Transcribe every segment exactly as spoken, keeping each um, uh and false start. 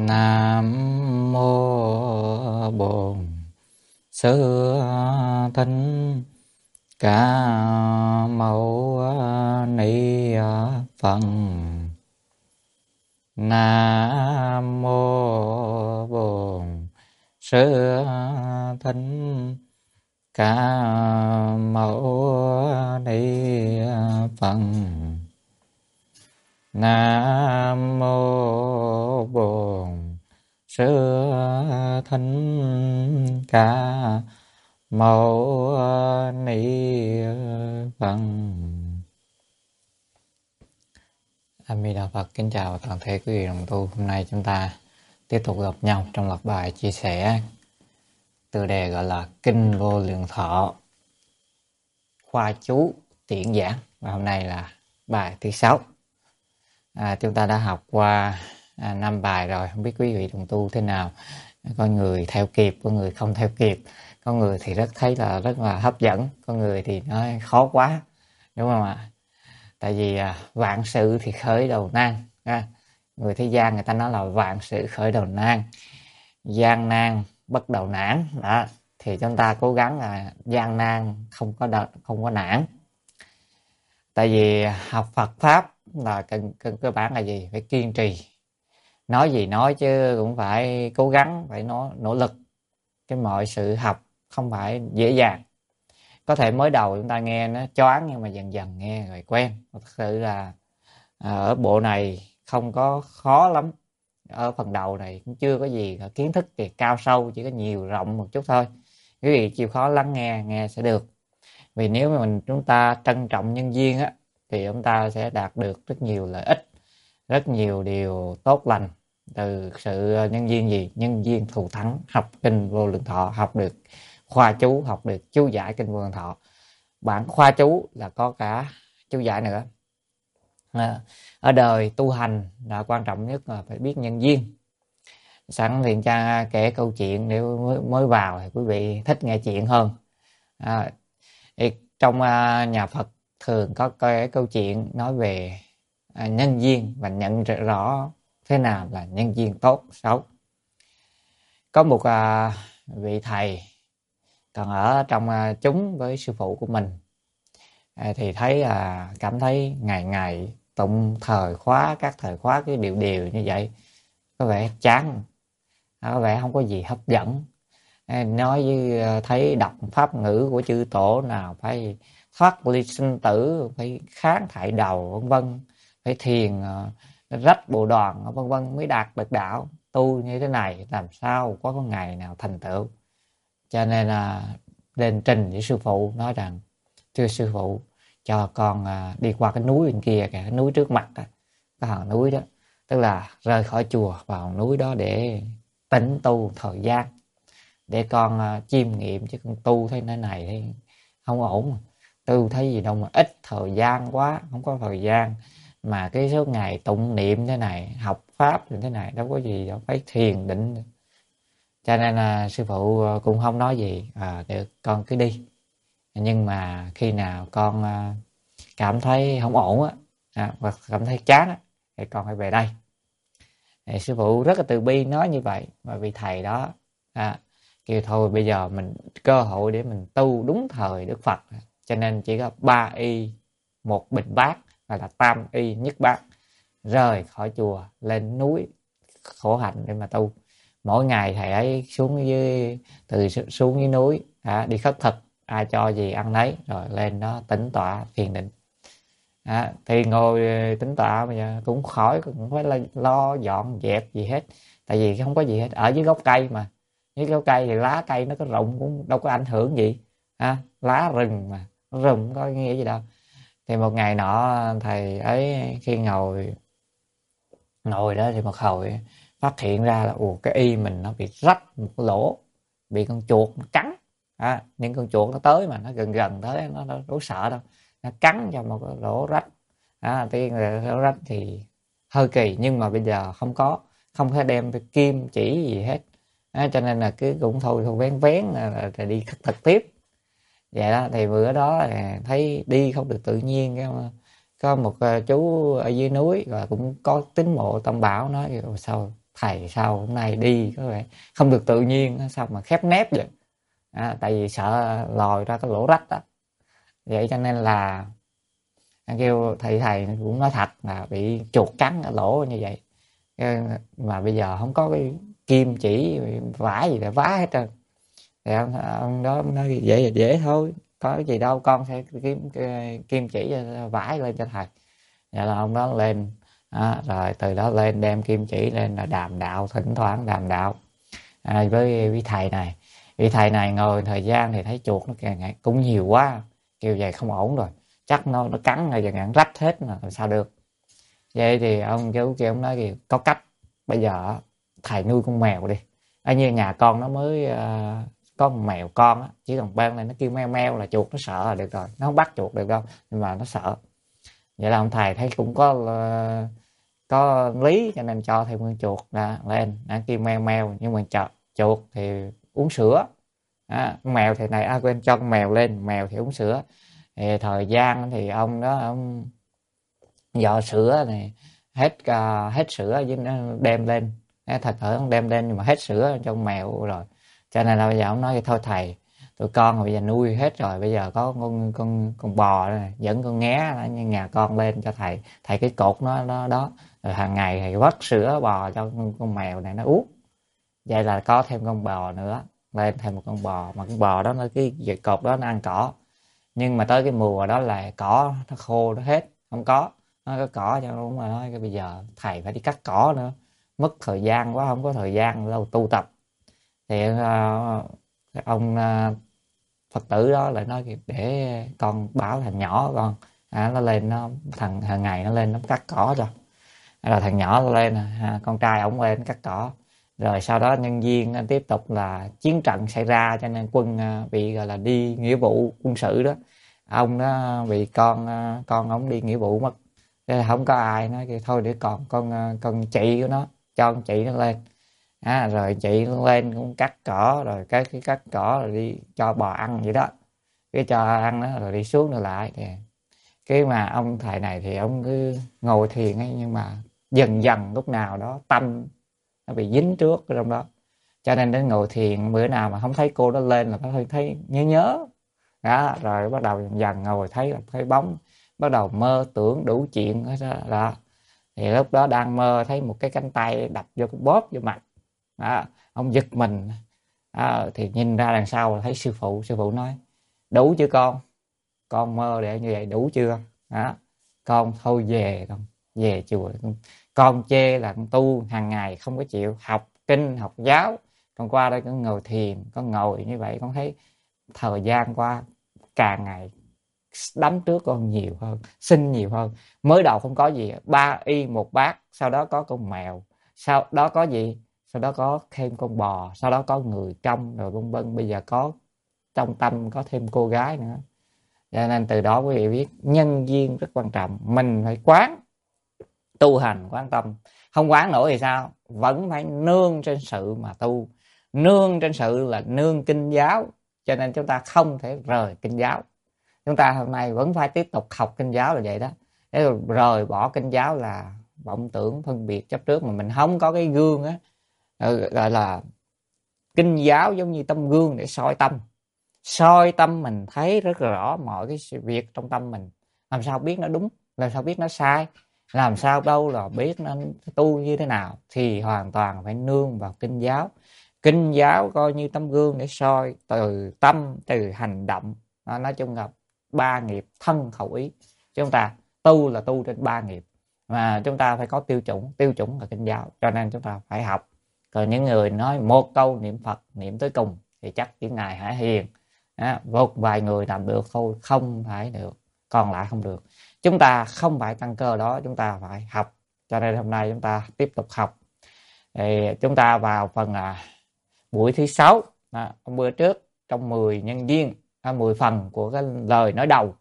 Nam mô Bổn Sư Thích Ca Mâu Ni Phật. Nam mô Bổn Sư Thích Ca Mâu Ni Phật. Nam mô Bổn Sư Thích Ca Mâu Ni Phật. A Di Đà Phật. Kính chào toàn thể quý vị đồng tu. Hôm nay chúng ta tiếp tục gặp nhau trong loạt bài chia sẻ tựa đề gọi là Kinh Vô Lượng Thọ khoa chú tiện giảng, và hôm nay là bài thứ sáu. À, chúng ta đã học qua à, năm bài rồi, không biết quý vị đồng tu thế nào. Có người theo kịp, có người không theo kịp, có người thì rất thấy là rất là hấp dẫn, có người thì nói khó quá, đúng không ạ? Tại vì à, vạn sự thì khởi đầu nan, à, người thế gian người ta nói là vạn sự khởi đầu nan, gian nan bắt đầu nản. Đó, thì chúng ta cố gắng là gian nan không có đợt, không có nản. Tại vì học Phật pháp là cần, cần cơ bản là gì? Phải kiên trì. Nói gì nói chứ cũng phải cố gắng, phải nó nỗ lực. Cái mọi sự học không phải dễ dàng. Có thể mới đầu chúng ta nghe nó choáng, nhưng mà dần dần nghe rồi quen. Thật sự là ở bộ này không có khó lắm. Ở phần đầu này cũng chưa có gì kiến thức thì cao sâu, chỉ có nhiều rộng một chút thôi. Quý vị chịu khó lắng nghe, nghe sẽ được. Vì nếu mà mình chúng ta trân trọng nhân duyên á, thì chúng ta sẽ đạt được rất nhiều lợi ích, rất nhiều điều tốt lành từ sự nhân duyên gì? Nhân duyên thù thắng. Học Kinh Vô Lượng Thọ, học được khoa chú, học được chú giải Kinh Vô Lượng Thọ. Bản khoa chú là có cả chú giải nữa. À, ở đời tu hành là quan trọng nhất là phải biết nhân duyên. Sẵn Thiện Cha kể câu chuyện nếu mới, mới vào thì quý vị thích nghe chuyện hơn. À, trong uh, nhà Phật thường có cái câu chuyện nói về uh, nhân duyên và nhận rõ thế nào là nhân duyên tốt, xấu. Có một uh, vị thầy còn ở trong uh, chúng với sư phụ của mình, uh, thì thấy uh, cảm thấy ngày ngày tụng thời khóa, các thời khóa cái điều điều như vậy có vẻ chán, có vẻ không có gì hấp dẫn. Nói với thấy đọc pháp ngữ của chư tổ nào phải thoát ly sinh tử, phải kháng thải đầu, vân vân, phải thiền rách bộ đoàn, vân vân mới đạt được đạo. Tu như thế này làm sao có ngày nào thành tựu. Cho nên là lên trình với sư phụ nói rằng: thưa sư phụ, cho con đi qua cái núi bên kia, cái núi trước mặt đó, cái hòn núi đó, tức là rời khỏi chùa vào núi đó để tĩnh tu thời gian, để con uh, chiêm nghiệm, chứ con tu thế này này thì không ổn. Tu thấy gì đâu mà ít thời gian quá, không có thời gian mà cái số ngày tụng niệm thế này, học pháp như thế này, đâu có gì đâu, phải thiền định. Cho nên là uh, sư phụ uh, cũng không nói gì, à, được con cứ đi. Nhưng mà khi nào con uh, cảm thấy không ổn á, à, hoặc cảm thấy chán á, thì con phải về đây. Thì sư phụ rất là từ bi nói như vậy, và vị thầy đó à, kêu thôi bây giờ mình cơ hội để mình tu đúng thời Đức Phật, cho nên chỉ có ba y một bình bát, gọi là tam y nhất bát, rời khỏi chùa lên núi khổ hạnh để mà tu. Mỗi ngày thầy ấy xuống dưới, từ xuống dưới núi à, đi khất thực, ai cho gì ăn đấy, rồi lên đó tĩnh tọa thiền định. À, thì ngồi tĩnh tọa bây giờ cũng khỏi, cũng phải lo, lo dọn dẹp gì hết, tại vì không có gì hết, ở dưới gốc cây mà, dưới gốc cây thì lá cây nó có rụng cũng đâu có ảnh hưởng gì, à, lá rừng mà rụng có ý nghĩa gì đâu. Thì một ngày nọ thầy ấy khi ngồi ngồi đó thì một hồi phát hiện ra là ồ, cái y mình nó bị rách một cái lỗ, bị con chuột nó cắn. À, những con chuột nó tới mà nó gần gần tới, nó đâu sợ đâu, nó cắn cho một cái lỗ rách. À, tiên là lỗ rách thì hơi kỳ, nhưng mà bây giờ không có không thể đem cái kim chỉ gì hết. À, cho nên là cứ cũng thôi thôi vén vén là, là đi khất thực tiếp vậy đó. Thì bữa đó thấy đi không được tự nhiên, cái có một chú ở dưới núi và cũng có tín mộ Tam Bảo nói sao thầy sao hôm nay đi có vẻ không được tự nhiên, sao mà khép nép vậy. À, tại vì sợ lòi ra cái lỗ rách đó. Vậy cho nên là anh kêu thầy thầy cũng nói thật là bị chuột cắn ở lỗ như vậy. Mà bây giờ không có cái kim chỉ vải gì để vá hết trơn. Thì ông, ông đó nói dễ dễ thôi, có cái gì đâu, con sẽ kiếm kim chỉ vải lên cho thầy. Vậy là ông đó lên, à, rồi từ đó lên đem kim chỉ lên là đàm đạo, thỉnh thoảng đàm đạo à, với với thầy này. Vị thầy này ngồi thời gian thì thấy chuột nó càng ngày cũng nhiều quá, kêu vậy không ổn rồi, chắc nó nó cắn rồi giờ ngạn rách hết mà làm sao được. Vậy thì ông chú kia ông nói kìa, có cách, bây giờ thầy nuôi con mèo đi. Ở như nhà con nó mới uh, có một mèo con á, chỉ cần ban lên nó kêu meo meo là chuột nó sợ là được rồi, nó không bắt chuột được đâu, nhưng mà nó sợ. Vậy là ông thầy thấy cũng có uh, có lý, cho nên cho thêm con chuột ra lên, nó kêu meo meo, nhưng mà chợ, chuột thì uống sữa. À, mèo thì này, à, quên, cho con mèo lên, mèo thì uống sữa. Thì thời gian thì ông đó ông giò sữa này hết uh, hết sữa với nó đem lên, thật thử ông đem lên nhưng mà hết sữa cho con mèo rồi. Cho nên là bây giờ ông nói thôi thầy, tụi con bây giờ nuôi hết rồi, bây giờ có con con con bò này, dẫn con nghé ở nhà con lên cho thầy, thầy cái cột nó nó đó, rồi hàng ngày thầy vắt sữa bò cho con, con mèo này nó uống. Vậy là có thêm con bò nữa, lên thêm một con bò, mà con bò đó nó cái cột đó nó ăn cỏ, nhưng mà tới cái mùa đó là cỏ nó khô nó hết, không có nó có cỏ cho đúng mà nói cái bây giờ thầy phải đi cắt cỏ nữa, mất thời gian quá, không có thời gian đâu tu tập. Thì uh, ông uh, Phật tử đó lại nói để con bảo thằng nhỏ con, à, nó lên nó thằng hàng ngày nó lên nó cắt cỏ cho. Rồi thằng nhỏ nó lên, à, con trai ổng lên cắt cỏ. Rồi sau đó nhân viên tiếp tục là chiến trận xảy ra, cho nên quân bị gọi là đi nghĩa vụ quân sự đó. Ông đó bị con con ổng đi nghĩa vụ mất. Thế là không có ai, nói kêu thôi để còn con con chị của nó, cho con chị nó lên. À, rồi chị nó lên cũng cắt cỏ, rồi cái cái cắt cỏ rồi đi cho bò ăn vậy đó. Cái cho ăn đó rồi đi xuống nữa lại. Thì cái mà ông thầy này thì ông cứ ngồi thiền ấy, nhưng mà dần dần lúc nào đó tâm nó bị dính trước ở trong đó, cho nên đến ngồi thiền bữa nào mà không thấy cô đó lên là phải thấy nhớ nhớ đó. Rồi bắt đầu dần dần ngồi thấy là thấy bóng, bắt đầu mơ tưởng đủ chuyện đó, đó. Thì lúc đó đang mơ thấy một cái cánh tay đập vô cái bóp vô mặt đó. Ông giật mình đó, thì nhìn ra đằng sau là thấy sư phụ. Sư phụ nói đủ chưa con, con mơ để như vậy đủ chưa đó, con thôi về, con về chùa. Con chê là con tu hàng ngày không có chịu học kinh học giáo, con qua đây con ngồi thiền, con ngồi như vậy con thấy thời gian qua càng ngày đấm trước con nhiều hơn, xin nhiều hơn. Mới đầu không có gì, ba y một bát, sau đó có con mèo, sau đó có gì, sau đó có thêm con bò, sau đó có người trong, rồi vân vân. Bây giờ có trong tâm có thêm cô gái nữa. Cho nên từ đó quý vị biết nhân duyên rất quan trọng, mình phải quán, tu hành quán tâm. Không quán nổi thì sao, vẫn phải nương trên sự mà tu. Nương trên sự là nương kinh giáo, cho nên chúng ta không thể rời kinh giáo. Chúng ta hôm nay vẫn phải tiếp tục học kinh giáo là vậy đó. Để rồi rời bỏ kinh giáo là vọng tưởng phân biệt chấp trước, mà mình không có cái gương á, gọi là kinh giáo giống như tấm gương để soi tâm. Soi tâm mình thấy rất rõ mọi cái sự việc trong tâm mình, làm sao biết nó đúng, làm sao biết nó sai, làm sao đâu là biết nó tu như thế nào. Thì hoàn toàn phải nương vào kinh giáo. Kinh giáo coi như tấm gương để soi từ tâm, từ hành động. Đó, nói chung là ba nghiệp thân khẩu ý. Chúng ta tu là tu trên ba nghiệp, mà chúng ta phải có tiêu chuẩn, tiêu chuẩn là kinh giáo, cho nên chúng ta phải học. Còn những người nói một câu niệm Phật niệm tới cùng thì chắc chỉ ngài Hải Hiền, à, một vài người làm được thôi, không phải được, còn lại không được. Chúng ta không phải căn cơ đó, chúng ta phải học. Cho nên hôm nay chúng ta tiếp tục học. Thì chúng ta vào phần à, buổi thứ sáu. À, bữa trước trong mười nhân duyên, à, mười phần của cái lời nói đầu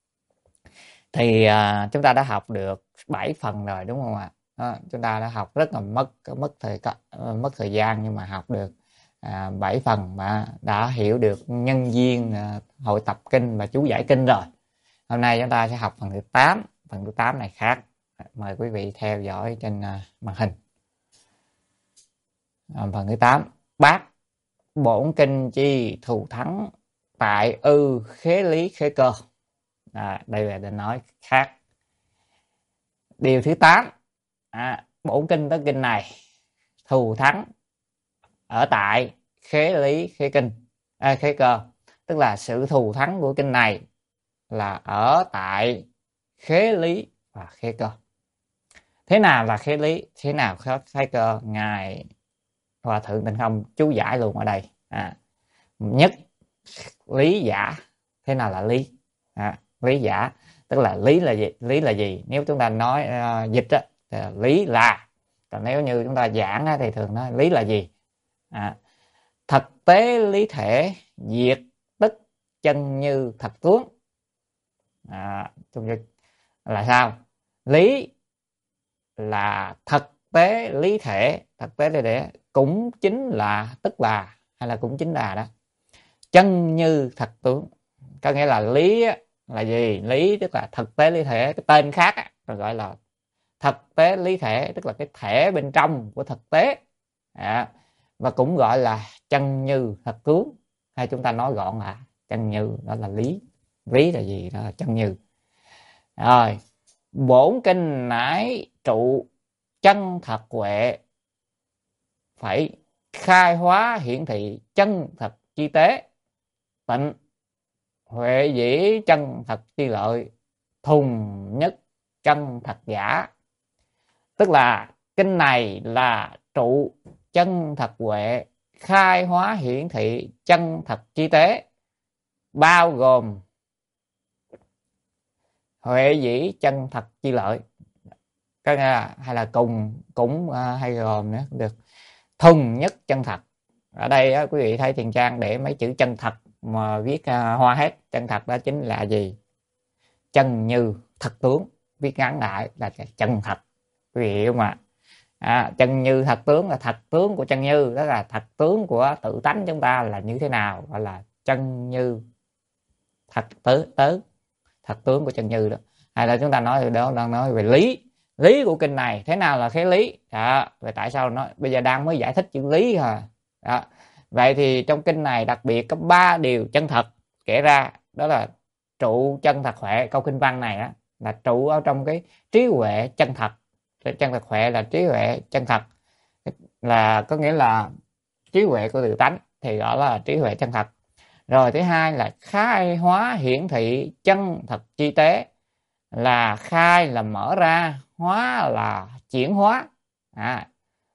thì à, chúng ta đã học được bảy phần rồi đúng không ạ? À, chúng ta đã học rất là mất mất thời mất thời gian, nhưng mà học được à, bảy phần mà đã hiểu được nhân duyên à, hội tập kinh và chú giải kinh rồi. Hôm nay chúng ta sẽ học phần thứ tám. Phần thứ tám này khác, mời quý vị theo dõi trên à, màn hình. À, phần thứ tám, bát bổn kinh chi thù thắng tại ư khế lý khế cơ. À, đây là để nói khác. Điều thứ tám, à, bổn kinh tới kinh này thù thắng ở tại khế lý khế kinh, à, khế cơ, tức là sự thù thắng của kinh này là ở tại khế lý và khế cơ. Thế nào là khế lý, thế nào khế cơ? Ngài Hòa thượng Tịnh Không chú giải luôn ở đây. À, nhất lý giả. Thế nào là lý? À, lý giả tức là lý là gì? Lý là gì? Nếu chúng ta nói uh, dịch á, thì là lý là, còn nếu như chúng ta giảng á, thì thường nói lý là gì? À, thực tế lý thể diệt tức chân như thật tướng. À, là sao? Lý là thực tế lý thể, thực tế lý thể cũng chính là tức là, hay là cũng chính là đó, chân như thật tướng. Có nghĩa là lý là gì? Lý tức là thực tế lý thể, cái tên khác rồi gọi là thực tế lý thể, tức là cái thể bên trong của thực tế. À, và cũng gọi là chân như thật tướng, hay chúng ta nói gọn là chân như, đó là lý. Lý là gì? Đó là chân như. Rồi, bổn kinh nải trụ chân thật huệ, phải khai hóa hiển thị chân thật chi tế, tịnh huệ dĩ chân thật chi lợi, thùng nhất chân thật giả. Tức là kinh này là trụ chân thật huệ, khai hóa hiển thị chân thật chi tế, bao gồm huệ dĩ chân thật chi lợi. Có nghĩa là hay là cùng cũng hay gồm nữa được. Thuần nhất chân thật. Ở đây á, quý vị thấy tiền trang để mấy chữ chân thật mà viết uh, hoa hết. Chân thật đó chính là gì? Chân như thật tướng, viết ngắn lại là chân thật. Quý vị hiểu không ạ? À, chân như thật tướng là thật tướng của chân như, đó là thật tướng của tự tánh chúng ta là như thế nào, gọi là chân như thật tứ tứ thật tướng của chân như đó. Hay là chúng ta nói đó, đang nói về lý, lý của kinh này thế nào là khế lý đó. Vậy tại sao nó bây giờ đang mới giải thích chữ lý hả đó. Vậy thì trong kinh này đặc biệt có ba điều chân thật kể ra, đó là trụ chân thật huệ. Câu kinh văn này á, là trụ ở trong cái trí huệ chân thật. Chân thật huệ là trí huệ chân thật, là có nghĩa là trí huệ của tự tánh, thì gọi là trí huệ chân thật. Rồi thứ hai là khai hóa hiển thị chân thật chi tế, là khai là mở ra, hóa là chuyển hóa. À,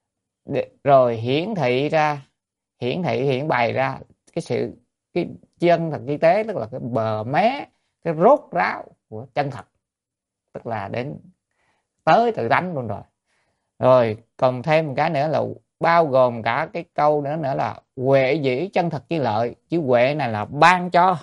rồi hiển thị ra, hiển thị hiển bày ra cái sự cái chân thật chi tế, tức là cái bờ mé, cái rốt ráo của chân thật, tức là đến tới tự tánh luôn rồi. Rồi còn thêm một cái nữa là bao gồm cả cái câu nữa nữa là huệ dĩ chân thật chi lợi. Chữ huệ này là ban cho,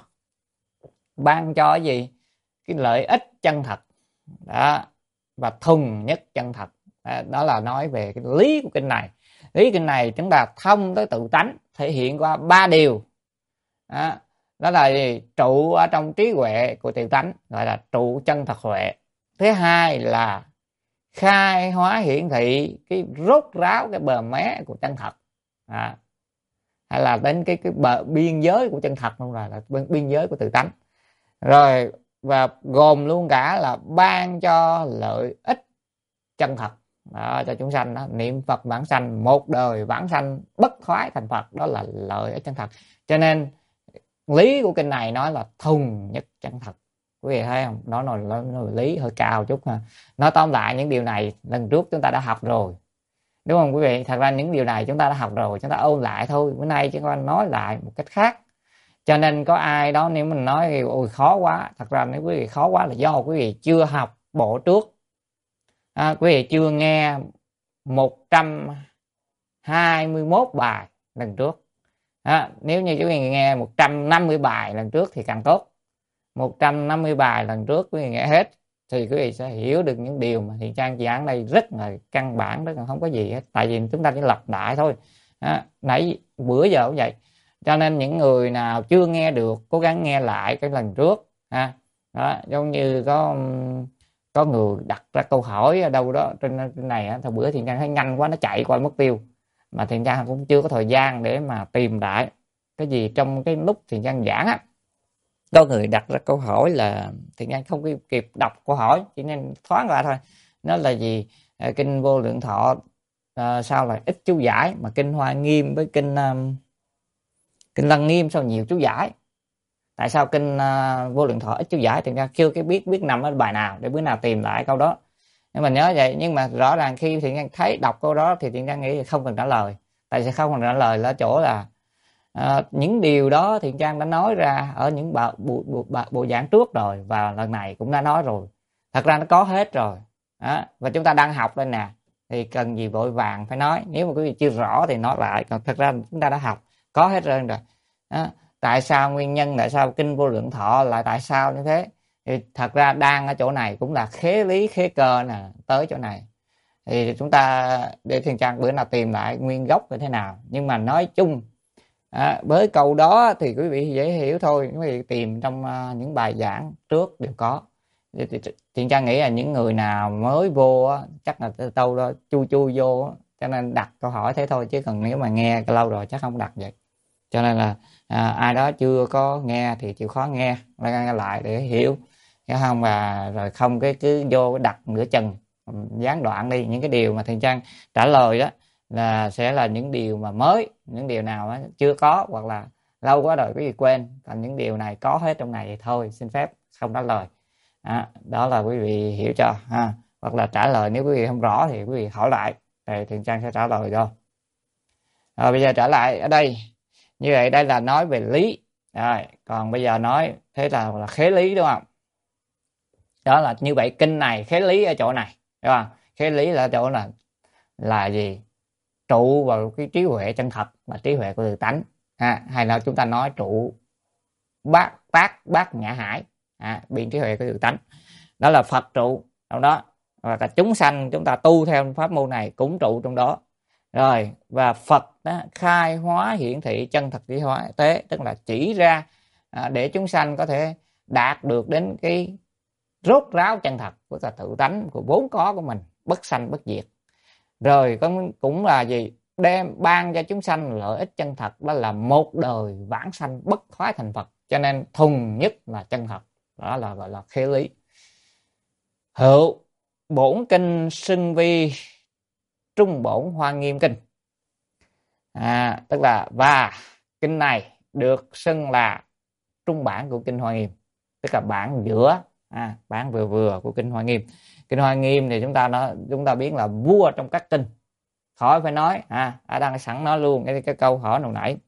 ban cho cái gì? Cái lợi ích chân thật đó. Và thuần nhất chân thật đó, đó là nói về cái lý của kinh này. Lý kinh này chúng ta thông tới tự tánh, thể hiện qua ba điều đó, đó là gì? Trụ ở trong trí huệ của tự tánh, gọi là trụ chân thật huệ. Thứ hai là khai hóa hiển thị cái rốt ráo, cái bờ mé của chân thật, à, hay là đến cái cái bờ biên giới của chân thật luôn, rồi là biên giới của tự tánh. Rồi và gồm luôn cả là ban cho lợi ích chân thật đó, cho chúng sanh đó. Niệm Phật vãng sanh, một đời vãng sanh bất thoái thành Phật, đó là lợi ích chân thật. Cho nên lý của kinh này nói là thuần nhất chân thật. Quý vị thấy không? Đó là lý hơi cao chút ha. Nói tóm lại những điều này lần trước chúng ta đã học rồi, đúng không quý vị? Thật ra những điều này chúng ta đã học rồi, chúng ta ôn lại thôi. Bữa nay chúng ta nói lại một cách khác. Cho nên có ai đó nếu mình nói ôi khó quá, thật ra nếu quý vị khó quá là do quý vị chưa học bộ trước. À, quý vị chưa nghe một trăm hai mươi mốt bài lần trước. À, nếu như quý vị nghe một trăm năm mươi bài lần trước thì càng tốt. một trăm năm mươi bài lần trước quý vị nghe hết thì quý vị sẽ hiểu được những điều mà Thiện Trang giảng đây rất là căn bản, rất là không có gì hết. Tại vì chúng ta chỉ lặp lại thôi. À, nãy bữa giờ cũng vậy. Cho nên những người nào chưa nghe được cố gắng nghe lại cái lần trước. À, đó, giống như có có người đặt ra câu hỏi ở đâu đó trên, trên này á, thời bữa Thiện Trang thấy nhanh quá nó chạy qua mất tiêu. mà Thiện Trang cũng chưa có thời gian để mà tìm lại cái gì trong cái lúc Thiện Trang giảng á. Có người đặt ra câu hỏi là Thiện Trang không kịp đọc câu hỏi, chỉ nên thoáng qua thôi. Nó là gì? À, kinh Vô Lượng Thọ à, sao là ít chú giải, mà kinh Hoa Nghiêm với kinh um, kinh Lăng Nghiêm sao nhiều chú giải? Tại sao kinh uh, Vô Lượng Thọ ít chú giải? Thiện Trang chưa cái biết biết nằm ở bài nào để bữa nào tìm lại câu đó. Nhưng mình nhớ vậy, nhưng mà rõ ràng khi Thiện Trang thấy đọc câu đó thì Thiện Trang nghĩ không cần trả lời. Tại sao không cần trả lời? Là chỗ là à, những điều đó Thiện Trang đã nói ra ở những bộ, bộ, bộ, bộ giảng trước rồi, và lần này cũng đã nói rồi. Thật ra nó có hết rồi đó, và chúng ta đang học đây nè, thì cần gì vội vàng phải nói. Nếu mà quý vị chưa rõ thì nói lại, còn thật ra chúng ta đã học có hết rồi đó. Đó. Tại sao nguyên nhân, tại sao kinh Vô Lượng Thọ lại tại sao như thế? Thì thật ra đang ở chỗ này cũng là khế lý khế cơ nè, tới chỗ này thì chúng ta để Thiện Trang bữa nào tìm lại nguyên gốc như thế nào. Nhưng mà nói chung à, với câu đó thì quý vị dễ hiểu thôi, quý vị tìm trong uh, những bài giảng trước đều có. Thiện Trang nghĩ là những người nào mới vô á, chắc là câu đó chu chu vô á, cho nên đặt câu hỏi thế thôi, chứ còn nếu mà nghe lâu rồi chắc không đặt vậy. Cho nên là à, ai đó chưa có nghe thì chịu khó nghe nghe lại để hiểu, hiểu không? Và rồi không cái cứ vô đặt nửa chừng gián đoạn đi. Những cái điều mà Thiện Trang trả lời đó là sẽ là những điều mà mới, những điều nào đó chưa có hoặc là lâu quá rồi quý vị quên. Còn những điều này có hết trong này thì thôi xin phép không trả lời. À, đó là quý vị hiểu cho ha. Hoặc là trả lời nếu quý vị không rõ thì quý vị hỏi lại thì Thiện Trang sẽ trả lời cho. Rồi bây giờ trở lại ở đây, như vậy đây là nói về lý rồi, còn bây giờ nói thế là là khế lý đúng không? Đó là như vậy, kinh này khế lý ở chỗ này đúng không? Khế lý là ở chỗ là là gì? Trụ vào cái trí huệ chân thật và trí huệ của tự tánh ha, hay là chúng ta nói trụ bát bát bát nhã hải à, biện trí huệ của tự tánh. Đó là Phật trụ trong đó, và cả chúng sanh chúng ta tu theo pháp môn này cũng trụ trong đó. Rồi và Phật đó, khai hóa hiển thị chân thật lý hóa tế, tức là chỉ ra à, để chúng sanh có thể đạt được đến cái rốt ráo chân thật của tự tánh của vốn có của mình, bất sanh bất diệt. Rồi cũng là gì? Đem ban cho chúng sanh lợi ích chân thật, đó là một đời vãng sanh bất thoái thành Phật. Cho nên thuần nhất là chân thật, đó là gọi là khế lý. Hữu bổn kinh xưng vi trung bổn Hoa Nghiêm kinh à, tức là và kinh này được xưng là trung bản của kinh Hoa Nghiêm, tức là bản giữa à, bản vừa vừa của kinh Hoa Nghiêm. Kinh Hoa Nghiêm thì chúng ta nói, chúng ta biết là vua trong các kinh, khỏi phải nói à, ở đang sẵn nói luôn cái, cái câu hỏi hồi nãy.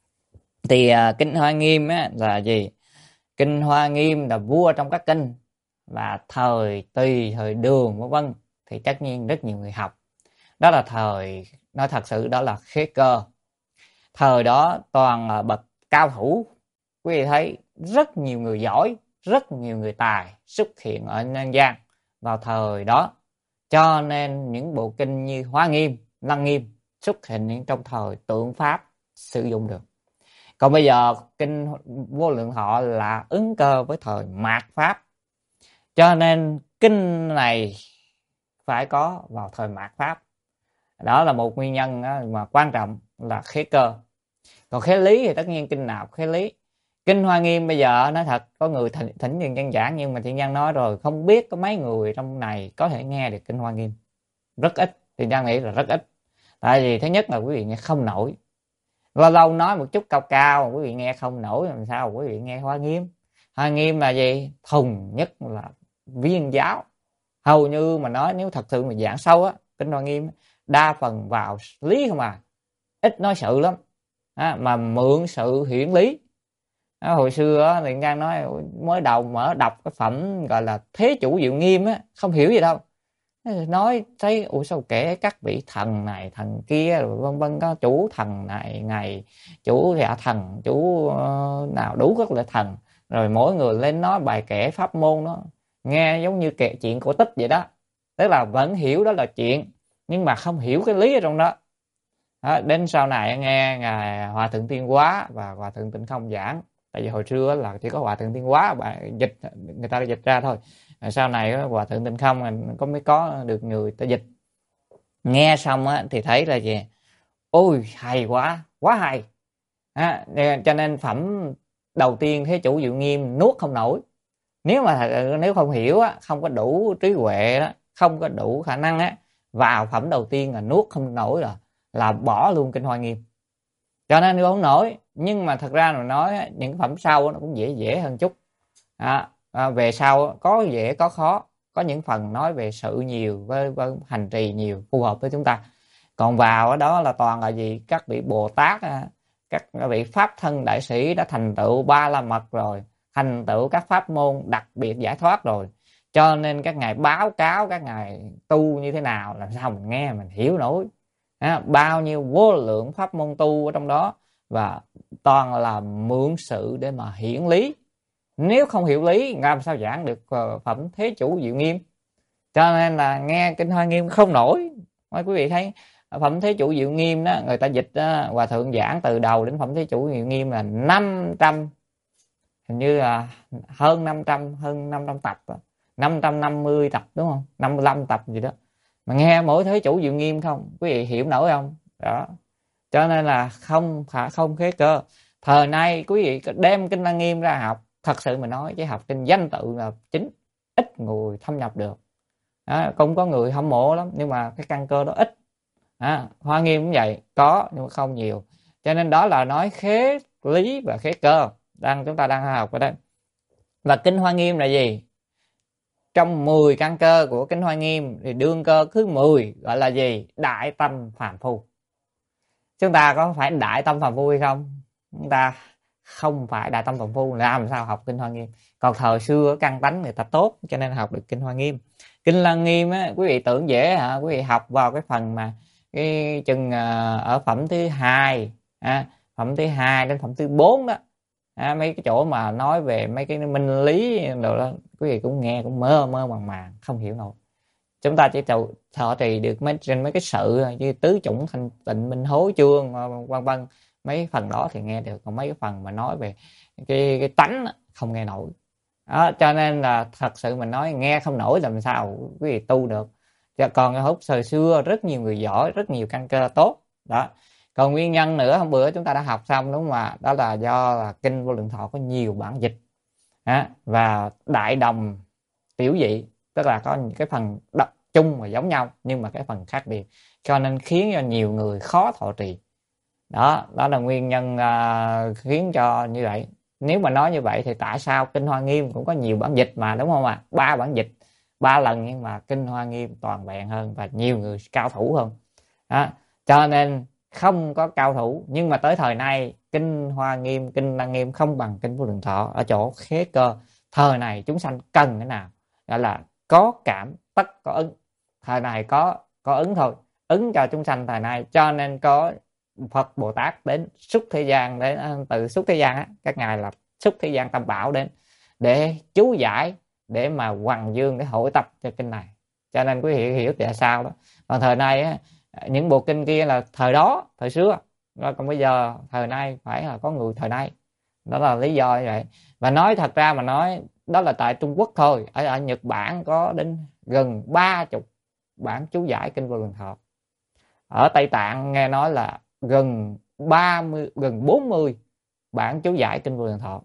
Thì à, kinh Hoa Nghiêm á, là gì? Kinh Hoa Nghiêm là vua trong các kinh, và thời Tùy, thời Đường vân vân thì tất nhiên rất nhiều người học. Đó là thời, nói thật sự đó là khế cơ. Thời đó toàn là bậc cao thủ, quý vị thấy rất nhiều người giỏi, rất nhiều người tài xuất hiện ở nhân gian vào thời đó. Cho nên những bộ kinh như Hoa Nghiêm, Lăng Nghiêm xuất hiện trong thời tượng Pháp sử dụng được. Còn bây giờ kinh Vô Lượng Thọ là ứng cơ với thời mạt Pháp, cho nên kinh này phải có vào thời mạt Pháp. Đó là một nguyên nhân mà quan trọng là khế cơ. Còn khế lý thì tất nhiên kinh nào khế lý. Kinh Hoa Nghiêm bây giờ nói thật có người thỉnh, thỉnh Thiện Trang giảng, nhưng mà Thiện Trang nói rồi, không biết có mấy người trong này có thể nghe được kinh Hoa Nghiêm. Rất ít, Thiện Trang nghĩ là rất ít. Tại vì thứ nhất là quý vị nghe không nổi, lâu lâu nói một chút cao cao quý vị nghe không nổi, làm sao quý vị nghe Hoa Nghiêm? Hoa Nghiêm là gì? Thuần nhất là viên giáo. Hầu như mà nói nếu thật sự mà giảng sâu á, kinh Hoa Nghiêm đa phần vào lý không à, ít nói sự lắm à, mà mượn sự hiển lý. À, hồi xưa á, Thiện Trang nói mới đầu mở đọc cái phẩm gọi là Thế Chủ Diệu Nghiêm á, không hiểu gì đâu, nói thấy ủa sao kể các vị thần này thần kia rồi vân vân, có chủ thần này ngày chủ dạ thần chủ uh, nào đủ các loại thần, rồi mỗi người lên nói bài kể pháp môn đó, nghe giống như kể chuyện cổ tích vậy đó. Tức là vẫn hiểu đó là chuyện, nhưng mà không hiểu cái lý ở trong đó. Đó, đến sau này nghe ngài Hòa Thượng Tiên Hóa và Hòa Thượng Tịnh Không giảng, tại vì hồi xưa là chỉ có Hòa Thượng Tiên Hóa và dịch, người ta dịch ra thôi. Rồi sau này Hòa Thượng Tịnh Không có mới có được người ta dịch. Nghe xong á, thì thấy là gì? ôi hay quá, quá hay. À, cho nên phẩm đầu tiên Thế Chủ Diệu Nghiêm nuốt không nổi. Nếu mà nếu không hiểu á, không có đủ trí huệ đó, không có đủ khả năng á, vào phẩm đầu tiên là nuốt không nổi rồi, là bỏ luôn Kinh Hoa Nghiêm. Cho nên nuốt không nổi. Nhưng mà thật ra mà nói những cái phẩm sau nó cũng dễ dễ hơn chút. À, à, về sau có dễ có khó, có những phần nói về sự nhiều với, với hành trì nhiều phù hợp với chúng ta. Còn vào ở đó là toàn là gì? Các vị Bồ Tát, các vị Pháp thân đại sĩ đã thành tựu ba la mật rồi, thành tựu các pháp môn đặc biệt giải thoát rồi, cho nên các ngài báo cáo các ngài tu như thế nào làm sao mình nghe mình hiểu nổi. À, bao nhiêu vô lượng pháp môn tu ở trong đó, và toàn là mượn sự để mà hiển lý. Nếu không hiểu lý làm sao giảng được phẩm Thế Chủ Diệu Nghiêm. Cho nên là nghe Kinh Hoa Nghiêm không nổi. Mấy quý vị thấy phẩm Thế Chủ Diệu Nghiêm đó, người ta dịch đó, Hòa Thượng giảng từ đầu đến phẩm Thế Chủ Diệu Nghiêm là năm trăm, hình như là hơn năm trăm, hơn năm trăm tập đó. năm trăm năm mươi tập đúng không, năm mươi lăm tập gì đó, mà nghe mỗi Thế Chủ Diệu Nghiêm không, quý vị hiểu nổi không? Đó, cho nên là không phải không khế cơ. Thời nay quý vị đem Kinh Lăng Nghiêm ra học, thật sự mà nói chỉ học trên danh tự là chính, ít người thâm nhập được. Đó, cũng có người hâm mộ lắm nhưng mà cái căn cơ đó ít. À, Hoa Nghiêm cũng vậy, có nhưng mà không nhiều. Cho nên đó là nói khế lý và khế cơ đang chúng ta đang học ở đây. Và Kinh Hoa Nghiêm là gì? Trong mười căn cơ của Kinh Hoa Nghiêm thì đương cơ thứ mười gọi là gì? Đại tâm phàm phu. Chúng ta có phải đại tâm phàm phu hay không? Chúng ta không phải đại tâm phàm phu, làm sao học Kinh Hoa Nghiêm? Còn thời xưa căn tánh người ta tốt cho nên học được Kinh Hoa Nghiêm. Kinh Lăng Nghiêm á, quý vị tưởng dễ hả? Quý vị học vào cái phần mà cái chừng ở phẩm thứ hai, à, phẩm thứ hai đến phẩm thứ bốn đó, à, mấy cái chỗ mà nói về mấy cái minh lý đồ đó, quý vị cũng nghe cũng mơ mơ màng màng không hiểu nổi. Chúng ta chỉ thọ trì được mấy trên mấy cái sự như tứ chủng thanh tịnh minh hối chương vân vân, mấy phần đó thì nghe được, còn mấy cái phần mà nói về cái cái tánh không nghe nổi. Đó, cho nên là thật sự mình nói nghe không nổi làm sao quý vị tu được. Còn hút thời xưa rất nhiều người giỏi, rất nhiều căn cơ tốt đó. Còn nguyên nhân nữa hôm bữa chúng ta đã học xong đúng không ạ? Đó là do là Kinh Vô Lượng Thọ có nhiều bản dịch đó, và đại đồng tiểu dị, tức là có những cái phần đậm chung và giống nhau nhưng mà cái phần khác biệt, cho nên khiến cho nhiều người khó thọ trì. Đó, đó là nguyên nhân uh, khiến cho như vậy. Nếu mà nói như vậy thì tại sao Kinh Hoa Nghiêm cũng có nhiều bản dịch mà đúng không ạ? À? Ba bản dịch, ba lần nhưng mà Kinh Hoa Nghiêm toàn vẹn hơn và nhiều người cao thủ hơn. Đó, cho nên không có cao thủ, nhưng mà tới thời nay Kinh Hoa Nghiêm, Kinh Lăng Nghiêm không bằng Kinh Vô Lượng Thọ ở chỗ khế cơ. Thời này chúng sanh cần cái nào? Gọi là có cảm tất có ứng. Thời này có có ứng thôi, ứng cho chúng sanh thời nay, cho nên có Phật Bồ Tát đến xuất thế gian, đến từ xuất thế gian á, các ngài là xuất thế gian Tam Bảo đến để chú giải, để mà hoằng dương, để hội tập cho kinh này. Cho nên quý vị hiểu tại sao đó. Còn thời nay á, những bộ kinh kia là thời đó, thời xưa, còn bây giờ thời nay phải là có người thời nay. Đó là lý do như vậy. Và nói thật ra mà nói đó là tại Trung Quốc thôi. Ở, ở Nhật Bản có đến gần ba chục bản chú giải Kinh Vô Lượng Thọ. Ở Tây Tạng nghe nói là gần ba mươi, gần bốn mươi bản chú giải Kinh Vô Lượng Thọ.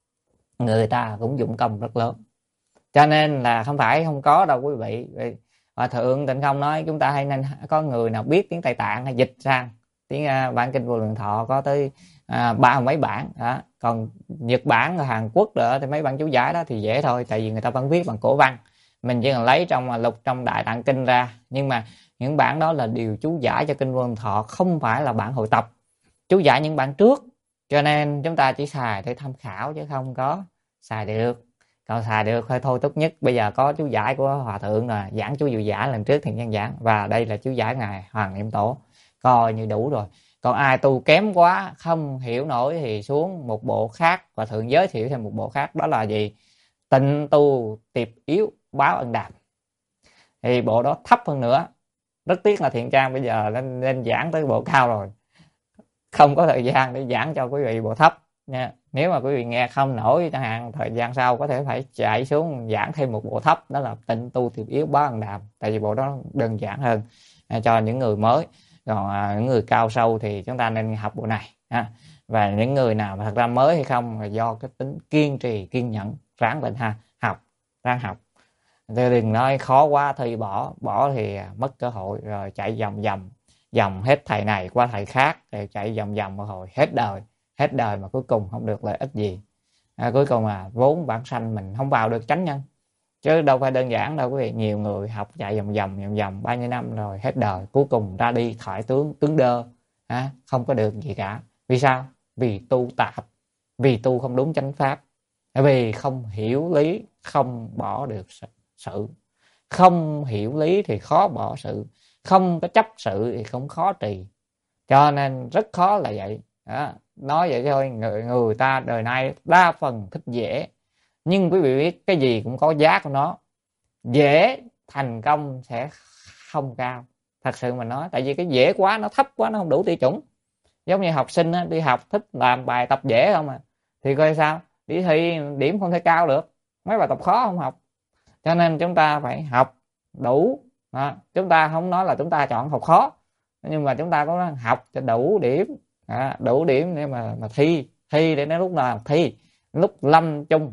Người ta cũng dụng công rất lớn. Cho nên là không phải không có đâu quý vị. Hòa Thượng Tịnh Không nói chúng ta hay nên có người nào biết tiếng Tây Tạng hay dịch sang tiếng uh, bản Kinh Vô Lượng Thọ có tới uh, ba mấy bản đó. Còn Nhật Bản và Hàn Quốc đó, thì mấy bản chú giải đó thì dễ thôi, tại vì người ta vẫn viết bằng cổ văn, mình chỉ cần lấy trong lục trong Đại Tạng Kinh ra. Nhưng mà những bản đó là điều chú giải cho Kinh Vô Lượng Thọ, không phải là bản hội tập chú giải những bản trước, cho nên chúng ta chỉ xài để tham khảo chứ không có xài được. Còn xài được thôi thôi tốt nhất bây giờ có chú giải của Hòa Thượng là giảng chú Diệu Giải lần trước thì nhân giảng, và đây là chú giải ngài Hoàng Niệm Tổ, coi như đủ rồi. Còn ai tu kém quá không hiểu nổi thì xuống một bộ khác, Hòa Thượng giới thiệu thêm một bộ khác, đó là gì? Tịnh Tu Tiệp Yếu Báo Ân Đàm. Thì bộ đó thấp hơn nữa, rất tiếc là Thiện Trang bây giờ nên, nên giảng tới bộ cao rồi, không có thời gian để giảng cho quý vị bộ thấp nha. Nếu mà quý vị nghe không nổi chẳng hạn, thời gian sau có thể phải chạy xuống giảng thêm một bộ thấp, đó là Tịnh Tu Tiệp Yếu Báo Ân Đàm, tại vì bộ đó đơn giản hơn à, cho những người mới. Còn à, những người cao sâu thì chúng ta nên học bộ này ha. Và những người nào mà thật ra mới hay không là do cái tính kiên trì, kiên nhẫn, ráng lên ha, học, ráng học. Tôi đừng nói khó quá thì bỏ, bỏ thì mất cơ hội rồi chạy vòng vòng, vòng hết thầy này qua thầy khác, rồi chạy vòng vòng một hồi hết đời, hết đời mà cuối cùng không được lợi ích gì. À, cuối cùng là vốn bản sanh mình không vào được chánh nhân, chứ đâu phải đơn giản đâu quý vị. Nhiều người học chạy vòng vòng vòng vòng bao nhiêu năm rồi hết đời, cuối cùng ra đi thải tướng, tướng đơ, à, không có được gì cả. Vì sao? Vì tu tạp, vì tu không đúng chánh pháp, vì không hiểu lý, không bỏ được sự. Không hiểu lý thì khó bỏ sự, không có chấp sự thì không khó trì, cho nên rất khó là vậy đó. Nói vậy thôi, người, người ta đời nay đa phần thích dễ, nhưng quý vị biết cái gì cũng có giá của nó. Dễ thành công sẽ không cao, thật sự mà nói, tại vì cái dễ quá, nó thấp quá, nó không đủ tiêu chuẩn. Giống như học sinh á, đi học thích làm bài tập dễ không à, thì coi sao đi thi điểm không thể cao được, mấy bài tập khó không học. Cho nên chúng ta phải học đủ à, chúng ta không nói là chúng ta chọn học khó, nhưng mà chúng ta có học cho đủ điểm à, đủ điểm để mà mà thi thi để đến lúc nào thi, lúc lâm chung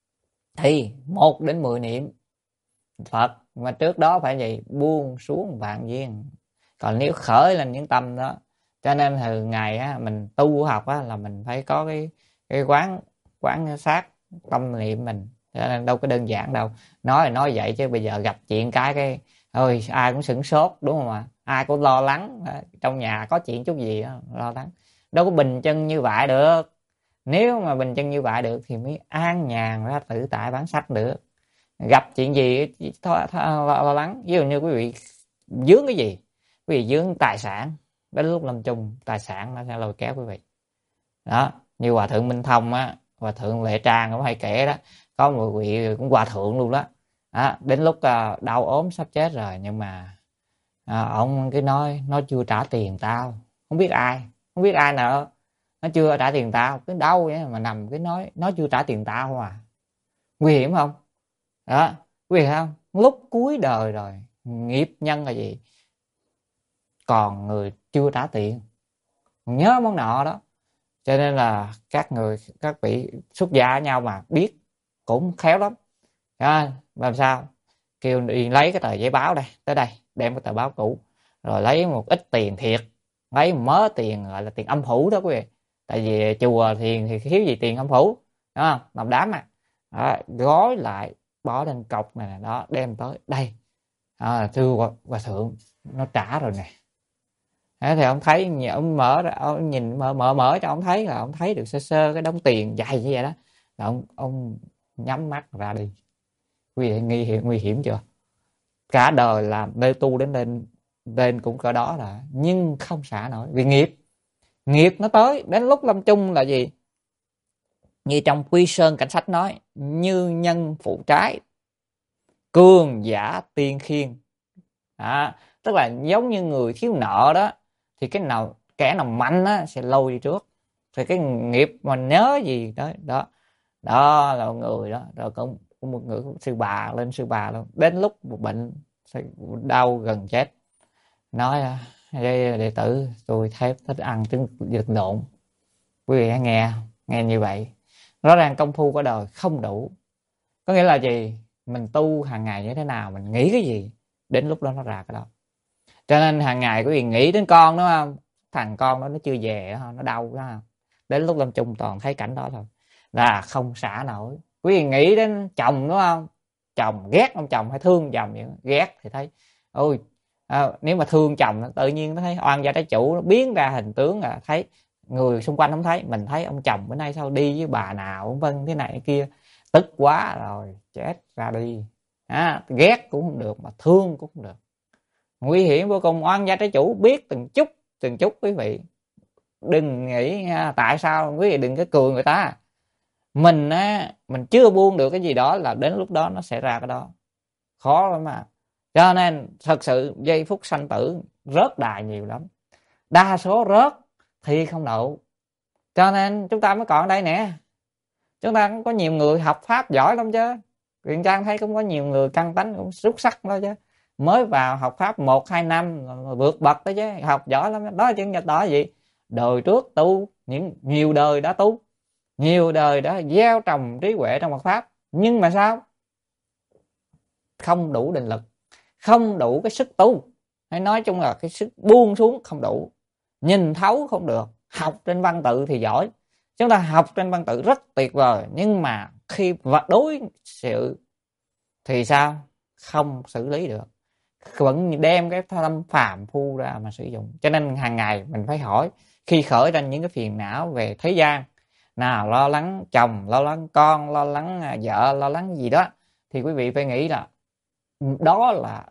thi một đến mười niệm Phật, mà trước đó phải gì, buông xuống vạn duyên. Còn nếu khởi lên những tâm đó, cho nên thường ngày á, mình tu học á, là mình phải có cái cái quán quán sát tâm niệm mình, cho nên đâu có đơn giản đâu. Nói là nói vậy chứ bây giờ gặp chuyện cái cái ơi ai cũng sửng sốt, đúng không ạ? Ai cũng lo lắng, trong nhà có chuyện chút gì đó, lo lắng, đâu có bình chân như vậy được. Nếu mà bình chân như vậy được thì mới an nhàn ra tự tại bản sắc được. Gặp chuyện gì thôi lo lắng, ví dụ như quý vị dướng cái gì, quý vị dướng tài sản, đến lúc lâm chung tài sản nó sẽ lôi kéo quý vị đó. Như hòa thượng Minh Thông á, hòa thượng Lệ Trang cũng hay kể đó, có một vị cũng hòa thượng luôn đó, đó đến lúc đau ốm sắp chết rồi, nhưng mà à, ông cứ nói nó chưa trả tiền tao, không biết ai không biết ai nào nó chưa trả tiền tao, cứ đau vậy mà nằm cứ nói nó chưa trả tiền tao à. Nguy hiểm không đó, quý vị không? Lúc cuối đời rồi, nghiệp nhân là gì? Còn người chưa trả tiền, nhớ món nợ đó. Cho nên là các người, các vị xuất gia với nhau mà biết cũng khéo lắm à, làm sao kêu đi lấy cái tờ giấy báo đây, tới đây đem cái tờ báo cũ, rồi lấy một ít tiền thiệt, lấy mớ tiền gọi là tiền âm phủ đó quý vị. Tại vì chùa thì, thì thiếu gì tiền âm phủ, đúng không? Làm đám mà đó, gói lại bỏ lên cọc này đó, đem tới đây à, thưa hòa, hòa thượng nó trả rồi nè. Thế thì ông thấy, ông mở ra, ông nhìn mở mở mở cho ông thấy, là ông thấy được sơ sơ cái đống tiền dày như vậy đó, là ông ông nhắm mắt ra đi. Quý vị nguy hiểm nguy hiểm chưa? Cả đời làm nơi tu đến lên lên cũng cỡ đó là, nhưng không xả nổi vì nghiệp. Nghiệp nó tới đến lúc lâm chung là gì? Như trong Quy Sơn Cảnh Sách nói, như nhân phụ trái, cường giả tiên khiên à, tức là giống như người thiếu nợ đó, thì cái nào kẻ nào mạnh á sẽ lôi đi trước, thì cái nghiệp mà nhớ gì đó đó đó là một người đó. Rồi có một người sư bà lên sư bà luôn, đến lúc một bệnh đau gần chết, nói đây đệ tử tôi thấy thích ăn trứng vịt lộn. Quý vị hãy nghe nghe như vậy, rõ ràng công phu của đời không đủ. Có nghĩa là gì? Mình tu hàng ngày như thế nào, mình nghĩ cái gì, đến lúc đó nó ra cái đó. Cho nên hàng ngày quý vị nghĩ đến con, đúng không? Thằng con đó nó chưa về, nó đau đó, đến lúc lâm chung toàn thấy cảnh đó thôi, là không xả nổi. Quý vị nghĩ đến chồng, đúng không? Chồng ghét ông chồng hay thương chồng vậy, ghét thì thấy ôi à, nếu mà thương chồng tự nhiên nó thấy oan gia trái chủ, nó biến ra hình tướng, là thấy người xung quanh không thấy, mình thấy ông chồng bữa nay sao đi với bà nào vân thế này kia, tức quá rồi chết ra đi à, ghét cũng không được mà thương cũng không được, nguy hiểm vô cùng. Oan gia trái chủ biết từng chút từng chút. Quý vị đừng nghĩ nha, tại sao quý vị đừng có cười người ta, mình á mình chưa buông được cái gì đó là đến lúc đó nó sẽ ra cái đó, khó lắm mà. Cho nên thật sự giây phút sanh tử rớt đài nhiều lắm, đa số rớt thì không đậu. Cho nên chúng ta mới còn ở đây nè, chúng ta cũng có nhiều người học pháp giỏi lắm chứ. Quyền Trang thấy cũng có nhiều người căn tánh cũng xuất sắc đó chứ, mới vào học pháp một hai năm vượt bậc đó chứ, học giỏi lắm đó. Chứ đó là gì? Đời trước tu những nhiều đời đã tu, nhiều đời đã gieo trồng trí huệ trong Phật pháp, nhưng mà sao? Không đủ định lực, không đủ cái sức tu, hay nói chung là cái sức buông xuống không đủ, nhìn thấu không được. Học trên văn tự thì giỏi, chúng ta học trên văn tự rất tuyệt vời, nhưng mà khi vật đối sự thì sao? Không xử lý được, vẫn đem cái tâm phàm phu ra mà sử dụng. Cho nên hàng ngày mình phải hỏi, khi khởi ra những cái phiền não về thế gian, nào lo lắng chồng, lo lắng con, lo lắng vợ, lo lắng gì đó, thì quý vị phải nghĩ là đó là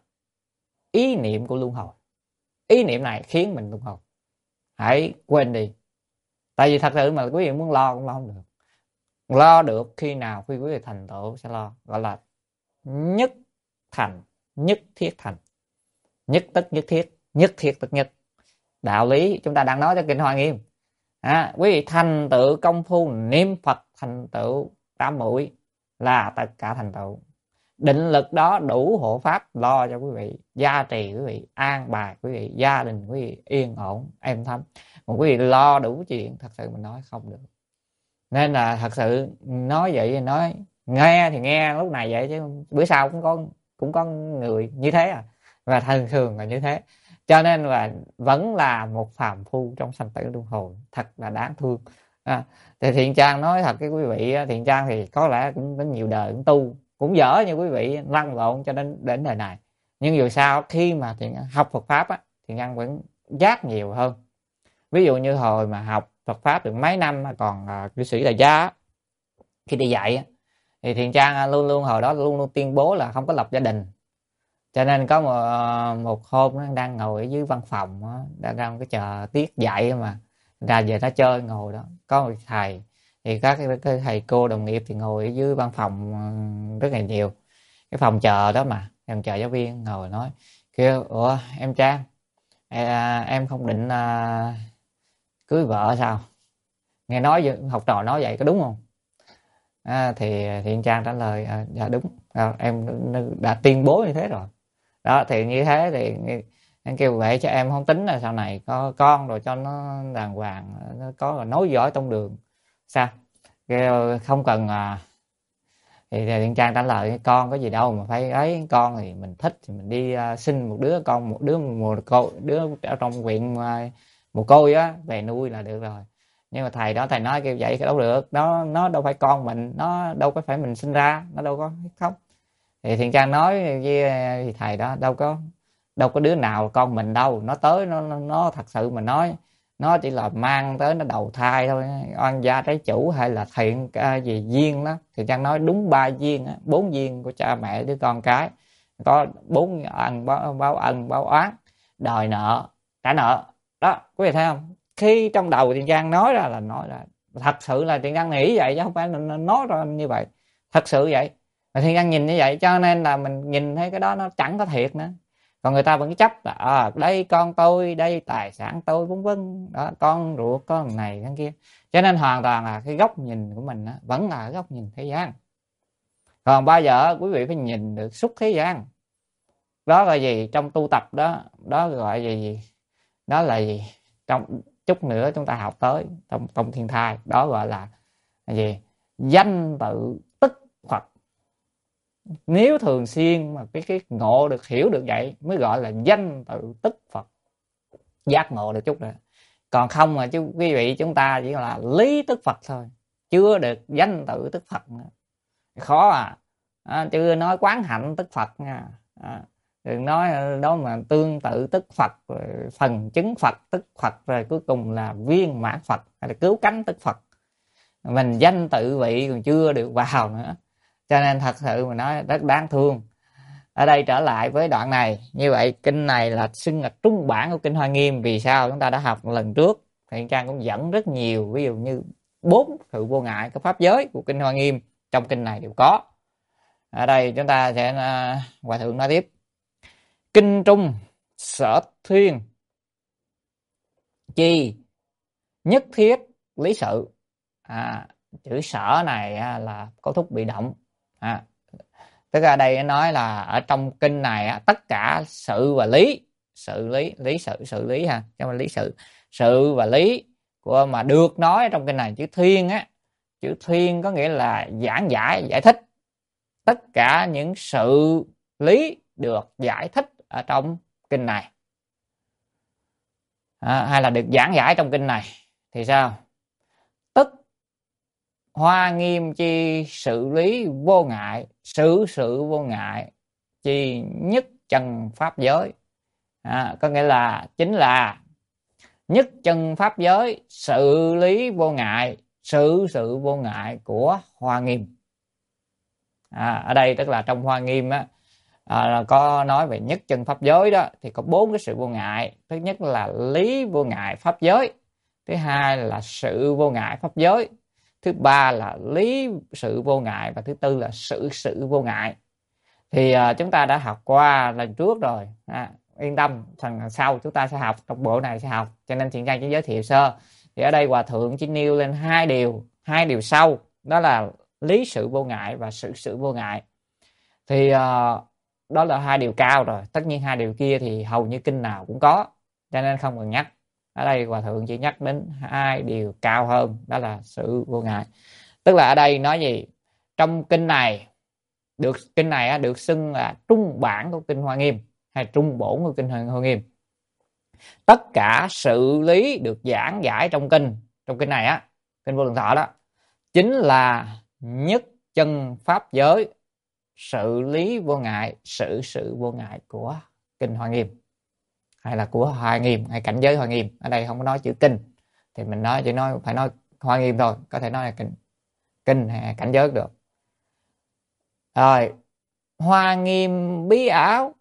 ý niệm của luân hồi. Ý niệm này khiến mình luân hồi, hãy quên đi. Tại vì thật sự mà quý vị muốn lo cũng lo không được. Lo được khi nào khi quý vị thành tựu sẽ lo, gọi là nhất thành nhất thiết thành, nhất tất nhất thiết, nhất thiết tất nhất. Đạo lý chúng ta đang nói trong kinh Hoa Nghiêm. À, quý vị thành tựu công phu niệm Phật, thành tựu tam muội là tất cả thành tựu. Định lực đó đủ hộ pháp lo cho quý vị, gia trì quý vị, an bài quý vị, gia đình quý vị yên ổn êm thấm. Mà quý vị lo đủ chuyện, thật sự mình nói không được. Nên là thật sự nói vậy, nói nghe thì nghe lúc này vậy, chứ bữa sau cũng có cũng có người như thế à, và thường thường là như thế. Cho nên là vẫn là một phàm phu trong sanh tử luân hồi, thật là đáng thương. À, thì Thiện Trang nói thật cái quý vị, Thiện Trang thì có lẽ cũng có nhiều đời cũng tu cũng dở như quý vị, lăn lộn cho đến đến đời này. Nhưng dù sao khi mà Thiện học Phật pháp á, Thiện Trang vẫn giác nhiều hơn. Ví dụ như hồi mà học Phật pháp được mấy năm còn uh, cư sĩ Đại Gia, khi đi dạy thì Thiện Trang luôn luôn hồi đó luôn luôn tuyên bố là không có lập gia đình. Cho nên có một, một hôm nó đang ngồi ở dưới văn phòng, đang ra một cái chờ tiết dạy mà ra về nó chơi ngồi đó, có một thầy thì các cái, cái thầy cô đồng nghiệp thì ngồi ở dưới văn phòng rất là nhiều, cái phòng chờ đó mà phòng chờ giáo viên ngồi nói kêu ủa em Trang, à, em không định à, cưới vợ sao? Nghe nói học trò nói vậy có đúng không? À, thì Thiện Trang trả lời à, dạ đúng, à, em đã tuyên bố như thế rồi đó. Thì như thế thì anh kêu vậy cho em không tính là sau này có con rồi cho nó đàng hoàng, nó có là nối dõi tông đường sao? Kêu không cần à. Thì Thiện Trang trả lời con có gì đâu mà phải ấy, con thì mình thích thì mình đi uh, sinh một đứa con, một đứa một cô đứa ở trong huyện uh, mồ côi á về nuôi là được rồi. Nhưng mà thầy đó thầy nói kêu vậy đâu được, nó nó đâu phải con mình, nó đâu có phải mình sinh ra, nó đâu có không. Thì Thiện Trang nói với thì thầy đó đâu có đâu có đứa nào con mình đâu, nó tới nó nó, nó thật sự mà nói nó chỉ là mang tới nó đầu thai thôi, oan gia trái chủ hay là thiện cái gì duyên đó. Thì Trang nói đúng ba duyên, bốn duyên của cha mẹ đứa con cái, có bốn ân báo, báo ân báo oán, đòi nợ trả nợ đó. Quý vị thấy không? Khi trong đầu Thiện Trang nói ra là nói ra thật sự là Thiện Trang nghĩ vậy chứ không phải là nói ra như vậy, thật sự vậy. Mà Thiện Trang nhìn như vậy cho nên là mình nhìn thấy cái đó nó chẳng có thiệt nữa. Còn người ta vẫn chấp là à, đây con tôi, đây tài sản tôi, vân vân đó, con ruột con này con kia. Cho nên hoàn toàn là cái góc nhìn của mình đó, vẫn là góc nhìn thế gian. Còn bao giờ quý vị phải nhìn được xuất thế gian. Đó là gì? Trong tu tập đó, đó gọi là gì? Đó là gì? Trong chút nữa chúng ta học tới trong trong thiên thai, đó gọi là gì? Danh tự tức Phật. Nếu thường xuyên mà cái cái ngộ được, hiểu được vậy mới gọi là danh tự tức Phật, giác ngộ được chút nữa. Còn không mà chứ quý vị chúng ta chỉ là lý tức Phật thôi, chưa được danh tự tức Phật nữa. Khó à, à chưa nói quán hạnh tức Phật nha. À, đừng nói đó mà tương tự tức Phật, rồi phần chứng Phật tức Phật, rồi cuối cùng là viên mãn Phật hay là cứu cánh tức Phật. Mình danh tự vị còn chưa được vào nữa. Cho nên thật sự mà nói rất đáng thương. Ở đây trở lại với đoạn này, như vậy kinh này là xưng là trung bản của kinh Hoa Nghiêm. Vì sao? Chúng ta đã học lần trước, Thiện Trang cũng dẫn rất nhiều, ví dụ như bốn sự vô ngại của pháp giới của kinh Hoa Nghiêm trong kinh này đều có. Ở đây chúng ta sẽ uh, Hòa thượng nói tiếp. Kinh trung sở thuyên chi nhất thiết lý sự. À, chữ sở này là cấu thúc bị động. À, Tức là đây nói là ở trong kinh này á, tất cả sự và lý, sự lý, lý sự, sự lý ha, cho mà lý sự, sự và lý của mà được nói trong kinh này. Chữ thiên á, chữ thiên có nghĩa là giảng giải, giải thích. Tất cả những sự lý được giải thích ở trong kinh này, à, hay là được giảng giải trong kinh này thì sao? Tức Hoa Nghiêm chi sự lý vô ngại, sự sự vô ngại chi nhất chân pháp giới. À, có nghĩa là chính là nhất chân pháp giới, sự lý vô ngại, sự sự vô ngại của Hoa Nghiêm. À, ở đây tức là trong Hoa Nghiêm á, à, có nói về nhất chân pháp giới đó, thì có bốn cái sự vô ngại. Thứ nhất là lý vô ngại pháp giới, thứ hai là sự vô ngại pháp giới, thứ ba là lý sự vô ngại, và thứ tư là sự sự vô ngại. Thì à, chúng ta đã học qua lần trước rồi, à, yên tâm, phần sau chúng ta sẽ học, trong bộ này sẽ học, cho nên Thiện Trang chỉ giới thiệu sơ. Thì ở đây Hòa Thượng chỉ nêu lên hai điều, hai điều sau, đó là lý sự vô ngại và sự sự vô ngại. Thì à, đó là hai điều cao rồi, tất nhiên hai điều kia thì hầu như kinh nào cũng có, cho nên không cần nhắc. Ở đây Hòa Thượng chỉ nhắc đến hai điều cao hơn, đó là sự vô ngại. Tức là ở đây nói gì? Trong kinh này, được kinh này được xưng là trung bản của kinh Hoa Nghiêm, hay trung bổn của kinh Hoa Nghiêm. Tất cả sự lý được giảng giải trong kinh, trong kinh này á, kinh Vô Lượng Thọ đó, chính là nhất chân pháp giới, sự lý vô ngại, sự sự vô ngại của kinh Hoa Nghiêm, hay là của Hoa Nghiêm, hay cảnh giới Hoa Nghiêm. Ở đây không có nói chữ kinh, thì mình nói chỉ nói phải nói Hoa Nghiêm thôi, có thể nói là kinh, kinh hay cảnh giới được. Rồi, Hoa Nghiêm bí áo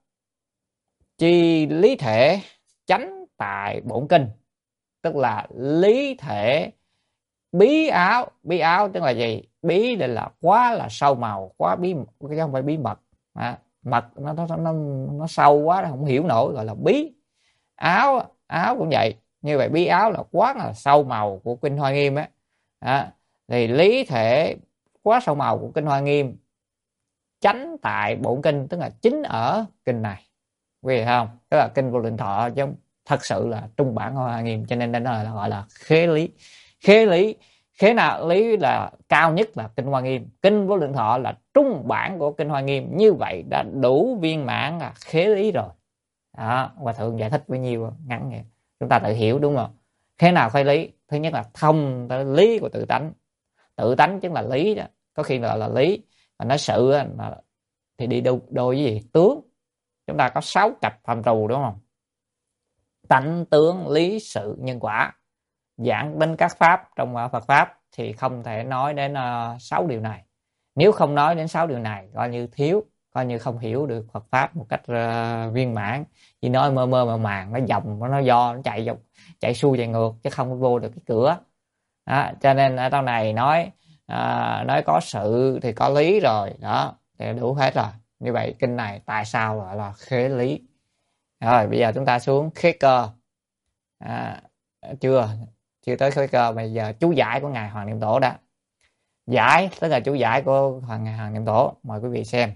chi lý thể chánh tại bổn kinh. Tức là lý thể bí áo, bí áo tức là gì? Bí đây là quá là sâu màu, quá bí, chứ không phải bí mật. À, mật nó, nó nó nó sâu quá không hiểu nổi, gọi là bí. Áo, áo cũng vậy, như vậy bí áo là quá là sâu màu của kinh Hoa Nghiêm á. À, thì lý thể quá sâu màu của kinh Hoa Nghiêm chánh tại bổn kinh, tức là chính ở kinh này, quý vị thấy không? Tức là kinh Vô Lượng Thọ chứ thật sự là trung bản Hoa Nghiêm, cho nên nó là gọi là khế lý. Khế lý, khế nào lý là cao nhất là kinh Hoa Nghiêm, kinh Vô Lượng Thọ là trung bản của kinh Hoa Nghiêm, như vậy đã đủ viên mãn là khế lý rồi. Đó, Hòa Thượng giải thích bấy nhiêu ngắn vậy, chúng ta tự hiểu đúng không? Khế nào khế lý? Thứ nhất là thông tới lý của tự tánh, tự tánh chính là lý đó, có khi gọi là lý, mà nói sự mà thì đi đôi, đôi với gì? Tướng. Chúng ta có sáu cặp phạm trù đúng không? Tánh, tướng, lý, sự, nhân quả. Giảng đến các pháp trong Phật pháp thì không thể nói đến sáu uh, điều này. Nếu không nói đến sáu điều này coi như thiếu, coi như không hiểu được Phật pháp một cách uh, viên mãn. Chỉ nói mơ mơ mà màng, nó vòng, nó do, nó chạy dọc, chạy xuôi chạy ngược, chứ không có vô được cái cửa. Đó, cho nên ở trong này nói uh, nói có sự thì có lý rồi, đó thì đủ hết rồi. Như vậy kinh này tại sao gọi là khế lý? Rồi bây giờ chúng ta xuống khế cơ. À, chưa chưa tới khế cơ, bây giờ chú giải của ngài Hoàng Niệm Tổ đó. Giải tức là chú giải của Hoàng ngài Hoàng Niệm Tổ, mời quý vị xem.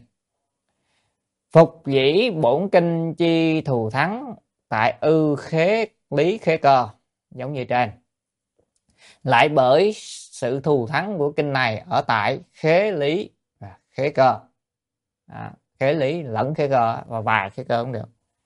Phục dĩ bổn kinh chi thù thắng tại ư khế lý khế cơ, giống như trên. Lại bởi sự thù thắng của kinh này ở tại khế lý và khế cơ. À, khế lý lẫn khế cơ và vài khế cơ cũng được.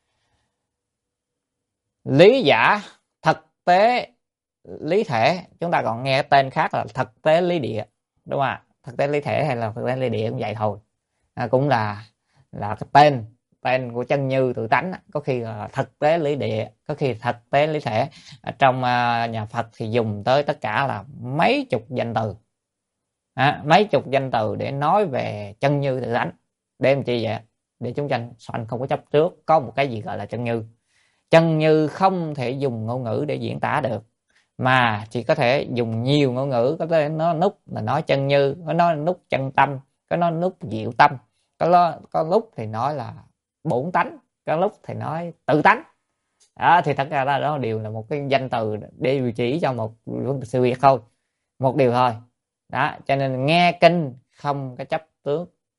Lý giả thực tế lý thể, chúng ta còn nghe tên khác là thực tế lý địa, đúng không ạ? Thực tế lý thể hay là thực tế lý địa cũng vậy thôi, à, cũng là là cái tên tên của chân như tự tánh, có khi là thực tế lý địa, có khi thực tế lý thể. Ở trong uh, nhà Phật thì dùng tới tất cả là mấy chục danh từ, à, mấy chục danh từ để nói về chân như tự tánh. Để làm chi vậy? Để chúng sanh sanh không có chấp trước có một cái gì gọi là chân như. Chân như không thể dùng ngôn ngữ để diễn tả được, mà chỉ có thể dùng nhiều ngôn ngữ. Có thể nó nút là nói chân như, có nói nút chân tâm, có nói nút diệu tâm, có, lo, có lúc thì nói là bổn tánh, có lúc thì nói tự tánh. Đó, thì tất cả đó đều là một cái danh từ để điều chỉ cho một sự việc thôi, một điều thôi. Đó, cho nên nghe kinh không có chấp tướng,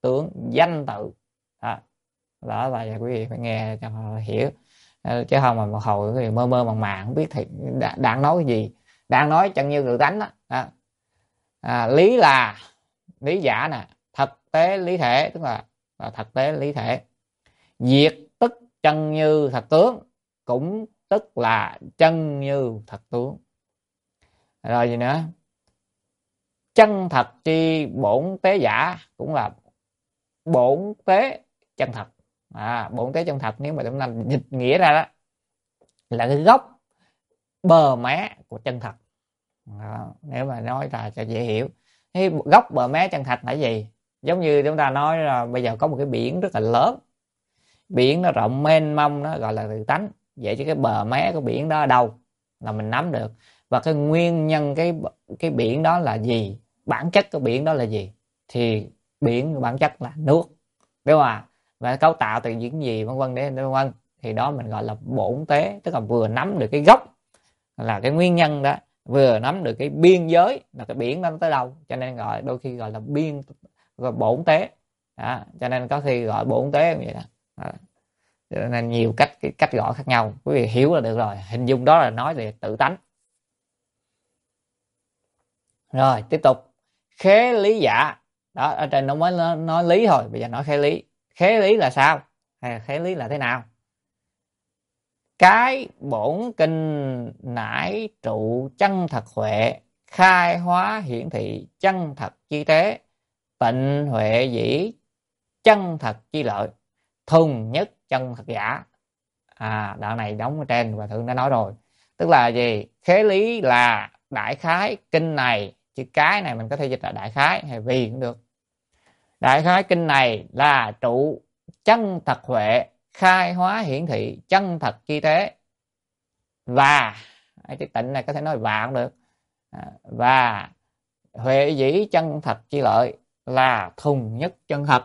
tướng, danh tự. Đó, đó là quý vị phải nghe cho hiểu, chứ không mà một hồi quý vị mơ mơ màng màng không biết thì đang nói cái gì. Đang nói chân như tự tánh đó, đó. À, lý là lý giả nè, thực tế lý thể, tức là, là thực tế lý thể. Diệt tức chân như thật tướng, cũng tức là chân như thật tướng. Rồi gì nữa? Chân thật chi bổn tế giả, cũng là bổn tế chân thật. À, bổn tế chân thật nếu mà chúng ta dịch nghĩa ra đó là cái gốc bờ mé của chân thật. Đó, nếu mà nói là cho dễ hiểu. Thế gốc bờ mé chân thật là gì? Giống như chúng ta nói là bây giờ có một cái biển rất là lớn, biển nó rộng mênh mông, nó gọi là tự tánh. Vậy chứ cái bờ mé của biển đó ở đâu là mình nắm được, và cái nguyên nhân cái cái biển đó là gì, bản chất của biển đó là gì, thì biển bản chất là nước, đúng không ạ? Và cấu tạo từ những gì vân vân để vân vân, thì đó mình gọi là bổn tế, tức là vừa nắm được cái gốc là cái nguyên nhân đó, vừa nắm được cái biên giới là cái biển đó nó tới đâu, cho nên gọi đôi khi gọi là biên, gọi bổn tế. Đó, cho nên có khi gọi bổn tế như vậy đó. Đó. Cho nên nhiều cách cái cách gọi khác nhau, quý vị hiểu là được rồi, hình dung đó là nói về tự tánh. Rồi tiếp tục khế lý giả. Đó, ở trên nó mới nói, nói lý thôi, bây giờ nói khế lý. Khế lý là sao, hay là khế lý là thế nào? Cái bổn kinh nải trụ chân thật huệ, khai hóa hiển thị chân thật chi tế, tịnh huệ dĩ chân thật chi lợi, thuần nhất chân thật giả. À, đoạn này đóng ở trên và thượng đã nói rồi. Tức là gì? Khế lý là đại khái kinh này, chứ cái này mình có thể dịch là đại khái hay vì cũng được. Đại khái kinh này là trụ chân thật huệ, khai hóa hiển thị chân thật chi tế, và cái tịnh này có thể nói và cũng được, và huệ dĩ chân thật chi lợi là thuần nhất chân thật.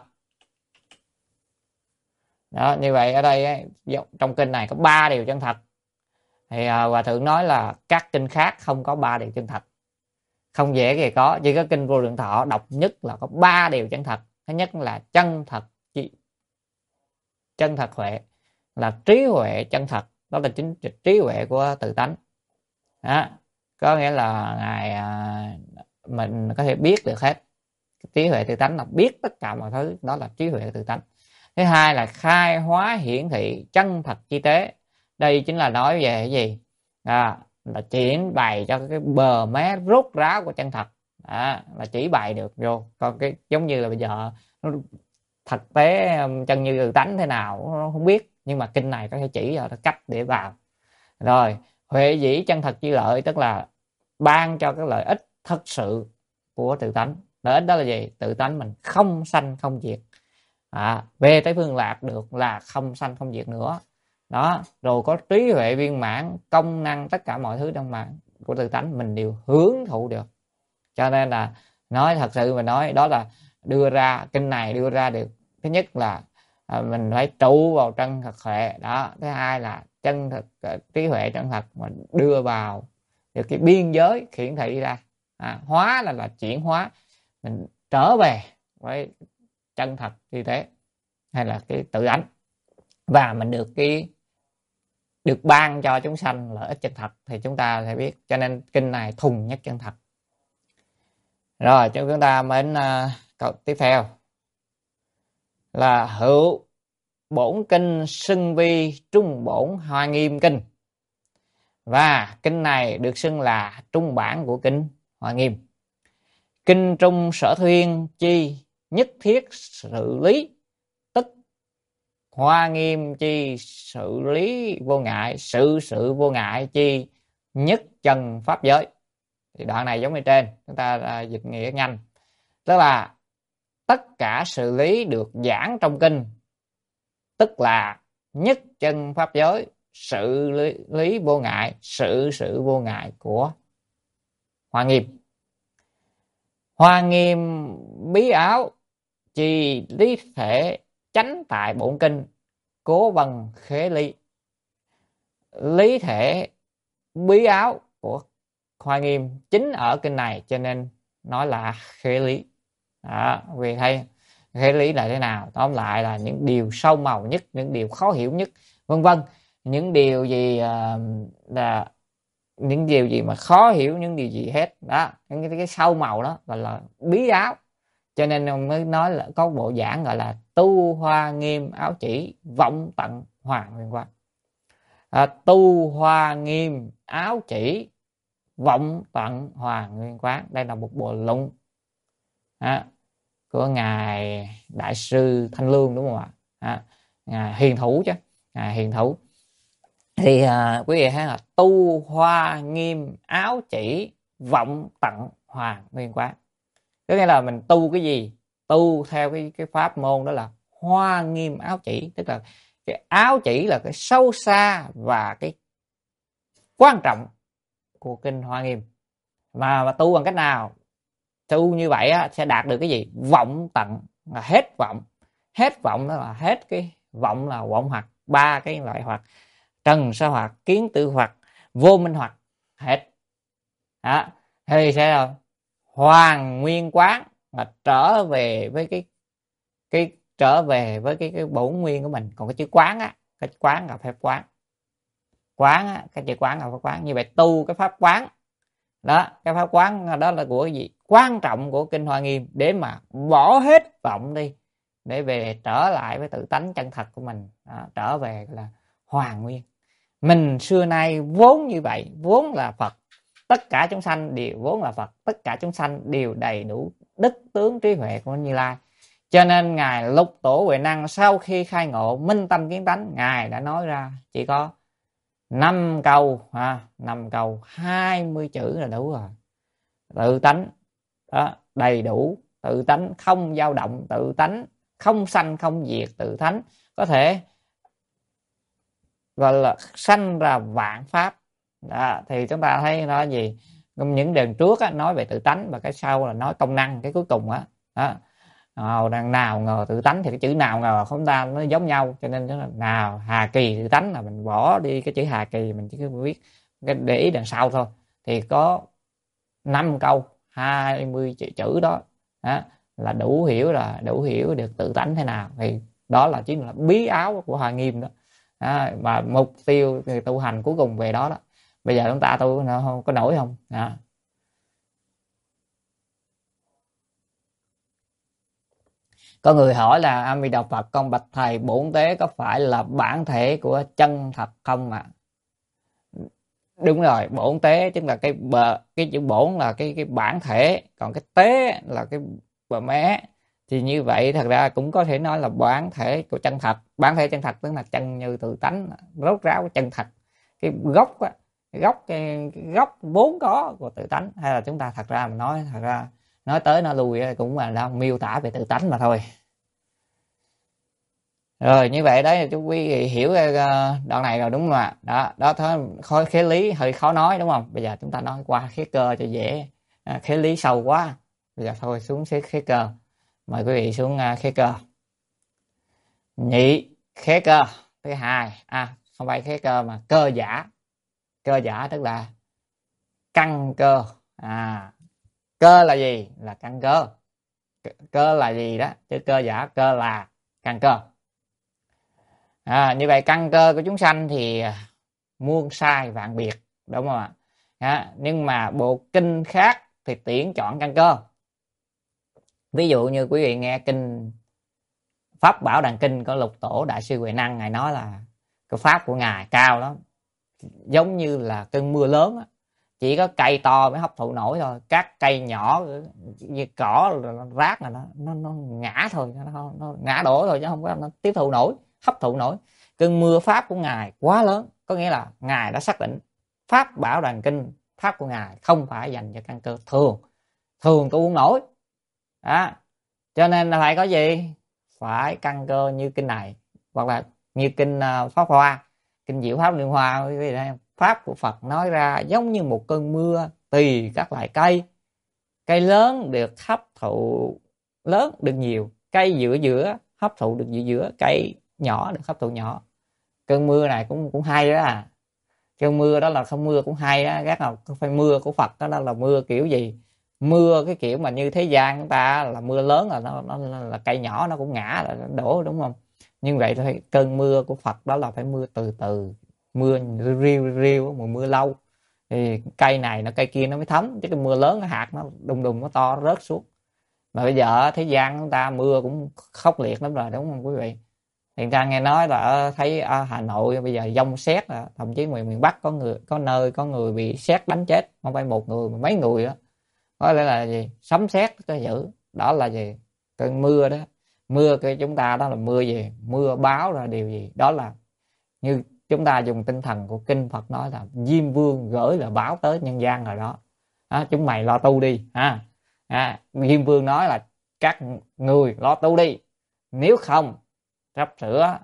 Đó, như vậy ở đây trong kinh này có ba điều chân thật, thì hòa thượng nói là các kinh khác không có ba điều chân thật, không dễ gì có, chỉ có kinh Vô Lượng Thọ độc nhất là có ba điều chân thật. Thứ nhất là chân thật chi, chân thật huệ, là trí huệ chân thật, đó là chính trí huệ của tự tánh. Đó, có nghĩa là ngài à, mình có thể biết được hết, trí huệ tự tánh là biết tất cả mọi thứ, đó là trí huệ tự tánh. Thứ hai là khai hóa hiển thị chân thật chi tế, đây chính là nói về cái gì, à, là triển bày cho cái bờ mé rốt ráo của chân thật. À, là chỉ bày được vô. Còn cái giống như là bây giờ thực tế chân như tự tánh thế nào nó không biết, nhưng mà kinh này có thể chỉ cho cách để vào. Rồi huệ dĩ chân thật chi lợi, tức là ban cho cái lợi ích thật sự của tự tánh. Lợi ích đó là gì? Tự tánh mình không sanh không diệt, à, về tới phương lạc được là không sanh không diệt nữa. Đó, rồi có trí huệ viên mãn, công năng tất cả mọi thứ trong mạng của tự tánh mình đều hướng thụ được. Cho nên là nói thật sự mà nói, đó là đưa ra kinh này đưa ra được, thứ nhất là à, mình phải trụ vào chân thật huệ đó. Thứ hai là chân thật trí huệ chân thật mình đưa vào được cái biên giới khiển thị ra, à, hóa là là chuyển hóa, mình trở về với chân thật như thế, hay là cái tự ánh, và mình được cái được ban cho chúng sanh lợi ích chân thật, thì chúng ta sẽ biết. Cho nên kinh này thuần nhất chân thật. Rồi chúng ta đến uh, câu tiếp theo là hữu bổn kinh xưng vi trung bổn Hoa Nghiêm kinh, và kinh này được xưng là trung bản của kinh Hoa Nghiêm. Kinh trung sở thuyên chi nhất thiết xử lý, tức Hoa Nghiêm chi xử lý vô ngại, sự sự vô ngại chi nhất chân pháp giới. Thì đoạn này giống như trên, chúng ta dịch nghĩa nhanh, tức là tất cả sự lý được giảng trong kinh, tức là nhất chân pháp giới, sự lý, lý vô ngại, sự sự vô ngại của Hoa Nghiêm. Hoa Nghiêm bí áo chi lý thể chánh tại bổn kinh, cố vân khế lý. Lý thể bí áo của Hoa Nghiêm chính ở kinh này, cho nên nói là khế lý. Đó, vì thấy Khế lý là thế nào? Tóm lại là những điều sâu màu nhất, những điều khó hiểu nhất, vân vân. Những điều gì uh, là những điều gì mà khó hiểu, những điều gì hết đó, những cái, cái sâu màu đó gọi là bí áo. Cho nên ông mới nói là có bộ giảng gọi là tu hoa nghiêm áo chỉ, vọng tận hoàng nguyên quang. À, tu hoa nghiêm áo chỉ, vọng tận hoàng nguyên quán. Đây là một bộ luận à, của ngài đại sư Thanh Lương, đúng không ạ? À, ngài Hiền Thủ chứ, ngài Hiền Thủ. Thì à, quý vị thấy là tu hoa nghiêm áo chỉ, vọng tận hoàng nguyên quán. Tức nghĩa là mình tu cái gì? Tu theo cái cái pháp môn đó là hoa nghiêm áo chỉ, tức là cái áo chỉ là cái sâu xa và cái quan trọng của kinh Hoa Nghiêm. Mà, mà tu bằng cách nào? Tu như vậy á, sẽ đạt được cái gì? Vọng tận, là hết vọng. Hết vọng đó là hết cái vọng, là vọng hoặc, ba cái loại hoặc: trần sa hoặc, kiến tự hoặc, vô minh hoặc, hết. Đó. Thì sẽ là hoàng nguyên quán, mà trở về với cái cái trở về với cái cái bổn nguyên của mình. Còn cái chữ quán á, cái quán là phép quán. Quán á, cái chữ quán là pháp quán. Như vậy tu cái pháp quán đó, cái pháp quán đó là của cái gì? Quan trọng của kinh Hoa Nghiêm, để mà bỏ hết vọng đi, để về trở lại với tự tánh chân thật của mình đó, trở về là hoàn nguyên. Mình xưa nay vốn như vậy, vốn là Phật. Tất cả chúng sanh đều vốn là Phật, tất cả chúng sanh đều đầy đủ đức tướng trí huệ của Như Lai. Cho nên ngài Lục Tổ Huệ Năng sau khi khai ngộ minh tâm kiến tánh, ngài đã nói ra chỉ có năm câu ha, năm câu hai mươi chữ là đủ rồi. Tự tánh đó, đầy đủ, tự tánh không dao động, tự tánh không sanh không diệt, tự tánh có thể gọi là sanh ra vạn pháp đó. Thì chúng ta thấy nó gì, những đường trước á, nói về tự tánh, và cái sau là nói công năng, cái cuối cùng á đó. Nào, nào ngờ tự tánh, thì cái chữ nào ngờ không ta nó giống nhau, cho nên là nào hà kỳ tự tánh là mình bỏ đi cái chữ hà kỳ, mình chỉ cứ viết cái để ý đằng sau thôi. Thì có năm câu hai mươi chữ, chữ đó, đó là đủ hiểu, là đủ hiểu được tự tánh thế nào. Thì đó là chính là bí áo của Hoa Nghiêm đó. Đó, và mục tiêu tu hành cuối cùng về đó đó. Bây giờ chúng ta tu nó không có nổi không đó. Có người hỏi là A Di Đà Phật, con bạch thầy, bổn tế có phải là bản thể của chân thật không ạ? À? Đúng rồi, bổn tế chính là cái bờ, cái chữ bổn là cái cái bản thể, còn cái tế là cái bờ mé. Thì như vậy thật ra cũng có thể nói là bản thể của chân thật. Bản thể chân thật tức là chân như tự tánh, rốt ráo chân thật. Cái gốc á, cái gốc cái, cái gốc vốn có của tự tánh. Hay là chúng ta thật ra mình nói thật ra nói tới nói lui cũng là đang miêu tả về tự tánh mà thôi. Rồi như vậy đấy, chú quý vị hiểu đoạn này rồi đúng không ạ? Đó, đó thôi, khế lý hơi khó nói đúng không? Bây giờ chúng ta nói qua khế cơ cho dễ. À, khế lý sâu quá. Bây giờ thôi xuống khế, khế cơ. Mời quý vị xuống uh, khế cơ. Nhị khế cơ thứ hai, à không phải khế cơ mà cơ giả. Cơ giả tức là căn cơ. À, cơ là gì? Là căn cơ. Cơ là gì đó? Chứ cơ giả, cơ là căn cơ. À, như vậy căn cơ của chúng sanh thì muôn sai vạn biệt, đúng không ạ? À, nhưng mà bộ kinh khác thì tuyển chọn căn cơ. Ví dụ như quý vị nghe kinh Pháp Bảo Đàn Kinh của Lục Tổ Đại sư Huệ Năng, ngài nói là cái pháp của ngài cao lắm, giống như là cơn mưa lớn á. Chỉ có cây to mới hấp thụ nổi thôi, các cây nhỏ như cỏ rác là nó nó, nó ngã thôi, nó, nó ngã đổ thôi chứ không có nó tiếp thụ nổi, hấp thụ nổi. Cơn mưa pháp của ngài quá lớn, có nghĩa là ngài đã xác định Pháp Bảo Đàn Kinh, pháp của ngài không phải dành cho căn cơ thường, thường tu không nổi đó. Cho nên là phải có gì, phải căn cơ như kinh này, hoặc là như kinh uh, Pháp Hoa, kinh Diệu Pháp Liên Hoa. Pháp của Phật nói ra giống như một cơn mưa, tùy các loại cây. Cây lớn được hấp thụ lớn được nhiều, cây giữa giữa hấp thụ được giữa giữa, cây nhỏ được hấp thụ nhỏ. Cơn mưa này cũng cũng hay đó à. Cơn mưa đó là không mưa cũng hay đó, gác nào phải mưa của Phật đó, đó là mưa kiểu gì? Mưa cái kiểu mà như thế gian chúng ta là mưa lớn là nó, nó là cây nhỏ nó cũng ngã là nó đổ, đúng không? Nhưng vậy thôi, cơn mưa của Phật đó là phải mưa từ từ, mưa riu riu, mùa mưa lâu thì cây này nó cây kia nó mới thấm, chứ cái mưa lớn cái hạt nó đùng đùng nó to nó rớt xuống. Mà bây giờ thế gian chúng ta mưa cũng khốc liệt lắm rồi, đúng không quý vị? Hiện ra nghe nói là ở, thấy ở Hà Nội bây giờ dông sét, là thậm chí miền miền Bắc có người có nơi có người bị sét đánh chết, không phải một người mà mấy người đó. Có lẽ là gì? Sấm sét cái dữ. Đó là gì? Cơn mưa đó. Mưa của chúng ta đó là mưa gì? Mưa báo ra điều gì? Đó là như chúng ta dùng tinh thần của kinh Phật nói là Diêm Vương gửi là báo tới nhân gian rồi đó. Đó, chúng mày lo tu đi ha. À, Diêm Vương nói là các người lo tu đi, nếu không sắp sửa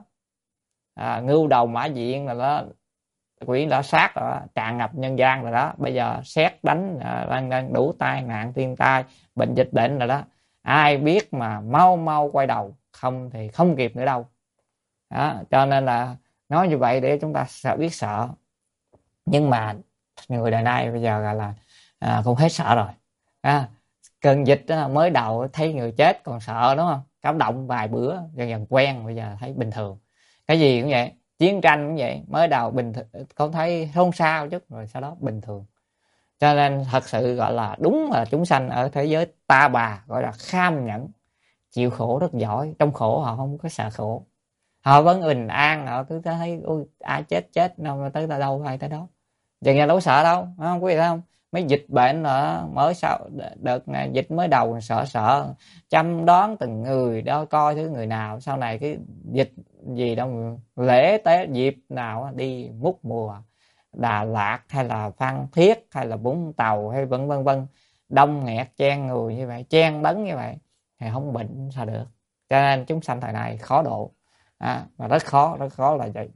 à, ngưu đầu mã diện là đó, quỷ đã sát rồi đó, tràn ngập nhân gian rồi đó. Bây giờ xét đánh à, đang đang đủ tai nạn thiên tai bệnh dịch bệnh rồi đó. Ai biết mà mau mau quay đầu, không thì không kịp nữa đâu. Đó, cho nên là nói như vậy để chúng ta sợ, biết sợ. Nhưng mà người đời nay bây giờ là, là à, cũng hết sợ rồi. À, cơn dịch đó, mới đầu thấy người chết còn sợ, đúng không? Cảm động vài bữa dần dần quen, bây giờ thấy bình thường. Cái gì cũng vậy, chiến tranh cũng vậy, mới đầu bình thường con thấy không sao chút, rồi sau đó bình thường. Cho nên thật sự gọi là đúng là chúng sanh ở thế giới ta bà gọi là kham nhẫn, chịu khổ rất giỏi. Trong khổ họ không có sợ khổ, họ vẫn bình an, họ cứ thấy ôi ai chết chết đâu, tới ta đâu hay tới đó, giờ nghe đâu có sợ đâu, không quý vị thấy không? Mấy dịch bệnh nữa mới sau đợt này dịch mới đầu sợ sợ, chăm đoán từng người đó, coi thứ người nào sau này cái dịch gì đâu, lễ tế dịp nào đi múc mùa Đà Lạt hay là Phan Thiết hay là Vũng Tàu hay vân vân vân, đông nghẹt chen người như vậy, chen lấn như vậy thì không bệnh sao được. Cho nên chúng sanh thời này khó độ, à, mà rất khó, rất khó là vậy.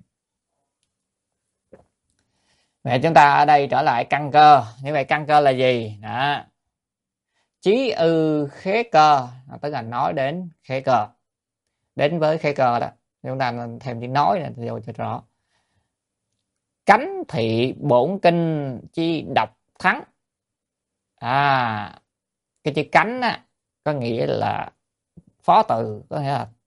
Vậy chúng ta ở đây trở lại căn cơ. Như vậy căn cơ là gì? Đó. Chí ư khế cơ, tức là nói đến khế cơ. Đến với khế cơ đó, chúng ta thêm chữ nói này rồi cho rõ. Cánh thị bổn kinh chi độc thắng. À, cái chữ cánh á, có nghĩa là phó từ, có nghĩa là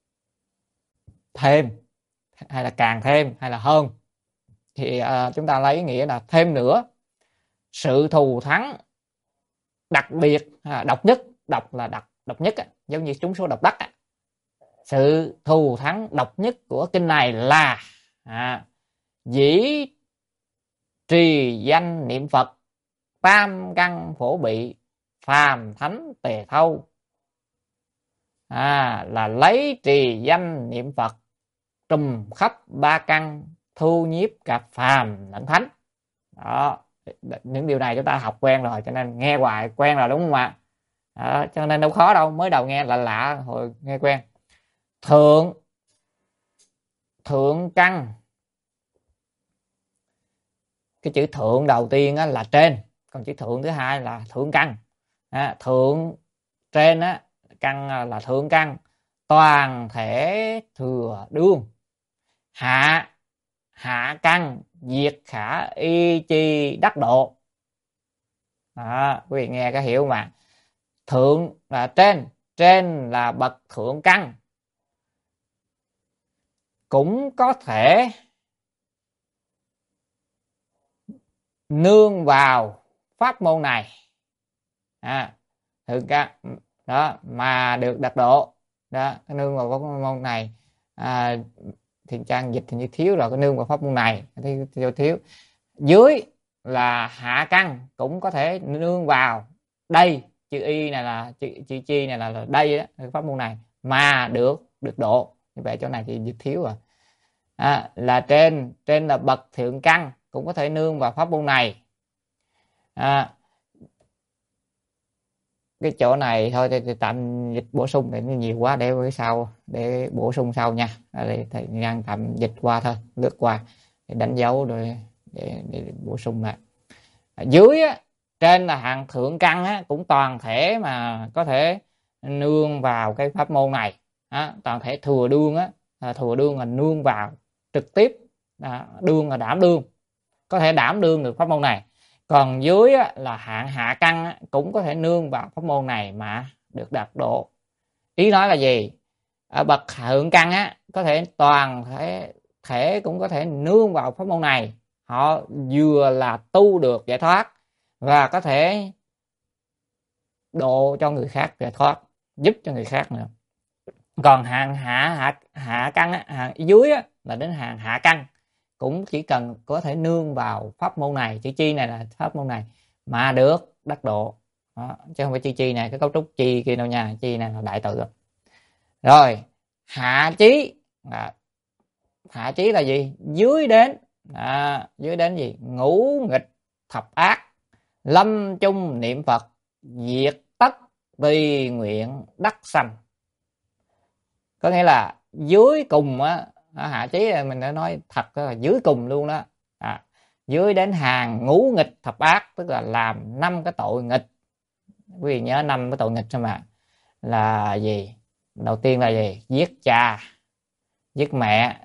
thêm, hay là càng thêm, hay là hơn. Thì à, chúng ta lấy nghĩa là thêm nữa. Sự thù thắng đặc biệt, à, độc nhất, độc là độc, độc nhất á, giống như trúng số độc đắc á. Sự thù thắng độc nhất của kinh này là à, dĩ trì danh niệm Phật, tam căn phổ bị, phàm thánh tề thâu. À, là lấy trì danh niệm Phật trùm khắp ba căn, thu nhiếp cả phàm lẫn thánh. Đó, những điều này chúng ta học quen rồi, cho nên nghe hoài quen rồi, đúng không ạ? Đó, cho nên đâu khó đâu, mới đầu nghe là lạ, hồi nghe quen. Thượng thượng căn, cái chữ thượng đầu tiên á, là trên, còn chữ thượng thứ hai là thượng căn. À, thượng trên á, căn là thượng căn, toàn thể thừa đương. Hạ hạ căn, diệt khả y chi đắc độ. Đó, quý vị nghe cái hiểu mà. Thượng là trên, trên là bậc thượng căn, cũng có thể nương vào pháp môn này, à, thượng căn đó mà được đạt độ. Đó, cái nương vào pháp môn này, à, thì trang dịch thì như thiếu rồi, cái nương vào pháp môn này thì thiếu, thiếu. Dưới là hạ căn, cũng có thể nương vào đây, chữ y này là chữ, chữ chi này là, là đây đó, pháp môn này mà được được độ. Như vậy chỗ này thì dịch thiếu rồi. À, là trên, trên là bậc thượng căn, cũng có thể nương vào pháp môn này. À, cái chỗ này thôi thì, thì tạm dịch bổ sung, để nhiều quá để bữa sau để bổ sung sau nha. Đây thầy đang tạm dịch qua thôi, lướt qua để đánh dấu rồi để, để bổ sung lại. Ở dưới á, trên là hàng thượng căn á, cũng toàn thể mà có thể nương vào cái pháp môn này. Đó, toàn thể thừa đương á, à, thừa đương là nương vào trực tiếp, à, đương là đảm đương, có thể đảm đương được pháp môn này. Còn dưới á, là hạng hạ căn á, cũng có thể nương vào pháp môn này mà được đạt độ. Ý nói là gì? Ở bậc thượng căn á, có thể toàn thể thể cũng có thể nương vào pháp môn này, họ vừa là tu được giải thoát và có thể độ cho người khác giải thoát, giúp cho người khác nữa. Còn hạng hạ hạ hạ căn á, hạng dưới á, là đến hạng hạ căn cũng chỉ cần có thể nương vào pháp môn này, chữ chi này là pháp môn này mà được đắc độ. Đó, chứ không phải chữ chi này cái cấu trúc chi kia đâu nha, chi này là đại tự. Rồi hạ chí, à, hạ chí là gì? Dưới đến, à, dưới đến gì? Ngũ nghịch thập ác, lâm chung niệm Phật, diệt tất tùy nguyện đắc sanh. Có nghĩa là dưới cùng á, hạ chí là mình đã nói thật là dưới cùng luôn đó. À, dưới đến hàng ngũ nghịch thập ác, tức là làm năm cái tội nghịch. Quý vị nhớ năm cái tội nghịch sao mà? Là gì? Đầu tiên là gì? Giết cha, giết mẹ,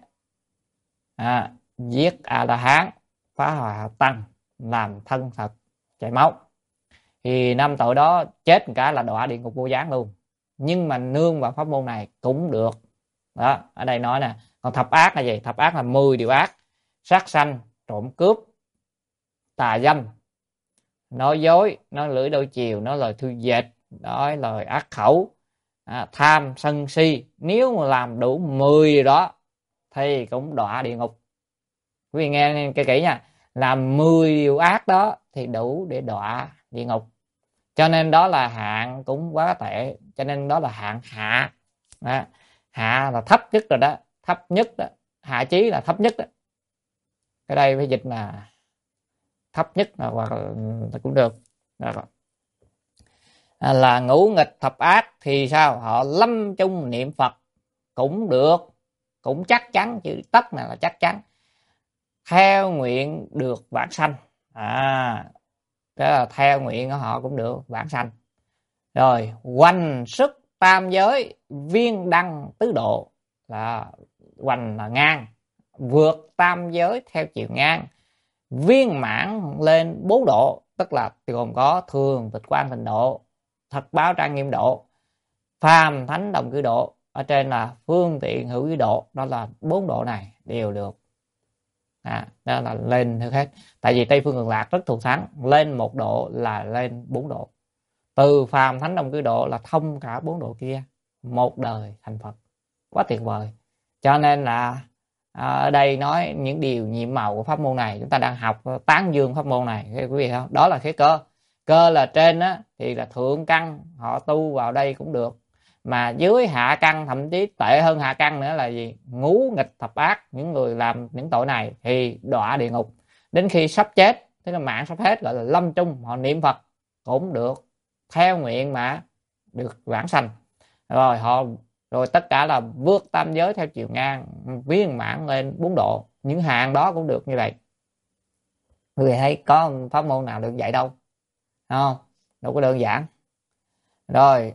à, giết A La Hán, phá hoại hợp tăng, làm thân Phật chảy máu. Thì năm tội đó chết cả là đọa địa ngục vô gián luôn. Nhưng mà nương vào pháp môn này cũng được. Đó, ở đây nói nè. Còn thập ác là gì? Thập ác là mười điều ác: sát sanh, trộm cướp, tà dâm, nói dối, nói lưỡi đôi chiều, nói lời thư dệt, nói lời ác khẩu, à, tham sân si. Nếu mà làm đủ mười điều đó thì cũng đọa địa ngục. Quý vị nghe kỹ kỹ nha, làm mười điều ác đó thì đủ để đọa địa ngục. Cho nên đó là hạng cũng quá tệ, cho nên đó là hạng hạ. Đó. Hạ là thấp nhất rồi đó, thấp nhất đó, hạ chí là thấp nhất đó. Cái đây phải dịch là thấp nhất là hoặc là cũng được. Đó. À, là ngũ nghịch thập ác thì sao? Họ lâm chung niệm Phật cũng được, cũng chắc chắn, chữ tất này là chắc chắn. Theo nguyện được vãng sanh, à, cái là theo nguyện của họ cũng được vãng sanh. Rồi hoành sức tam giới, viên đăng tứ độ, là hoành là ngang, vượt tam giới theo chiều ngang, viên mãn lên bốn độ, tức là gồm có thường tịch quan tịnh độ, thật báo trang nghiêm độ, phàm thánh đồng cư độ, ở trên là phương tiện hữu ý độ. Đó là bốn độ này đều được. À, đó là lên được hết. Tại vì Tây Phương Cực Lạc rất thù thắng, lên một độ là lên bốn độ. Từ phàm thánh đồng cư độ là thông cả bốn độ kia, một đời thành Phật, quá tuyệt vời. Cho nên là à, ở đây nói những điều nhiệm màu của pháp môn này, chúng ta đang học tán dương pháp môn này, quý vị không? Đó là khế cơ. Cơ là trên á thì là thượng căn, họ tu vào đây cũng được. Mà dưới hạ căn, thậm chí tệ hơn hạ căn nữa là gì? Ngũ nghịch thập ác, những người làm những tội này thì đọa địa ngục. Đến khi sắp chết, tức là mạng sắp hết, gọi là lâm chung, họ niệm Phật cũng được, theo nguyện mà được vãng sanh. Rồi họ rồi tất cả là vượt tam giới theo chiều ngang, viên mãn lên bốn độ. Những hàng đó cũng được như vậy. Quý vị thấy có pháp môn nào được vậy đâu, không? Đâu có đơn giản. Rồi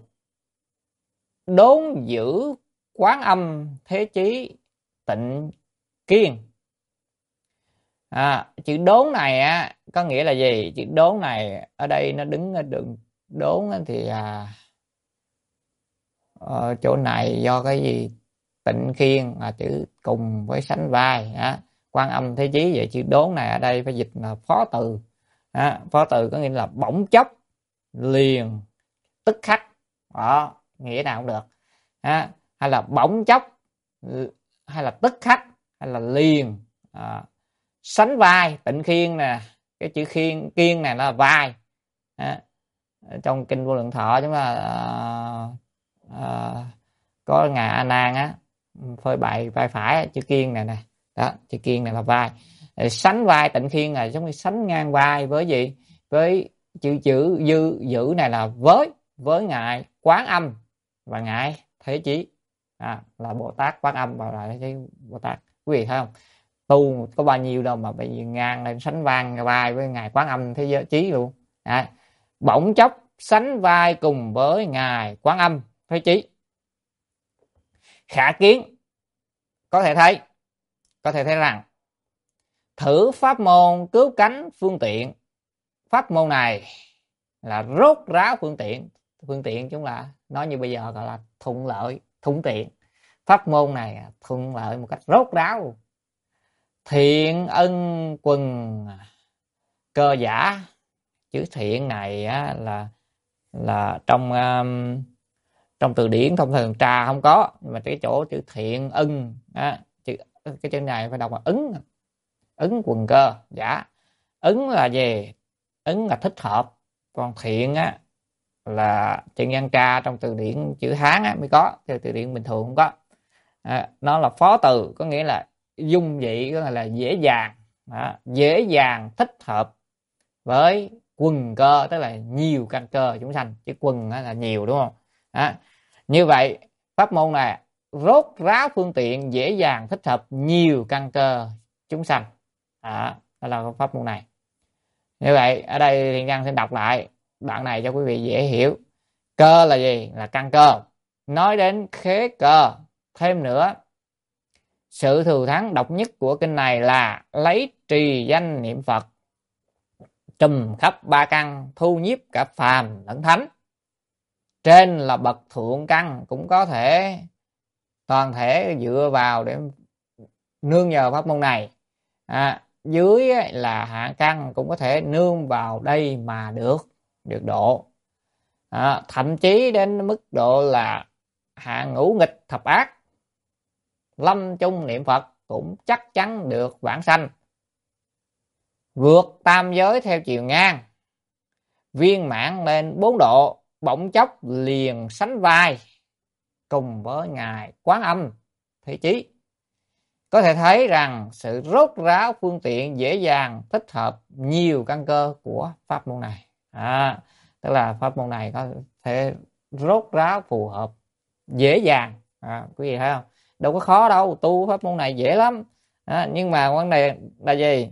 đốn giữ quán âm thế chí tịnh kiên. À, chữ đốn này á có nghĩa là gì? Chữ đốn này ở đây nó đứng ở đường đốn thì à, ờ, chỗ này do cái gì? Tịnh kiên là chữ cùng với sánh vai á. Quan âm thế chí, vậy chữ đốn này ở đây phải dịch là phó từ. À, phó từ có nghĩa là bỗng chốc, liền, tức khắc. Đó, nghĩa nào cũng được. À, hay là bỗng chốc, hay là tức khắc, hay là liền. À, sánh vai, tịnh khiên nè, cái chữ khiên kiên này là vai. À, trong kinh Vô Lượng Thọ chúng ta à, à, có ngài A Nan á phơi bày vai phải, chữ kiên này nè, đó, chữ kiên này là vai. Sánh vai tịnh khiên là giống như sánh ngang vai với gì? Với chữ chữ dư giữ này là với với ngài Quán Âm và ngài Thế Chí, à, là Bồ Tát Quán Âm và lại cái Bồ Tát. Quý vị thấy không? Tu có bao nhiêu đâu mà bị ngang lên sánh vang vai với ngài Quán Âm Thế Giới Chí luôn. À, bỗng chốc sánh vai cùng với ngài Quán Âm Thế Chí. Khả kiến, có thể thấy có thể thấy rằng thử pháp môn cứu cánh phương tiện pháp môn này là rốt ráo phương tiện. Phương tiện chúng là nói như bây giờ gọi là thuận lợi, thuận tiện. Pháp môn này thuận lợi một cách rốt ráo. Thiện ân quần cơ giả. Chữ thiện này á, là là trong um, trong từ điển thông thường trà không có, nhưng mà cái chỗ chữ thiện ân á, chữ cái chữ này phải đọc là ứng. Ứng quần cơ giả. Ứng là gì? Ứng là thích hợp. Còn thiện á là chữ nhân tra trong từ điển chữ Hán á, mới có, từ từ điển bình thường không có. À, nó là phó từ, có nghĩa là dung dị, có nghĩa là dễ dàng. Đó, dễ dàng thích hợp với quần cơ, tức là nhiều căn cơ chúng sanh. Chứ quần là nhiều, đúng không? Đó. Như vậy pháp môn này rốt ráo phương tiện, dễ dàng thích hợp nhiều căn cơ chúng sanh. Đó, đó là pháp môn này. Như vậy ở đây Thiện Nhân sẽ đọc lại đoạn này cho quý vị dễ hiểu. Cơ là gì? Là căn cơ. Nói đến khế cơ thêm nữa, sự thù thắng độc nhất của kinh này là lấy trì danh niệm Phật trùm khắp ba căn, thu nhiếp cả phàm lẫn thánh. Trên là bậc thượng căn cũng có thể toàn thể dựa vào để nương nhờ pháp môn này. À, dưới là hạ căn cũng có thể nương vào đây mà được được độ. À, thậm chí đến mức độ là hạ ngũ nghịch thập ác, lâm chung niệm Phật cũng chắc chắn được vãng sanh. Vượt tam giới theo chiều ngang, viên mãn lên bốn độ, bỗng chốc liền sánh vai cùng với ngài Quán Âm Thế Chí. Có thể thấy rằng sự rốt ráo phương tiện, dễ dàng thích hợp nhiều căn cơ của pháp môn này. À, tức là pháp môn này có thể rốt ráo, phù hợp, dễ dàng. À, quý vị thấy không? Đâu có khó đâu, tu pháp môn này dễ lắm. À, nhưng mà vấn đề là gì?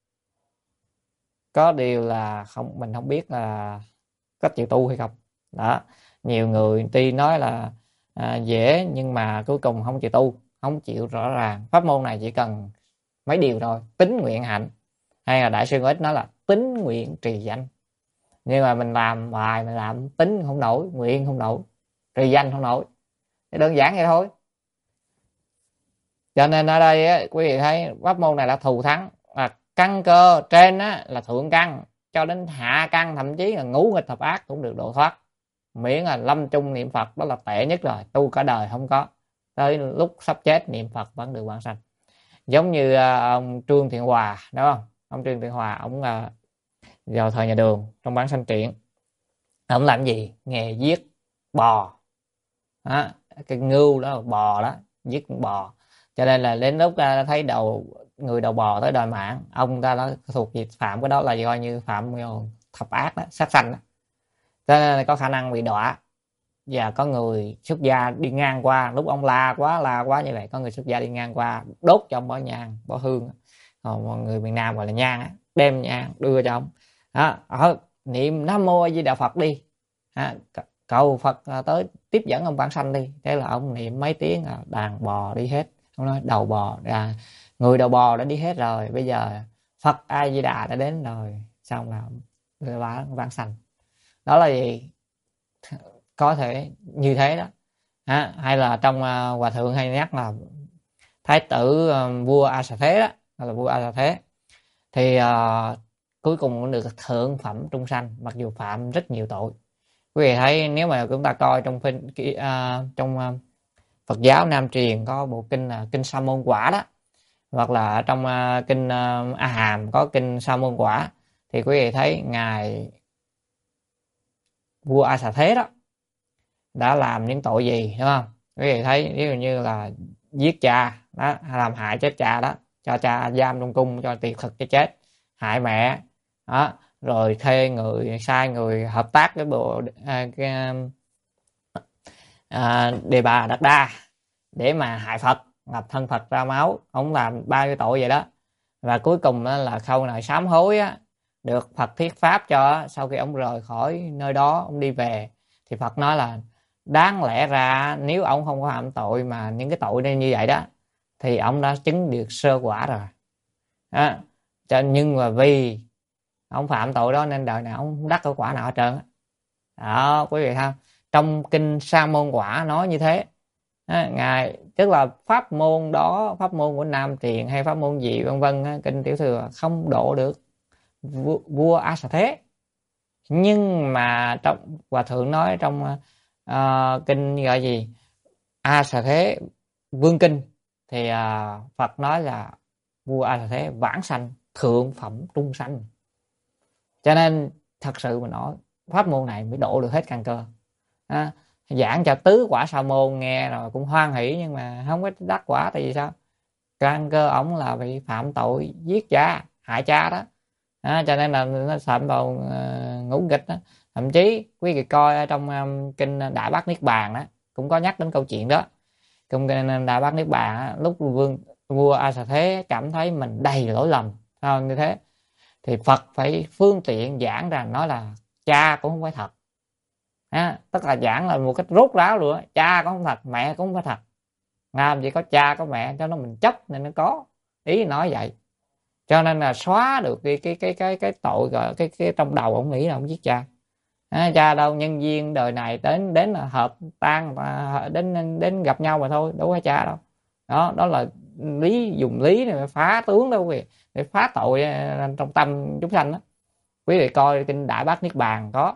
Có điều là không, mình không biết là cách chịu tu hay không. Đó, nhiều người tuy nói là à, dễ nhưng mà cuối cùng không chịu tu, không chịu rõ ràng. Pháp môn này chỉ cần mấy điều thôi: tín nguyện hạnh, hay là Đại sư Ngô Ích nói là tín nguyện trì danh. Nhưng mà mình làm hoài, mình làm tín không nổi, nguyện không nổi, trì danh không nổi. Đơn giản vậy thôi. Cho nên ở đây á, quý vị thấy pháp môn này là thù thắng. À, căn cơ trên á, là thượng căn cho đến hạ căn, thậm chí là ngũ nghịch thập ác cũng được độ thoát, miễn là lâm chung niệm Phật. Đó là tệ nhất rồi, tu cả đời không có, tới lúc sắp chết niệm Phật vẫn được vãng sanh. Giống như uh, ông Trương Thiện Hòa, đúng không? Ông Trương Thiện Hòa, ông uh, vào thời nhà Đường trong Bản Sanh Truyện, ông làm gì? Nghề giết bò. Đó, cái ngưu đó, bò đó, giết bò. Cho nên là đến lúc uh, thấy đầu người đầu bò tới đòi mạng, ông ta đó thuộc về phạm cái đó, là coi như phạm thập ác đó, sát sanh đó. Cho nên là có khả năng bị đọa. Và có người xuất gia đi ngang qua, lúc ông la quá la quá như vậy, có người xuất gia đi ngang qua đốt cho ông bó nhang, bó hương. Còn mọi người miền Nam gọi là nhang á, đem nhang đưa cho ông. Đó, ở niệm Nam Mô A Di Đà Phật đi, à, cầu Phật tới tiếp dẫn ông vãng sanh đi. Thế là ông niệm mấy tiếng, đàn bò đi hết. Ông nói đầu bò, à, người đầu bò đã đi hết rồi, bây giờ Phật A Di Đà đã đến rồi. Xong là vãng vãng sanh. Đó là gì? Có thể như thế đó. À, hay là trong uh, Hòa Thượng hay nhắc là Thái tử uh, vua A Xà Thế đó, là vua A Xà Thế thì uh, cuối cùng cũng được thượng phẩm trung sanh, mặc dù phạm rất nhiều tội. Quý vị thấy nếu mà chúng ta coi trong phim uh, trong uh, Phật giáo Nam truyền có bộ kinh là uh, kinh Sa Môn Quả đó, hoặc là trong uh, kinh uh, A Hàm có kinh Sa Môn Quả, thì quý vị thấy ngài vua A Xà Thế đó đã làm những tội gì, đúng không? Quý vị thấy ví dụ như là giết cha đó, làm hại chết cha đó, cho cha giam trong cung cho tuyệt thực cho chết, hại mẹ đó, rồi thuê người, sai người hợp tác với bộ à, cái, à, Đề Bà Đạt Đa để mà hại Phật, ngập thân Phật ra máu. Ông làm bao nhiêu tội vậy đó. Và cuối cùng là khâu này sám hối á, được Phật thuyết pháp cho. Sau khi ông rời khỏi nơi đó, ông đi về thì Phật nói là đáng lẽ ra nếu ông không có phạm tội mà những cái tội này như vậy đó thì ông đã chứng được sơ quả rồi. À, nhưng mà vì ông phạm tội đó nên đời nào ông không đắc cái quả nào hết trơn. Đó quý vị ha, trong kinh Sa Môn Quả nói như thế. À, ngài tức là pháp môn đó, pháp môn của Nam Truyền hay pháp môn gì vân vân, kinh Tiểu Thừa không độ được vua, vua A Xà Thế. Nhưng mà trong hòa thượng nói trong uh, kinh gọi gì A Xà Thế Vương Kinh thì uh, Phật nói là vua A Xà Thế vãng sanh thượng phẩm trung sanh. Cho nên thật sự mà nói pháp môn này mới độ được hết căn cơ. À, giảng cho tứ quả sa môn nghe rồi cũng hoan hỷ, nhưng mà không có đắc quả. Tại vì sao? Căn cơ ổng là bị phạm tội giết cha, hại cha đó. À, cho nên là nó phạm vào uh, ngũ nghịch đó. Thậm chí quý vị coi ở trong um, kinh Đại Bát Niết Bàn đó cũng có nhắc đến câu chuyện đó. Trong kinh Đại Bát Niết Bàn đó, lúc vương vua A Xà Thế cảm thấy mình đầy lỗi lầm sao như thế thì Phật phải phương tiện giảng rằng nói là cha cũng không phải thật. À, tức là giảng là một cách rốt ráo luôn. Cha cũng không thật, mẹ cũng không phải thật. Làm gì có cha có mẹ, cho nó mình chấp nên nó có. Ý nói vậy. Cho nên là xóa được cái cái cái cái cái tội gọi cái cái trong đầu ông nghĩ là ông giết cha. À, cha đâu, nhân viên đời này đến đến là hợp tan và đến đến gặp nhau mà thôi, đâu phải cha đâu. Đó, đó là lý, dùng lý này phá tướng đâu quý vị, để phá tội trong tâm chúng sanh đó. Quý vị coi kinh Đại Bát Niết Bàn có.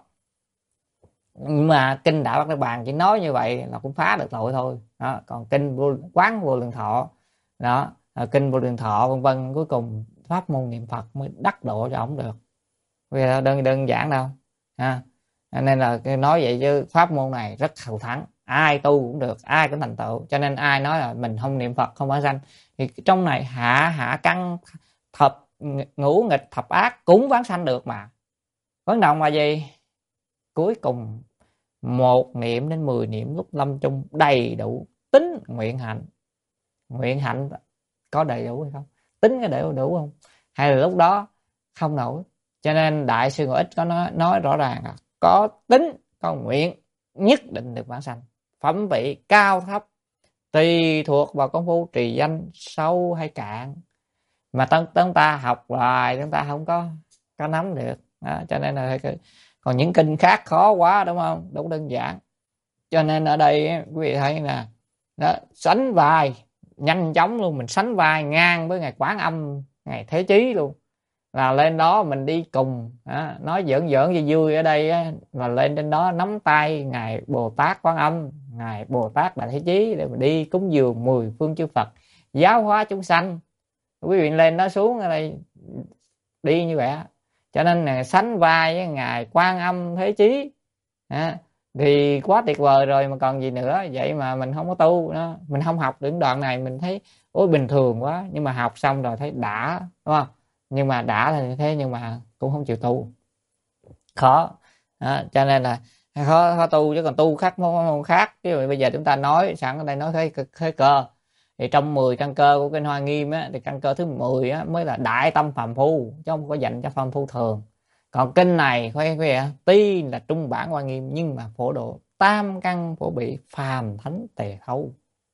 Nhưng mà kinh Đại Bát Niết Bàn chỉ nói như vậy là cũng phá được tội thôi. Đó, còn kinh vô, Quán Vô Lượng Thọ đó, kinh Vô Lượng Thọ vân vân, cuối cùng pháp môn niệm Phật mới đắc độ cho ổng được. Vì đơn đơn giản đâu. Ha. Nên là nói vậy chứ pháp môn này rất hậu thắng, ai tu cũng được, ai cũng thành tựu. Cho nên ai nói là mình không niệm Phật không phải sanh, thì trong này hạ hạ căn thập ngũ nghịch thập ác cũng vãng sanh được mà. Vấn đề là gì? Cuối cùng một niệm đến mười niệm lúc lâm chung đầy đủ tính nguyện hạnh. Nguyện hạnh có đầy đủ hay không? Tính có đầy đủ không? Hay là lúc đó không nổi? Cho nên Đại sư Ngộ Ích có nói, nói rõ ràng là có tính, có nguyện nhất định được vãng sanh. Phẩm vị cao thấp tùy thuộc vào công phu trì danh sâu hay cạn. Mà chúng ta học hoài chúng ta không có có nắm được. Đó, cho nên là còn những kinh khác khó quá đúng không? Đúng đơn giản. Cho nên ở đây quý vị thấy là đó, sánh vai nhanh chóng luôn, mình sánh vai ngang với ngài Quán Âm, ngài Thế Chí luôn. Là lên đó mình đi cùng, đó, nói giỡn giỡn vui vui ở đây á, là lên trên đó nắm tay ngài Bồ Tát Quán Âm, ngài Bồ Tát Đại Thế Chí để mà đi cúng dường mười phương chư Phật, giáo hóa chúng sanh. Quý vị lên đó xuống ở đây đi như vậy. Cho nên là sánh vai với ngài Quan Âm Thế Chí à, thì quá tuyệt vời rồi mà còn gì nữa. Vậy mà mình không có tu đó, mình không học đến đoạn này mình thấy ôi bình thường quá, nhưng mà học xong rồi thấy đã, đúng không? Nhưng mà đã là như thế nhưng mà cũng không chịu tu, khó đó, cho nên là khó, khó tu. Chứ còn tu khác môn khác. Chứ bây giờ chúng ta nói sẵn ở đây nói thế, thế cơ thì trong mười căn cơ của kinh Hoa Nghiêm á, thì căn cơ thứ mười á, mới là đại tâm phàm phu, chứ không có dành cho phàm phu thường. Còn kinh này quý vị tuy là trung bản Hoa Nghiêm nhưng mà phổ độ tam căn phổ bị phàm thánh tề thấu,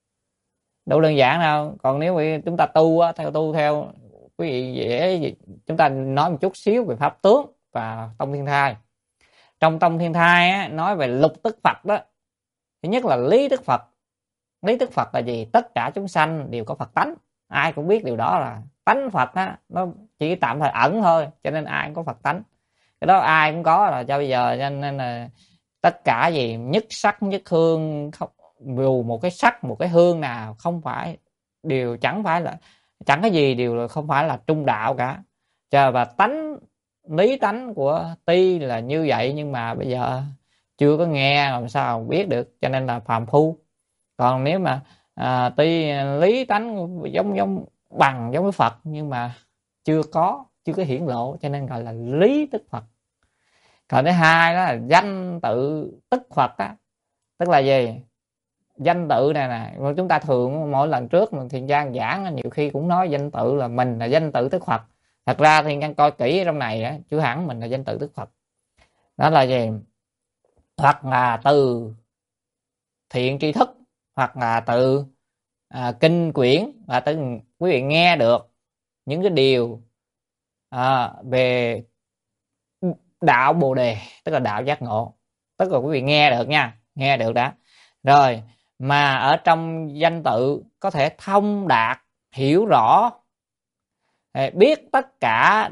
đâu đơn giản đâu. Còn nếu mà chúng ta tu á, theo tu theo quý vị dễ, chúng ta nói một chút xíu về pháp tướng và tông thiên thai. Trong tông thiên thai á, nói về lục tức Phật đó. Thứ nhất là lý tức Phật. Lý tức Phật là gì? Tất cả chúng sanh đều có Phật tánh. Ai cũng biết điều đó là tánh Phật á, nó chỉ tạm thời ẩn thôi, cho nên ai cũng có Phật tánh. Cái đó ai cũng có rồi cho bây giờ. Cho nên là tất cả gì nhất sắc nhất hương, không, dù một cái sắc một cái hương nào không phải đều chẳng phải là chẳng cái gì đều là không phải là trung đạo cả. Chờ và tánh lý tánh của Ti là như vậy, nhưng mà bây giờ chưa có nghe làm sao biết được, cho nên là phàm phu. Còn nếu mà à, Ti lý tánh giống giống bằng giống với Phật nhưng mà chưa có chưa có hiển lộ, cho nên gọi là lý tức Phật. Còn thứ hai đó là danh tự tức Phật á, tức là gì? Danh tự này nè, chúng ta thường mỗi lần trước mình Thiện Giang giảng nhiều khi cũng nói danh tự là mình là danh tự tức Phật. Thật ra Thiện Giang coi kỹ ở trong này á, chứ hẳn mình là danh tự tức Phật. Đó là gì? Hoặc là từ thiện tri thức, hoặc là từ à, kinh quyển, và từ quý vị nghe được những cái điều à, về đạo Bồ Đề, tức là đạo giác ngộ. Tức là quý vị nghe được nha, nghe được đã. Rồi, mà ở trong danh tự có thể thông đạt, hiểu rõ, biết tất cả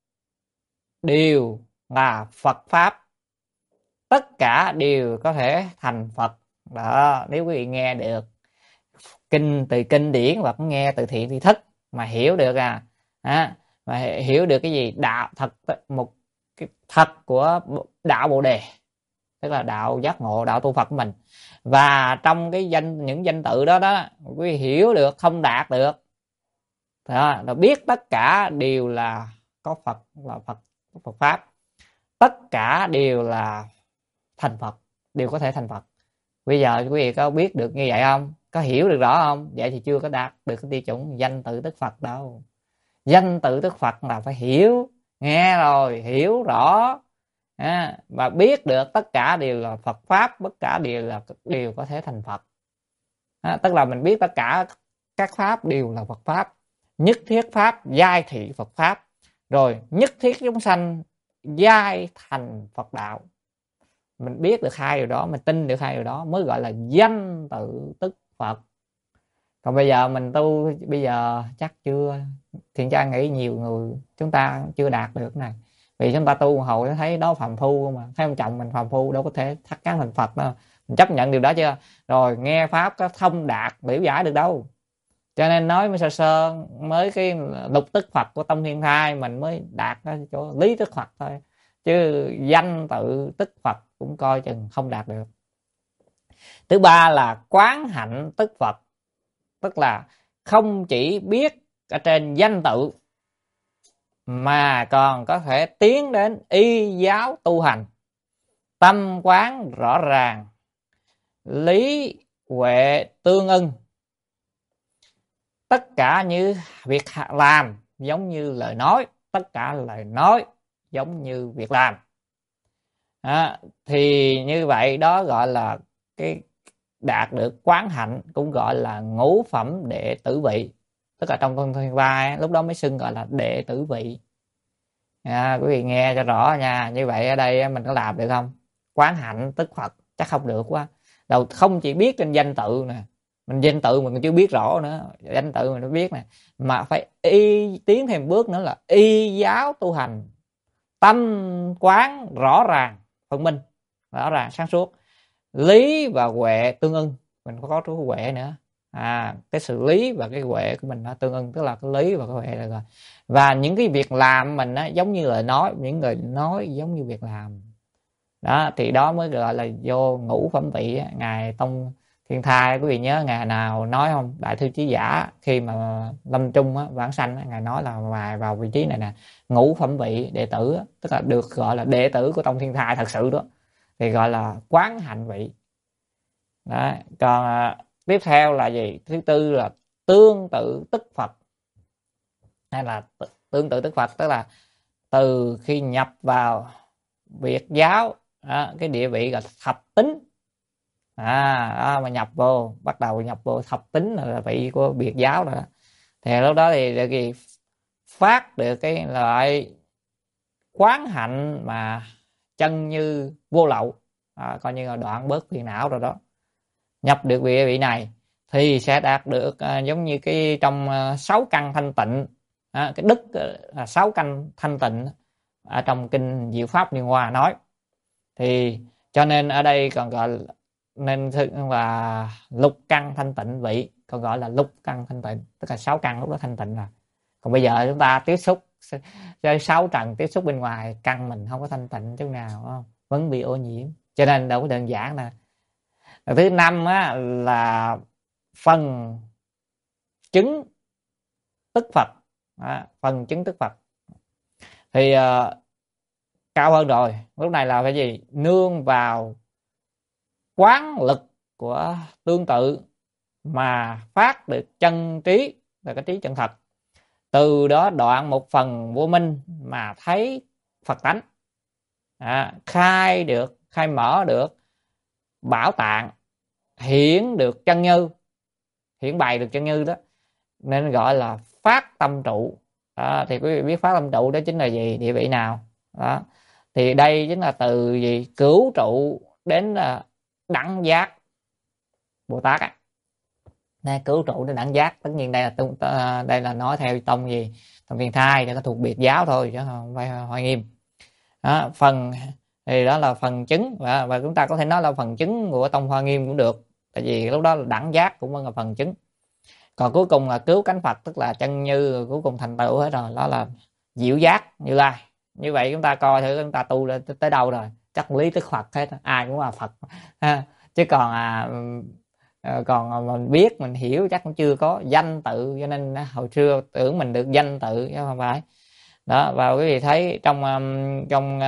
đều là Phật Pháp, tất cả đều có thể thành Phật. Đó, nếu quý vị nghe được kinh từ kinh điển và cũng nghe từ thiện tri thức mà hiểu được à, à mà hiểu được cái gì đạo thật, một cái thật của đạo Bồ Đề, tức là đạo giác ngộ, đạo tu Phật của mình. Và trong cái danh những danh tự đó đó, quý vị hiểu được, thông đạt được, đó, là biết tất cả đều là có Phật, là Phật, Phật Pháp, tất cả đều là thành Phật, đều có thể thành Phật. Bây giờ quý vị có biết được như vậy không? Có hiểu được rõ không? Vậy thì chưa có đạt được cái tiêu chuẩn danh tự tức Phật đâu. Danh tự tức Phật là phải hiểu, nghe rồi, hiểu rõ, à, và biết được tất cả đều là Phật Pháp, tất cả đều là đều có thể thành Phật. À, tức là mình biết tất cả các Pháp đều là Phật Pháp, nhất thiết Pháp giai thị Phật Pháp, rồi nhất thiết chúng sanh giai thành Phật đạo. Mình biết được hai điều đó, mình tin được hai điều đó mới gọi là danh tự tức Phật. Còn bây giờ mình tu, bây giờ chắc chưa, Thiện Tra nghĩ nhiều người chúng ta chưa đạt được cái này. Vì chúng ta tu hồi thấy đó phàm phu mà, thấy ông chồng mình phàm phu đâu có thể thắt cán thành Phật đâu. Mình chấp nhận điều đó chưa? Rồi nghe Pháp có thông đạt, biểu giải được đâu. Cho nên nói mới sơ sơ, mới cái lục tức Phật của Tông Thiên Thai mình mới đạt cái chỗ lý tức Phật thôi. Chứ danh tự tức Phật cũng coi chừng không đạt được. Thứ ba là quán hạnh tức Phật, tức là không chỉ biết ở trên danh tự mà còn có thể tiến đến y giáo tu hành, tâm quán rõ ràng, lý huệ tương ưng, tất cả như việc làm giống như lời nói, tất cả lời nói giống như việc làm. À, thì như vậy đó gọi là cái đạt được quán hạnh, cũng gọi là ngũ phẩm đệ tử vị. Tức là trong Tông Thiên Vai lúc đó mới xưng gọi là đệ tử vị. À, quý vị nghe cho rõ nha. Như vậy ở đây mình có làm được không? Quán hạnh tức Phật chắc không được quá. Đầu không chỉ biết trên danh tự nè, mình danh tự mình chưa biết rõ nữa, danh tự mình nó biết nè, mà phải y tiến thêm bước nữa là y giáo tu hành, tâm quán rõ ràng, phân minh, rõ ràng sáng suốt, lý và huệ tương ưng. Mình có chú huệ nữa, à cái sự lý và cái huệ của mình nó tương ưng, tức là cái lý và cái huệ là rồi. Và những cái việc làm mình á, giống như lời nói, những người nói giống như việc làm đó, thì đó mới gọi là vô ngũ phẩm vị. Ngài Tông Thiên Thai quý vị nhớ ngày nào nói không? Đại Thư Chí Giả khi mà lâm chung á, vãng sanh á, ngài nói là ngài vào vị trí này nè, ngũ phẩm vị đệ tử á, tức là được gọi là đệ tử của Tông Thiên Thai thật sự đó, thì gọi là quán hạnh vị đó. Còn à, tiếp theo là gì? Thứ tư là tương tự tức Phật, hay là tương tự tức Phật, tức là từ khi nhập vào Việt giáo đó, cái địa vị là thập tính, à đó, mà nhập vô, bắt đầu nhập vô thập tính là vị của Việt giáo rồi đó. Thì lúc đó thì được gì? Phát được cái loại quán hạnh mà chân như vô lậu, à, coi như là đoạn bớt phiền não rồi đó. Nhập được vị vị này thì sẽ đạt được à, giống như cái trong à, sáu căn thanh tịnh, à, cái đức là sáu căn thanh tịnh ở trong kinh Diệu Pháp Liên Hoa nói. Thì cho nên ở đây còn gọi nên là lục căn thanh tịnh vị, còn gọi là lục căn thanh tịnh, tức là sáu căn lúc đó thanh tịnh rồi. Còn bây giờ chúng ta tiếp xúc chơi sáu trần, tiếp xúc bên ngoài, căn mình không có thanh tịnh chút nào, không vẫn bị ô nhiễm, cho nên đâu có đơn giản nè. Thứ năm á, là phần chứng tức Phật, à, phần chứng tức Phật thì uh, cao hơn rồi. Lúc này là cái gì? Nương vào quán lực của tương tự mà phát được chân trí, là cái trí chân thật. Từ đó đoạn một phần vô minh mà thấy Phật tánh, à, khai được, khai mở được bảo tạng, hiển được chân như, hiển bày được chân như đó, nên gọi là phát tâm trụ. Đó, thì quý vị biết phát tâm trụ đó chính là gì, địa vị nào đó. Thì đây chính là từ gì? Cửu trụ đến là đẳng giác Bồ Tát á. Đây, cửu trụ đến đẳng giác, tất nhiên đây là đây là nói theo tông gì? Tông Viên Thai, để có thuộc biệt giáo thôi chứ không phải Hoa Nghiêm. Đó, phần thì đó là phần chứng, và, và chúng ta có thể nói là phần chứng của tông Hoa Nghiêm cũng được, tại vì lúc đó là đẳng giác cũng là phần chứng. Còn cuối cùng là cứu cánh Phật, tức là chân như, cuối cùng thành tựu hết rồi, đó là diệu giác Như Lai. Như vậy chúng ta coi thử chúng ta tu lên tới đâu rồi, chắc lý tức Phật hết, ai cũng là Phật ha. Chứ còn à, còn mình biết mình hiểu chắc cũng chưa có danh tự, cho nên hồi xưa tưởng mình được danh tự chứ không phải. Đó, và quý vị thấy trong trong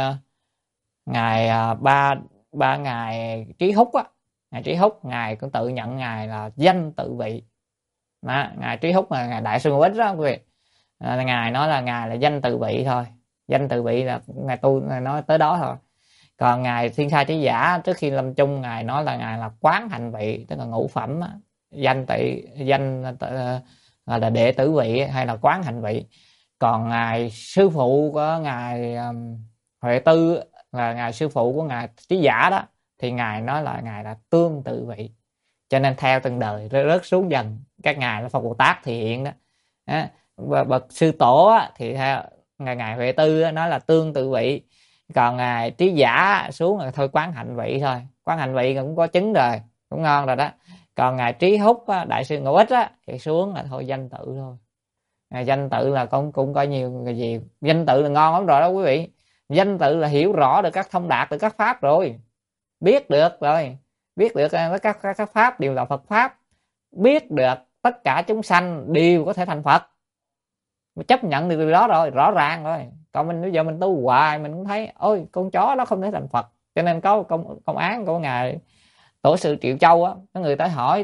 ngày ba ba ngày Trí Húc á, ngày Trí Húc ngài cũng tự nhận ngài là danh tự vị. Đó, ngài Trí Húc là ngài Đại Sư Ngũ Ích đó quý vị, à, ngài nói là ngài là danh tự vị thôi, danh tự vị là ngài tu ngài nói tới đó thôi. Còn ngài Thiên Sai Trí Giả trước khi lâm chung ngài nói là ngài là quán hạnh vị, tức là ngũ phẩm á, danh tự danh là, là đệ tử vị hay là quán hạnh vị. Còn ngài sư phụ của ngài um, Huệ Tư là ngài sư phụ của ngài Trí Giả đó, thì ngài nói là ngài là tương tự vị. Cho nên theo từng đời rớt xuống dần, các ngài là Phật Bồ Tát thì hiện đó. À, và bậc sư tổ á, thì theo ngài ngài Huệ Tư á, nói là tương tự vị. Còn ngài Trí Giả xuống là thôi quán hạnh vị thôi, quán hạnh vị cũng có chứng rồi, cũng ngon rồi đó. Còn ngài Trí Húc á, Đại Sư Ngũ Ích á, thì xuống là thôi danh tự thôi. Ngài danh tự là cũng cũng coi nhiều cái gì, danh tự là ngon lắm rồi đó quý vị. Danh tự là hiểu rõ được các thông đạt được các pháp rồi, biết được rồi, biết được các, các, các pháp đều là Phật pháp, biết được tất cả chúng sanh đều có thể thành Phật, chấp nhận được điều đó rồi, rõ ràng rồi. Còn mình bây giờ mình tu hoài mình cũng thấy ôi con chó nó không thể thành Phật. Cho nên có công, công án của ngài tổ sư Triệu Châu á, có người tới hỏi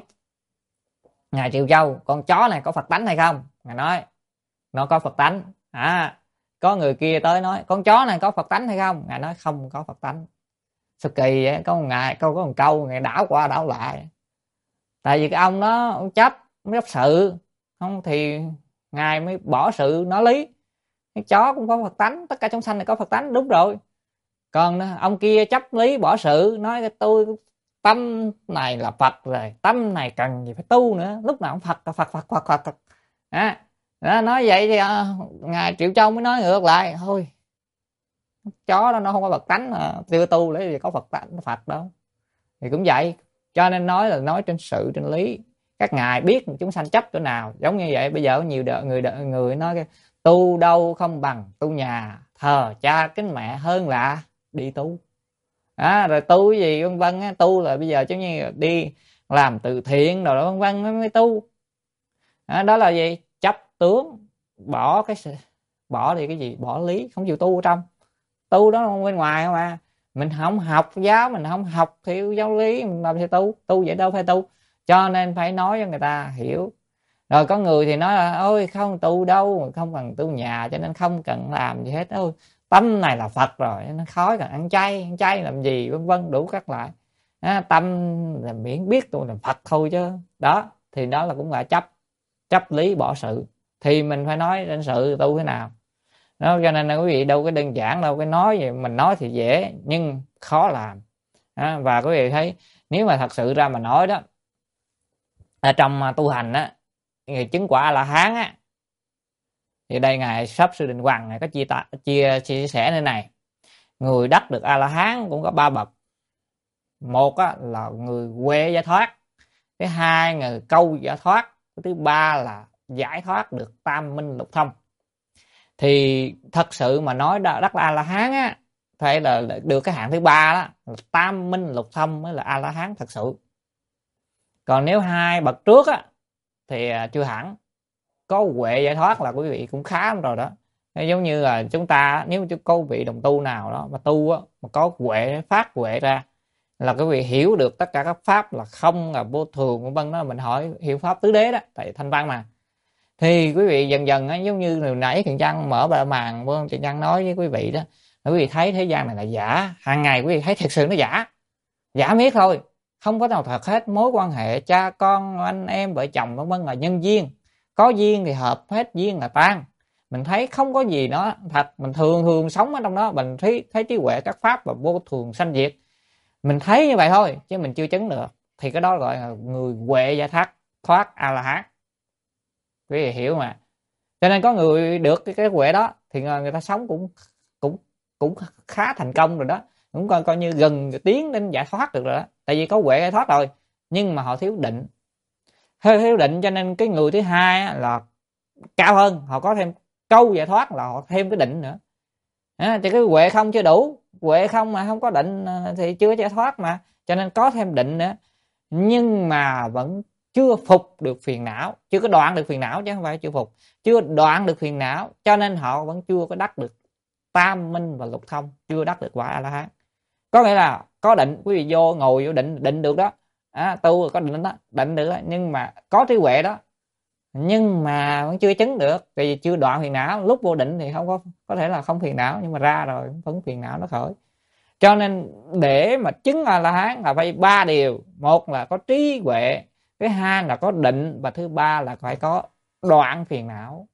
ngài Triệu Châu con chó này có Phật tánh hay không, ngài nói nó có Phật tánh. À, có người kia tới nói con chó này có Phật tánh hay không, ngài nói không có Phật tánh. Sao kỳ vậy? Có một ngày câu có một câu ngài đảo qua đảo lại, tại vì cái ông đó ông chấp ông chấp sự không thì ngài mới bỏ sự nói lý. Cái chó cũng có Phật tánh, tất cả chúng sanh này có Phật tánh, đúng rồi. Còn ông kia chấp lý bỏ sự, nói cái tôi tâm này là Phật rồi, tâm này cần gì phải tu nữa, lúc nào cũng Phật Phật Phật Phật Phật, Phật. À, đó, nói vậy thì à, ngài Triệu Châu mới nói ngược lại thôi, chó đó nó không có Phật tánh mà chưa tu lấy gì có Phật tánh Phật đâu. Thì cũng vậy, cho nên nói là nói trên sự trên lý. Các ngài biết chúng sanh chấp chỗ nào, giống như vậy. Bây giờ có nhiều đợi, người đợi, người nói tu đâu không bằng tu nhà, thờ cha kính mẹ hơn là đi tu. À, rồi tu cái gì vân vân á, tu là bây giờ giống như đi làm từ thiện rồi vân vân mới tu. À, đó là gì? Chấp tướng, bỏ cái bỏ đi cái gì? Bỏ lý, không chịu tu ở trong. Tu đó bên ngoài không à. Mình không học giáo, mình không học theo giáo lý, mình làm sao tu? Tu vậy đâu phải tu. Cho nên phải nói cho người ta hiểu. Rồi có người thì nói là ôi không tu đâu, không cần tu nhà cho nên không cần làm gì hết. Ôi tâm này là Phật rồi, nó khó cần ăn chay, ăn chay làm gì vân vân đủ các loại. À, tâm là miễn biết tôi là Phật thôi chứ. Đó, thì đó là cũng là chấp, chấp lý bỏ sự. Thì mình phải nói đến sự tu thế nào. Đó, cho nên là quý vị đâu có đơn giản đâu, cái nói vậy mình nói thì dễ nhưng khó làm. Đó, và quý vị thấy nếu mà thật sự ra mà nói đó, ở trong tu hành á, người chứng quả là hán á, thì đây ngài Sắp Sư Định Hoằng ngài có chia ta, chia chia sẻ nơi này, người đắc được A La Hán cũng có ba bậc. Một á, là người quê giải thoát, thứ hai người câu giải thoát, thứ ba là giải thoát được tam minh lục thông. Thì thật sự mà nói đắc là A La Hán á, phải là được cái hạng thứ ba đó, tam minh lục thông mới là A La Hán thật sự. Còn nếu hai bậc trước á thì chưa hẳn. Có huệ giải thoát là quý vị cũng khá lắm rồi đó. Giống như là chúng ta nếu có vị đồng tu nào đó mà tu á, mà có huệ phát huệ ra là quý vị hiểu được tất cả các pháp là không, là vô thường vân vân đó. Mình hỏi hiểu pháp tứ đế đó, tại thanh văn mà. Thì quý vị dần dần á, giống như hồi nãy Thiện Trăng mở bờ màn vâng Thiện Trăng nói với quý vị đó, quý vị thấy thế gian này là giả, hàng ngày quý vị thấy thật sự nó giả, giả miết thôi, không có nào thật hết. Mối quan hệ cha con anh em vợ chồng vân vân là nhân duyên, có duyên thì hợp, hết duyên là tan. mình thấy không có gì nó thật, mình thường thường sống ở trong đó, mình thấy thấy trí huệ các pháp và vô thường sanh diệt, mình thấy như vậy thôi chứ mình chưa chứng được, thì cái đó gọi là người huệ giải thoát, thoát A La Hán. Quý vị hiểu mà. Cho nên có người được cái cái huệ đó thì người ta sống cũng cũng cũng khá thành công rồi đó, cũng coi coi như gần tiến đến giải thoát được rồi đó, tại vì có huệ giải thoát rồi, nhưng mà họ thiếu định, hơi thiếu định, cho nên cái người thứ hai là cao hơn, họ có thêm câu giải thoát là họ thêm cái định nữa. À, thì cái huệ không chưa đủ, huệ không mà không có định thì chưa giải thoát mà, cho nên có thêm định nữa, nhưng mà vẫn chưa phục được phiền não, chưa có đoạn được phiền não chứ không phải chưa phục, chưa đoạn được phiền não, cho nên họ vẫn chưa có đắc được tam minh và lục thông, chưa đắc được quả A La Hán. Có nghĩa là có định, quý vị vô ngồi vô định định được đó, à, tu có định đó, định được đó, nhưng mà có trí huệ đó, nhưng mà vẫn chưa chứng được, vì chưa đoạn phiền não. Lúc vô định thì không có có thể là không phiền não, nhưng mà ra rồi vẫn phiền não nó khởi. Cho nên để mà chứng A La Hán là phải ba điều: một là có trí huệ, thứ hai là có định, và thứ ba là phải có đoạn phiền não.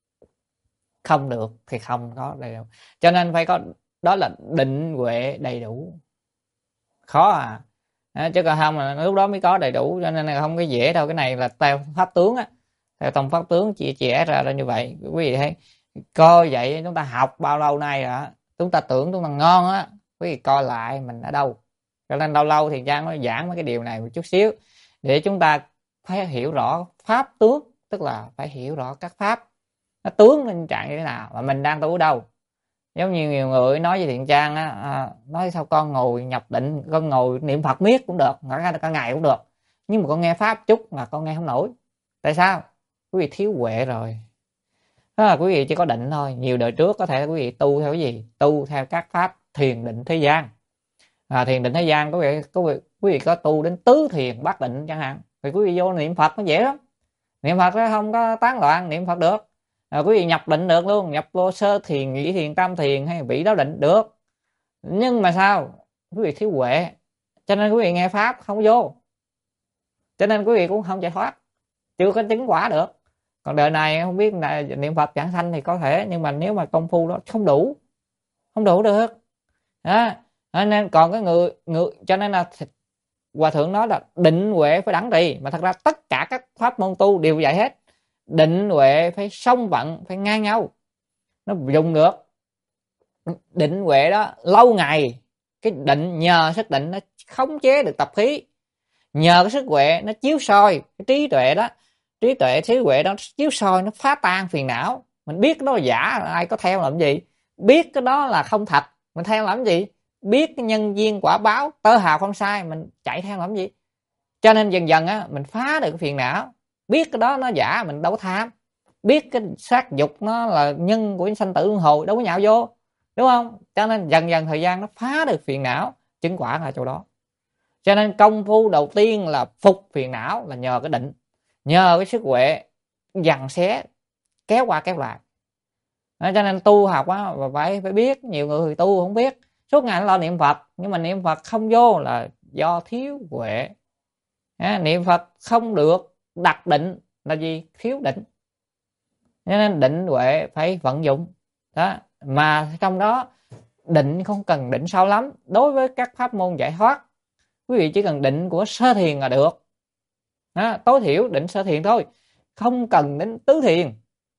Không được thì không có đầy đủ, cho nên phải có, đó là định huệ đầy đủ. Khó à, à chứ còn không là lúc đó mới có đầy đủ, cho nên là không có dễ đâu. Cái này là theo pháp tướng á, theo tông pháp tướng chia sẻ ra là như vậy. Quý vị thấy coi vậy, chúng ta học bao lâu nay rồi, chúng ta tưởng chúng ta ngon á, quý vị coi lại mình ở đâu. Cho nên lâu lâu thì Giang nói giảng mấy cái điều này một chút xíu để chúng ta phải hiểu rõ pháp tướng, tức là phải hiểu rõ các pháp nó tướng lên trạng như thế nào, mà mình đang tu ở đâu. Giống như nhiều người nói với Thiện Trang á, à, nói sao con ngồi nhập định, con ngồi niệm Phật miết cũng được, cả, cả ngày cũng được, nhưng mà con nghe pháp chút là con nghe không nổi. Tại sao? Quý vị thiếu huệ rồi. Đó là quý vị chỉ có định thôi. Nhiều đời trước có thể quý vị tu theo cái gì? Tu theo các pháp thiền định thế gian. À, thiền định thế gian quý vị, quý vị quý vị có tu đến tứ thiền bát định chẳng hạn, thì quý vị vô niệm Phật nó dễ lắm. Niệm Phật nó không có tán loạn, niệm Phật được. À, quý vị nhập định được luôn, nhập vô sơ thiền, nhị thiền, tam thiền hay vị đó định được. Nhưng mà sao? Quý vị thiếu huệ, cho nên quý vị nghe pháp không vô, cho nên quý vị cũng không giải thoát, chưa có chứng quả được. Còn đời này không biết là niệm Phật giảng sanh thì có thể, nhưng mà nếu mà công phu đó không đủ, không đủ được đó. Nên còn cái người người cho nên là Hòa thượng nói là định huệ phải đẳng trì, mà thật ra tất cả các pháp môn tu đều vậy hết. Định huệ phải song vận, phải ngang nhau, nó dùng được. Định huệ đó lâu ngày, cái định nhờ sức định nó khống chế được tập khí, nhờ cái sức huệ nó chiếu soi cái trí tuệ đó, trí tuệ trí huệ đó chiếu soi, nó phá tan phiền não. Mình biết cái đó là giả, ai có theo làm gì? Biết cái đó là không thật, mình theo làm gì? Biết cái nhân duyên quả báo tơ hào không sai, mình chạy theo làm gì? Cho nên dần dần á, mình phá được cái phiền não. Biết cái đó nó giả, mình đâu có tham. Biết cái sát dục nó là nhân của sanh tử luân hồi, đâu có nhạo vô, đúng không? Cho nên dần dần thời gian nó phá được phiền não, chứng quả là chỗ đó. Cho nên công phu đầu tiên là phục phiền não là nhờ cái định, nhờ cái sức huệ dằn xé, kéo qua kéo lại. Đó, cho nên tu học á, phải phải biết. Nhiều người tu không biết, suốt ngày lo niệm Phật, nhưng mà niệm Phật không vô là do thiếu huệ. À, niệm Phật không được đặt định là gì? Thiếu định. Cho nên định huệ phải vận dụng đó. Mà trong đó định không cần định sâu lắm. Đối với các pháp môn giải thoát, quý vị chỉ cần định của sơ thiền là được đó, tối thiểu định sơ thiền thôi, không cần đến tứ thiền.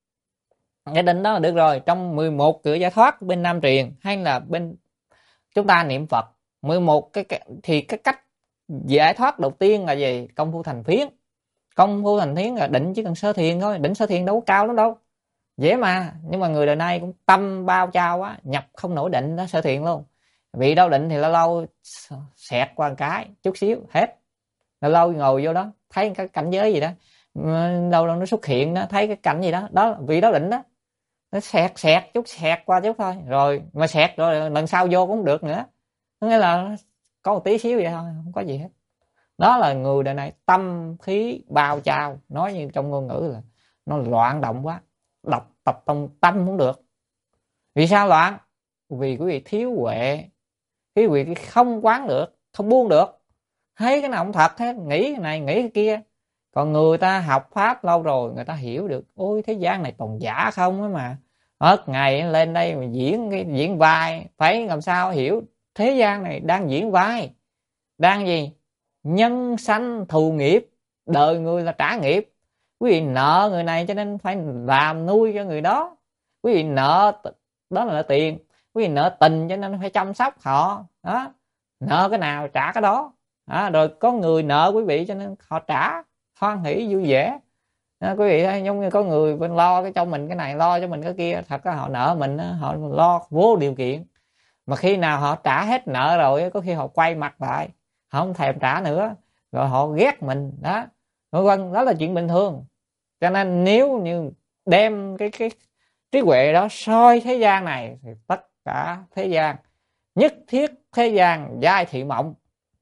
Cái định đó là được rồi. Trong mười một cửa giải thoát bên Nam truyền hay là bên chúng ta niệm Phật mười một cái, cái thì cái cách giải thoát đầu tiên là gì? Công phu thành phiến. Công phu thành phiến là định chỉ cần sơ thiền thôi. Định sơ thiền đâu có cao lắm đâu, dễ mà. Nhưng mà người đời nay cũng tâm bao trao quá, nhập không nổi định đó, sơ thiền luôn. Vị đâu định thì lâu lâu xẹt qua một cái chút xíu hết, lâu lâu ngồi vô đó thấy cái cảnh giới gì đó, đâu đâu nó xuất hiện đó, thấy cái cảnh gì đó, đó vị đó định đó, nó xẹt xẹt chút, xẹt qua chút thôi, rồi mà xẹt rồi lần sau vô cũng không được nữa. Nghĩa là có một tí xíu vậy thôi, không có gì hết. Đó là người đời này tâm khí bao trao, nói như trong ngôn ngữ là nó loạn động quá, đọc tập tông tâm không được. Vì sao loạn? Vì quý vị thiếu huệ, quý vị không quán được, không buông được, thấy cái nào không thật hết, nghĩ cái này nghĩ cái kia. Còn người ta học pháp lâu rồi, người ta hiểu được, ôi thế gian này còn giả không ấy mà, Hết ngày lên đây mà diễn cái diễn vai, phải làm sao hiểu thế gian này đang diễn vai, đang gì? Nhân sanh thù nghiệp, đời người là trả nghiệp. Quý vị nợ người này cho nên phải làm nuôi cho người đó. Quý vị nợ đó là nợ tiền, quý vị nợ tình cho nên phải chăm sóc họ đó. Nợ cái nào trả cái đó. À, rồi có người nợ quý vị cho nên họ trả hoan hỷ vui vẻ. À, quý vị thấy giống như có người bên lo cái cho mình cái này, lo cho mình cái kia, thật ra họ nợ mình, họ lo vô điều kiện. Mà khi nào họ trả hết nợ rồi, có khi họ quay mặt lại, họ không thèm trả nữa, rồi họ ghét mình đó, vân vân. Đó là chuyện bình thường. Cho nên nếu như đem cái cái trí huệ đó soi thế gian này, thì tất cả thế gian, nhất thiết thế gian giai thị mộng,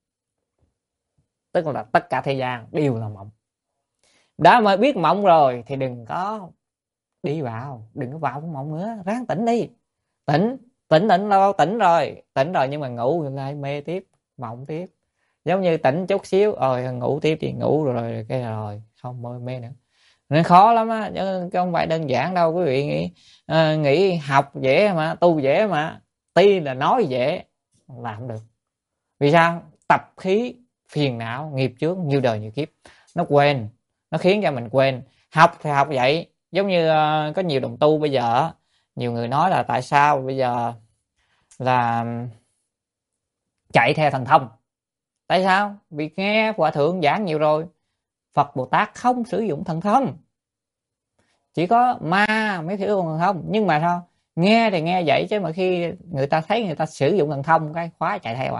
tức là tất cả thế gian đều là mộng. Đã mà biết mộng rồi thì đừng có đi vào, đừng có vào cái mộng nữa, ráng tỉnh đi. Tỉnh, tỉnh tỉnh đâu, tỉnh rồi, tỉnh rồi nhưng mà ngủ lại mê tiếp, mộng tiếp. Giống như tỉnh chút xíu rồi ngủ tiếp thì ngủ rồi, rồi cái rồi không mơ mê nữa. Nên khó lắm á, chứ không phải đơn giản đâu. Quý vị nghĩ à, nghĩ học dễ mà, tu dễ mà, tuy là nói dễ làm được. Vì sao? Tập khí phiền não nghiệp chướng nhiều đời nhiều kiếp, nó quên, nó khiến cho mình quên. Học thì học vậy, giống như uh, có nhiều đồng tu bây giờ, nhiều người nói là tại sao bây giờ là chạy theo thần thông. Tại sao? Vì nghe hòa thượng giảng nhiều rồi, Phật Bồ Tát không sử dụng thần thông, chỉ có ma mới sử dụng thần thông. Nhưng mà sao? Nghe thì nghe vậy chứ mà khi người ta thấy người ta sử dụng thần thông cái khóa chạy theo à.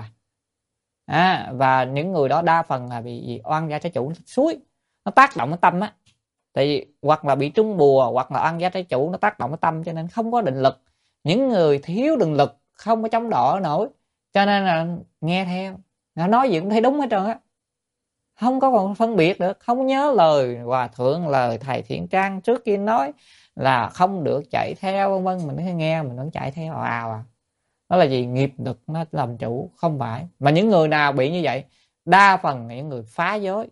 À, và những người đó đa phần là bị oan gia trái chủ suối, nó tác động cái tâm á. Tại vì hoặc là bị trúng bùa, hoặc là oan gia trái chủ nó tác động cái tâm, cho nên không có định lực. Những người thiếu định lực không có chống đỡ nổi, cho nên là nghe theo, nó nói gì cũng thấy đúng hết trơn á, không có còn phân biệt được, không nhớ lời hòa thượng, lời thầy Thiện Trang trước kia nói là không được chạy theo vân vân, mình cứ nghe mình vẫn chạy theo ào à. Đó là gì? Nghiệp lực nó làm chủ, không phải. Mà những người nào bị như vậy đa phần là những người phá giới,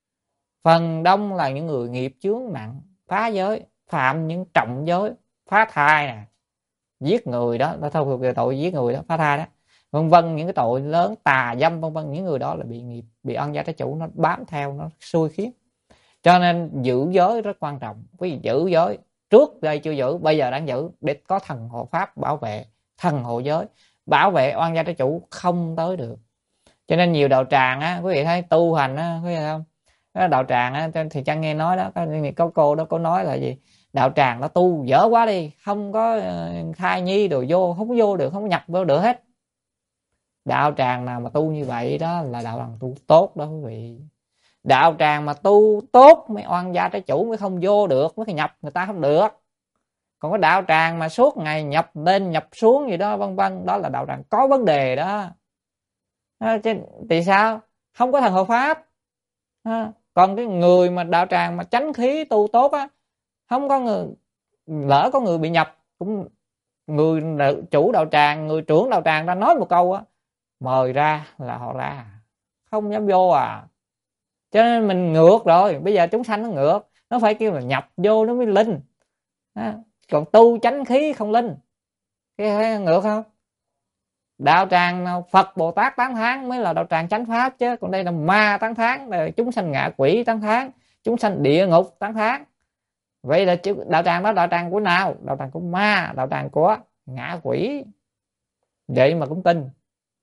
phần đông là những người nghiệp chướng nặng, phá giới, phạm những trọng giới, phá thai nè, giết người đó, nó thông thuộc về tội giết người đó, phá thai đó, vân vân, những cái tội lớn, tà dâm vân vân. Những người đó là bị nghiệp, bị oan gia trái chủ nó bám theo, nó xui khiến. Cho nên giữ giới rất quan trọng. Quý vị giữ giới, trước đây chưa giữ, bây giờ đang giữ, để có thần hộ pháp bảo vệ, thần hộ giới, bảo vệ oan gia trái chủ không tới được. Cho nên nhiều đạo tràng á, quý vị thấy tu hành á, quý vị thấy không? Cái đạo tràng á, thì Trang nghe nói đó, có cô đó có nói là gì? Đạo tràng nó tu dở quá đi, không có thai nhi đồ vô, không có vô được, không có nhập vô được hết. Đạo tràng nào mà tu như vậy đó là đạo tràng tu tốt đó quý vị. Đạo tràng mà tu tốt mấy oan gia trái chủ mới không vô được, mới nhập người ta không được. Còn cái đạo tràng mà suốt ngày nhập lên nhập xuống gì đó vân vân, đó là đạo tràng có vấn đề đó. À, chứ, thì sao? Không có thần hộ pháp. À, còn cái người mà đạo tràng mà chánh khí tu tốt á, không có người, lỡ có người bị nhập, cũng người chủ đạo tràng, người trưởng đạo tràng ra nói một câu á, mời ra là họ ra, không dám vô à. Cho nên mình ngược rồi, bây giờ chúng sanh nó ngược, nó phải kêu là nhập vô nó mới linh. À, còn tu chánh khí không linh, cái ngược không? Đạo tràng nào Phật Bồ Tát tán thán mới là đạo tràng chánh pháp chứ, còn đây là ma tán thán, là chúng sanh ngạ quỷ tán thán, chúng sanh địa ngục tán thán. Vậy là đạo tràng đó đạo tràng của nào? Đạo tràng của ma, đạo tràng của ngạ quỷ. Vậy mà cũng tin.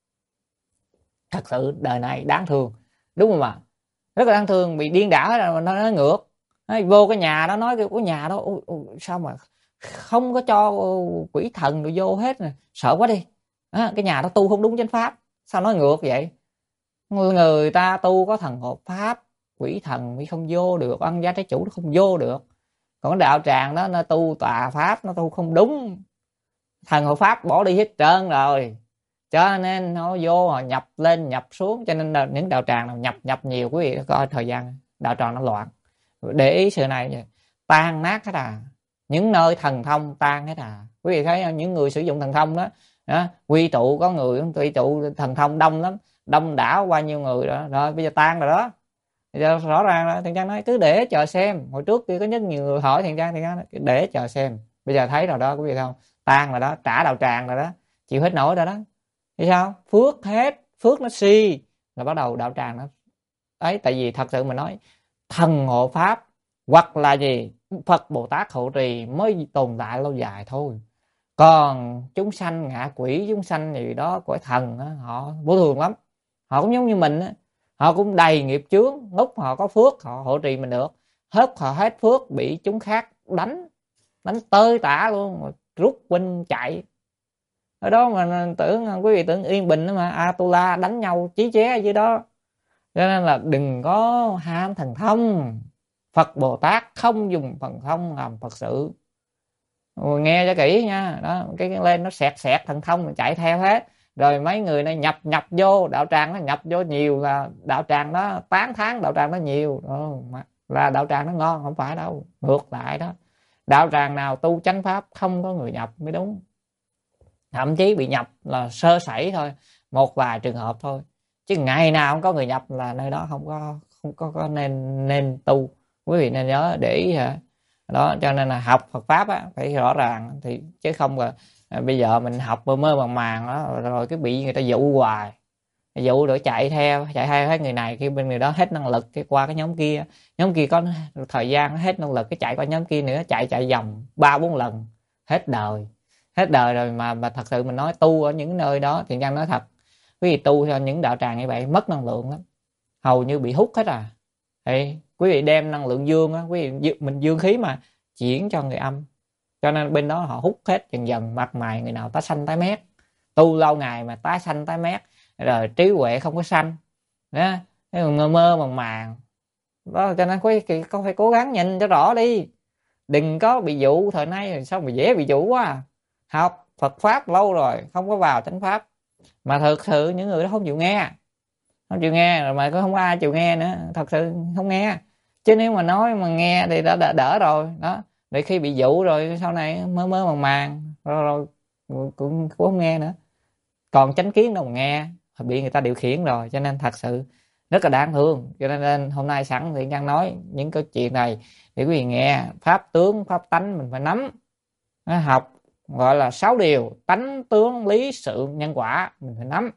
Thật sự đời này đáng thương, đúng không ạ? Rất là đáng thương, bị điên đảo rồi mà nó nói ngược. Nó vô cái nhà đó nói cái nhà đó ôi, ôi, sao mà không có cho quỷ thần rồi vô hết nè, sợ quá đi. À, cái nhà đó tu không đúng chánh pháp, sao nói ngược vậy? Người ta tu có thần hộ pháp, quỷ thần mới không vô được, oan gia trái chủ nó không vô được. Còn đạo tràng đó nó tu tà pháp, nó tu không đúng, thần hộ pháp bỏ đi hết trơn rồi, cho nên nó vô họ nhập lên nhập xuống. Cho nên là những đạo tràng nào nhập nhập nhiều, quý vị coi thời gian đạo tràng nó loạn. Để ý sự này, tan nát hết à, những nơi thần thông tan hết à. Quý vị thấy những người sử dụng thần thông đó, đó quy tụ, có người quy tụ thần thông đông lắm, đông đảo bao nhiêu người đó, rồi bây giờ tan rồi đó. Bây giờ rõ ràng là Thiện Trang nói cứ để chờ xem. Hồi trước kia có rất nhiều người hỏi Thiện Trang, Thiện Trang nói, để chờ xem, Bây giờ thấy rồi đó quý vị không, tan rồi đó, trả đạo tràng rồi đó, chịu hết nổi rồi đó. Thì sao phước hết, phước nó si là bắt đầu đạo tràng nó ấy. Tại vì thật sự mình nói thần hộ pháp hoặc là gì Phật Bồ Tát hộ trì mới tồn tại lâu dài thôi. Còn chúng sanh ngạ quỷ, chúng sanh gì đó cõi thần đó, họ vô thường lắm. Họ cũng giống như mình đó. Họ cũng đầy nghiệp chướng, lúc họ có phước họ hộ trì mình được, hết họ hết phước bị chúng khác đánh, đánh tơi tả luôn, rút quân chạy. Ở đó mà tưởng quý vị tưởng yên bình đó mà Atula đánh nhau chí ché dưới đó. Cho nên là đừng có ham thần thông. Phật Bồ Tát không dùng thần thông làm Phật sự. Rồi nghe cho kỹ nha. Đó, cái, cái lên nó xẹt xẹt thần thông mình chạy theo hết. Rồi mấy người này nhập nhập vô đạo tràng, nó nhập vô nhiều là đạo tràng nó tán thán đạo tràng nó nhiều. Ừ, là đạo tràng nó ngon, không phải đâu. Ngược lại đó. Đạo tràng nào tu chánh pháp không có người nhập mới đúng. Thậm chí bị nhập là sơ sẩy thôi, một vài trường hợp thôi. Chứ ngày nào không có người nhập là nơi đó không có không có, có nên nên tu. Quý vị nên nhớ để ý hả. Đó, cho nên là học Phật pháp á phải rõ ràng, thì chứ không là à, bây giờ mình học mơ mơ màng màng đó, rồi, rồi cái bị người ta dụ hoài, dụ rồi chạy theo chạy theo hết người này, khi bên người đó hết năng lực cái qua cái nhóm kia, nhóm kia có thời gian hết năng lực cái chạy qua nhóm kia nữa, chạy chạy vòng ba bốn lần, hết đời hết đời rồi. Mà mà thật sự mình nói tu ở những nơi đó thì Nhân nói thật, quý vị tu theo những đạo tràng như vậy mất năng lượng lắm, hầu như bị hút hết à. Thì quý vị đem năng lượng dương á, quý vị mình dương khí mà chuyển cho người âm, cho nên bên đó họ hút hết dần dần, mặt mày người nào tái xanh tái mét, tu lâu ngày mà tái xanh tái mét, rồi trí huệ không có xanh đó, mơ mơ màng màng đó. Cho nên quý vị con phải cố gắng nhìn cho rõ đi, đừng có bị dụ. Thời nay sao mà dễ bị dụ quá à. Học Phật pháp lâu rồi không có vào chánh pháp, mà thực sự những người đó không chịu nghe, không chịu nghe rồi mà có không ai chịu nghe nữa, thật sự không nghe. Chứ nếu mà nói mà nghe thì đã, đã đỡ rồi đó. Để khi bị dụ rồi sau này mơ mơ màng màng rồi, rồi cũng, cũng không nghe nữa. Còn chánh kiến đâu mà nghe, bị người ta điều khiển rồi. Cho nên thật sự rất là đáng thương. Cho nên hôm nay sẵn thì Nhân nói những câu chuyện này để quý vị nghe. Pháp tướng pháp tánh mình phải nắm, học gọi là sáu điều tánh tướng lý sự nhân quả mình phải nắm,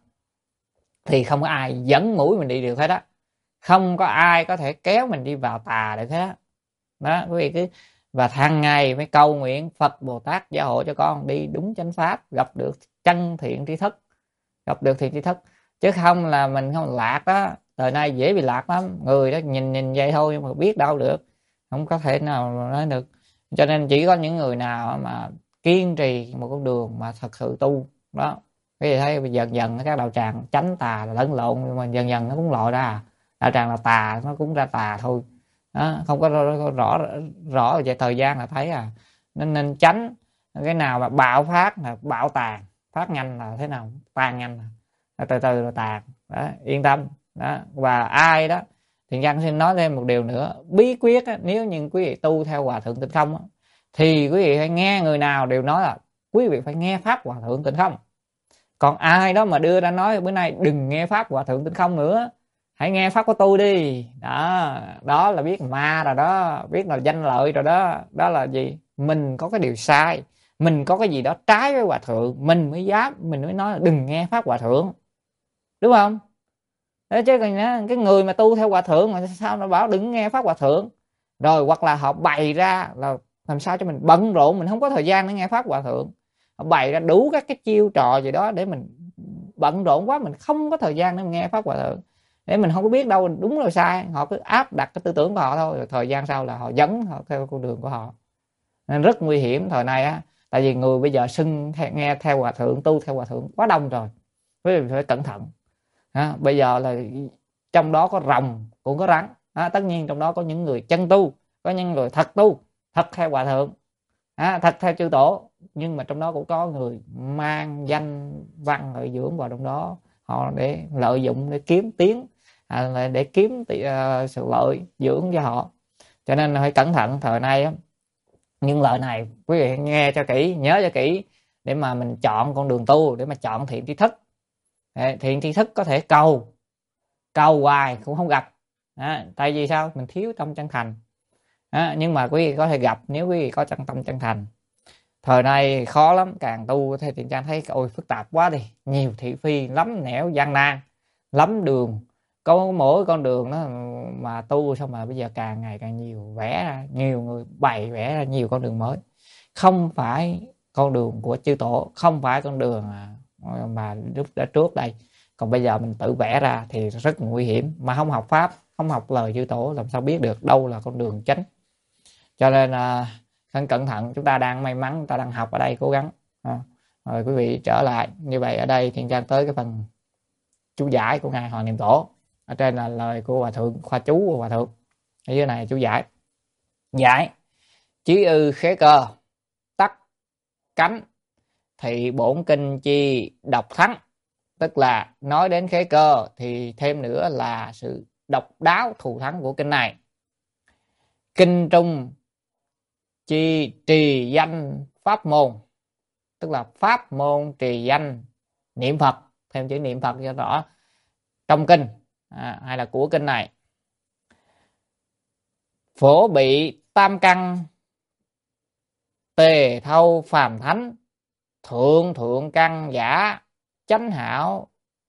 thì không có ai dẫn mũi mình đi được hết á, không có ai có thể kéo mình đi vào tà được hết đó. Quý vị cứ và hàng ngày phải cầu nguyện Phật Bồ Tát gia hộ cho con đi đúng chánh pháp, gặp được chân thiện tri thức, gặp được thiện tri thức, chứ không là mình không lạc đó. Thời nay dễ bị lạc lắm, người đó nhìn nhìn vậy thôi nhưng mà biết đâu được, không có thể nào nói được. Cho nên chỉ có những người nào mà kiên trì một con đường mà thật sự tu đó. Quý vị thấy dần dần các đạo tràng tránh tà là lẫn lộn, nhưng mà dần dần nó cũng lòi ra. Đạo tràng là tà nó cũng ra tà thôi đó, không có rõ rõ, rõ về thời gian là thấy à. Nên nên tránh cái nào mà bạo phát là bạo tàn, phát nhanh là thế nào tan nhanh là từ từ là tàn đó, yên tâm đó. Và ai đó thì Nhân xin nói thêm một điều nữa, bí quyết á, nếu như quý vị tu theo Hòa Thượng Tịnh Không á, thì quý vị phải nghe người nào đều nói là quý vị phải nghe pháp Hòa Thượng Tịnh Không. Còn ai đó mà đưa ra nói bữa nay đừng nghe pháp Hòa Thượng Tịnh Không nữa, hãy nghe pháp của tôi đi đó, đó là biết ma rồi đó, biết là danh lợi rồi đó. Đó là gì? Mình có cái điều sai, mình có cái gì đó trái với Hòa Thượng, mình mới dám, mình mới nói là đừng nghe pháp Hòa Thượng, đúng không? Đấy, chứ cái người mà tu theo Hòa Thượng mà sao nó bảo đừng nghe pháp Hòa Thượng, rồi hoặc là họ bày ra là làm sao cho mình bận rộn, mình không có thời gian để nghe pháp Hòa Thượng, họ bày ra đủ các cái chiêu trò gì đó để mình bận rộn quá, mình không có thời gian để mình nghe pháp Hòa Thượng, để mình không có biết đâu đúng rồi sai. Họ cứ áp đặt cái tư tưởng của họ thôi, rồi thời gian sau là họ dẫn họ theo con đường của họ, nên rất nguy hiểm thời nay á. Tại vì người bây giờ xưng theo, nghe theo Hòa Thượng, tu theo Hòa Thượng quá đông rồi, quý vị phải cẩn thận à. Bây giờ là trong đó có rồng cũng có rắn à, tất nhiên trong đó có những người chân tu, có những người thật tu, thật theo Hòa Thượng à, thật theo chư tổ, nhưng mà trong đó cũng có người mang danh văn lợi dưỡng vào trong đó, họ để lợi dụng để kiếm tiếng à, để kiếm uh, sự lợi dưỡng cho họ. Cho nên phải cẩn thận thời nay á. Nhưng lời này quý vị nghe cho kỹ, nhớ cho kỹ để mà mình chọn con đường tu, để mà chọn thiện tri thức. Thiện tri thức có thể cầu cầu hoài cũng không gặp à, tại vì sao? Mình thiếu tâm chân thành à, nhưng mà quý vị có thể gặp nếu quý vị có chân tâm chân thành Thời nay khó lắm, càng tu thì Thiện Trang thấy ôi phức tạp quá đi, nhiều thị phi, lắm nẻo gian nan, lắm đường. Có mỗi con đường đó mà tu xong mà bây giờ càng ngày càng nhiều vẽ ra, nhiều người bày vẽ ra nhiều con đường mới. Không phải con đường của chư tổ, không phải con đường mà lúc đã trước đây. Còn bây giờ mình tự vẽ ra thì rất nguy hiểm, mà không học pháp, không học lời chư tổ làm sao biết được đâu là con đường chánh. Cho nên là uh, cẩn thận, chúng ta đang may mắn, chúng ta đang học ở đây, cố gắng. À, rồi quý vị trở lại. Như vậy ở đây Thiện Trang tới cái phần chú giải của ngài Hoàng Niệm Tổ. Ở trên là lời của hòa thượng, khoa chú của hòa thượng. Ở dưới này chú giải. Giải: chí ư khế cơ, tắc cánh, thị bổn kinh chi độc thắng. Tức là nói đến khế cơ thì thêm nữa là sự độc đáo thù thắng của kinh này. Kinh trung chi trì danh pháp môn, tức là pháp môn trì danh niệm Phật, thêm chữ niệm Phật cho rõ, trong kinh à, hay là của kinh này. Phổ bị tam căn, tề thâu phàm thánh, thượng thượng căn giả, chánh hảo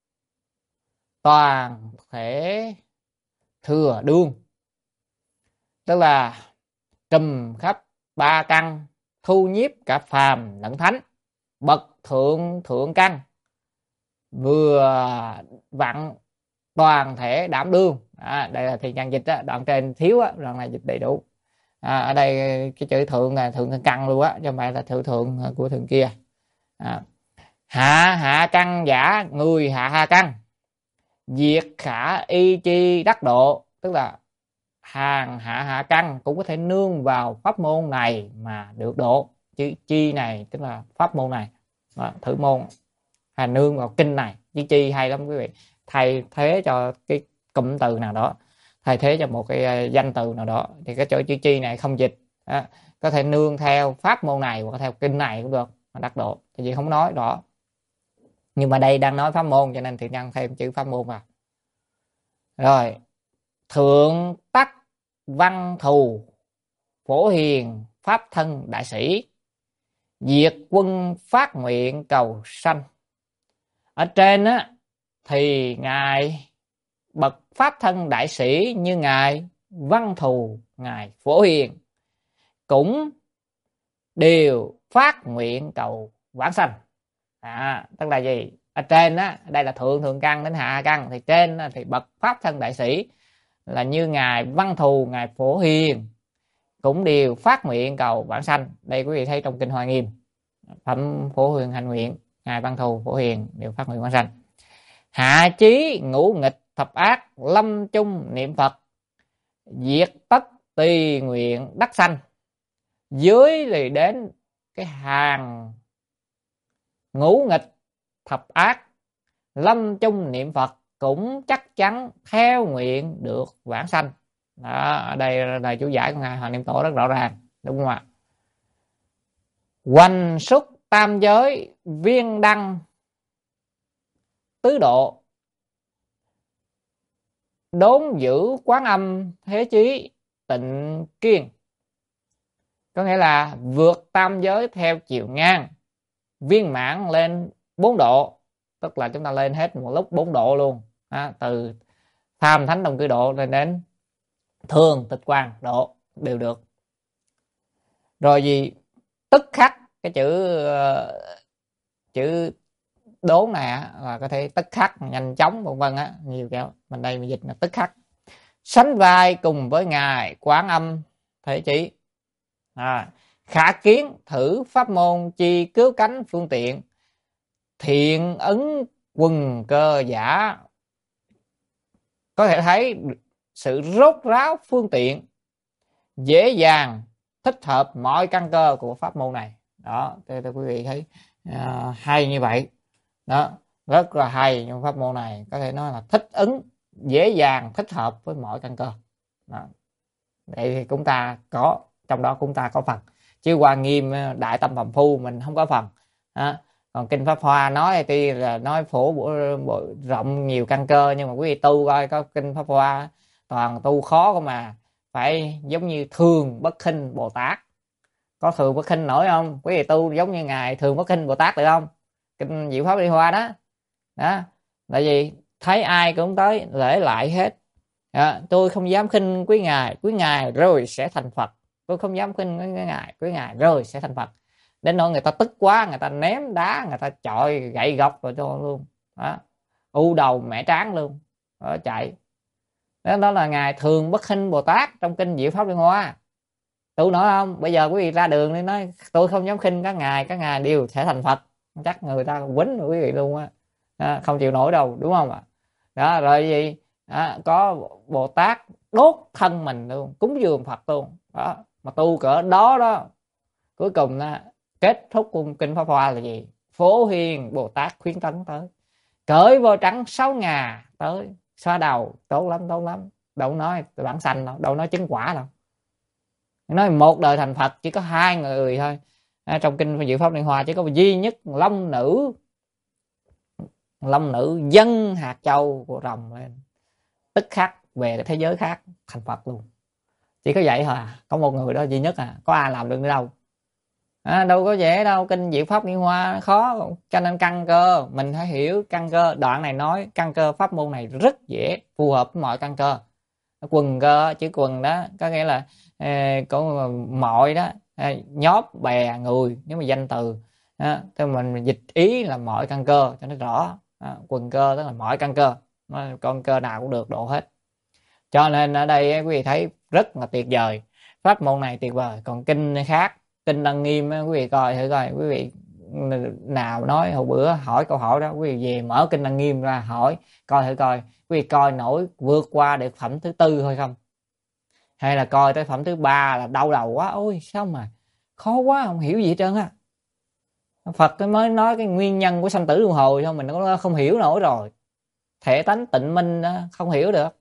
toàn thể thừa đương. Tức là trùm khắp ba căn, thu nhiếp cả phàm lẫn thánh, bậc thượng thượng căn, vừa vặn toàn thể đảm đương. À, đây là Thiện Trang dịch đó, đoạn trên thiếu á, đoạn này dịch đầy đủ. À, ở đây cái chữ thượng là thượng thượng căn luôn á, chứ không phải là thượng thượng của thượng kia. À, hạ hạ căn giả, người hạ hạ căn, diệt khả y chi đắc độ. Tức là hàng hạ hạ căn cũng có thể nương vào pháp môn này mà được độ. Chữ chi này tức là pháp môn này. Đó, thử môn hay nương vào kinh này. Chữ chi hay lắm quý vị, thay thế cho cái cụm từ nào đó, thay thế cho một cái danh từ nào đó, thì cái chỗ chữ chi này không dịch. Đó, có thể nương theo pháp môn này hoặc theo kinh này cũng được mà đắc độ, thì chị không nói rõ. Nhưng mà đây đang nói pháp môn cho nên Thiện Nhân thêm chữ pháp môn vào. Rồi, thượng tắc văn thù, phổ hiền pháp thân đại sĩ, diệt quân phát nguyện cầu sanh. Ở trên á thì ngài bậc pháp thân đại sĩ như ngài Văn Thù, ngài Phổ Hiền cũng đều phát nguyện cầu vãng sanh. À, tức là gì? Ở trên á, đây là thượng thượng căn đến hạ căn, thì trên á, thì bậc pháp thân đại sĩ là như ngài Văn Thù, ngài Phổ Hiền cũng đều phát nguyện cầu vãng sanh. Đây quý vị thấy trong kinh Hoa Nghiêm, phẩm Phổ Hiền hành nguyện, ngài Văn Thù, Phổ Hiền đều phát nguyện vãng sanh. Hạ chí ngũ nghịch thập ác, lâm chung niệm Phật, diệt tất tùy nguyện đắc sanh. Dưới thì đến cái hàng ngũ nghịch thập ác, lâm chung niệm Phật cũng chắc chắn theo nguyện được vãng sanh. Đó, ở đây là chú giải của ngài Hoàng Niệm Tổ rất rõ ràng, đúng không ạ? Hoành xúc tam giới, viên đăng tứ độ, đốn giữ quán âm thế chí tịnh kiên. Có nghĩa là vượt tam giới theo chiều ngang, viên mãn lên bốn độ. Tức là chúng ta lên hết một lúc bốn độ luôn. À, từ tham thánh đồng cư độ lên đến thường tịch quan độ đều được. Rồi gì? Tức khắc, cái chữ uh, chữ đốn này là có thể tức khắc, nhanh chóng vân vân á, nhiều kiểu. Mình đây mình dịch là tức khắc. Sánh vai cùng với ngài quán âm thể chỉ. À, khả kiến thử pháp môn chi cứu cánh phương tiện, thiện ứng quần cơ giả. Có thể thấy sự rốt ráo phương tiện, dễ dàng thích hợp mọi căn cơ của pháp môn này. Đó, để, để quý vị thấy uh, hay như vậy. Đó, rất là hay. Nhưng pháp môn này có thể nói là thích ứng, dễ dàng thích hợp với mọi căn cơ. Đó. Vậy thì chúng ta có, trong đó chúng ta có phần. Chứ Hoa Nghiêm Đại Tâm Phàm Phu mình không có phần. Đó. Còn Kinh Pháp Hoa nói tuy là nói phổ bộ, bộ, rộng nhiều căn cơ, nhưng mà quý vị tu coi có Kinh Pháp Hoa toàn tu khó không mà. Phải giống như Thường Bất Khinh Bồ Tát, có thường bất khinh nổi không? Quý vị tu giống như ngài Thường Bất Khinh Bồ Tát được không? Kinh Diệu Pháp Liên Hoa đó. Đó là gì? Thấy ai cũng tới lễ lại hết. Đó, tôi không dám khinh quý ngài, quý ngài rồi sẽ thành Phật. Tôi không dám khinh quý ngài, quý ngài rồi sẽ thành Phật. Đến nỗi người ta tức quá, người ta ném đá, người ta chọi gậy gộc vào cho luôn. Đó, u đầu mẹ tráng luôn. Đó, chạy. Đó, đó là ngài Thường Bất Khinh Bồ Tát trong kinh Diệu Pháp Liên Hoa. Tu nổi không? Bây giờ quý vị ra đường đi nói tôi không dám khinh các ngài, các ngài đều sẽ thành Phật. Chắc người ta quýnh quý vị luôn á. À, không chịu nổi đâu, đúng không ạ? Đó, rồi gì? À, có Bồ Tát đốt thân mình luôn, cúng dường Phật luôn. Đó, mà tu cỡ đó đó. Cuối cùng đó, kết thúc cung kinh Pháp Hoa là gì? Phổ Hiền Bồ Tát khuyến tấn tới, cởi vô trắng sáu ngà tới xoa đầu. Tốt lắm, tốt lắm. Đâu nói bản sanh đâu, đâu nói chứng quả đâu. Nói một đời thành Phật chỉ có hai người thôi. À, trong kinh Diệu Pháp Liên Hoa chỉ có duy nhất long nữ, long nữ dân hạt châu của rồng lên, tức khắc về cái thế giới khác thành Phật luôn. Chỉ có vậy thôi à, có một người đó duy nhất à, có ai làm được nữa đâu. À, đâu có dễ đâu, kinh Diệu Pháp Liên Hoa khó, cho nên căn cơ mình phải hiểu căn cơ. Đoạn này nói căn cơ pháp môn này rất dễ, phù hợp với mọi căn cơ. Quần cơ, chữ quần đó có nghĩa là eh, có mọi đó, eh, nhóp bè người, nếu mà danh từ à, thì mình dịch ý là mọi căn cơ cho nó rõ. À, quần cơ tức là mọi căn cơ, con cơ nào cũng được độ hết. Cho nên ở đây quý vị thấy rất là tuyệt vời, pháp môn này tuyệt vời. Còn kinh khác, kinh Đăng Nghiêm quý vị coi thử coi, quý vị nào nói hồi bữa hỏi câu hỏi đó, quý vị về mở kinh Đăng Nghiêm ra hỏi coi thử coi, quý vị coi nổi vượt qua được phẩm thứ tư thôi không, hay là coi tới phẩm thứ ba là đau đầu quá, ôi sao mà khó quá, không hiểu gì hết trơn á. Phật mới nói cái nguyên nhân của sanh tử luân hồi thôi mình nó không hiểu nổi rồi. Thể tánh tịnh minh đó, không hiểu được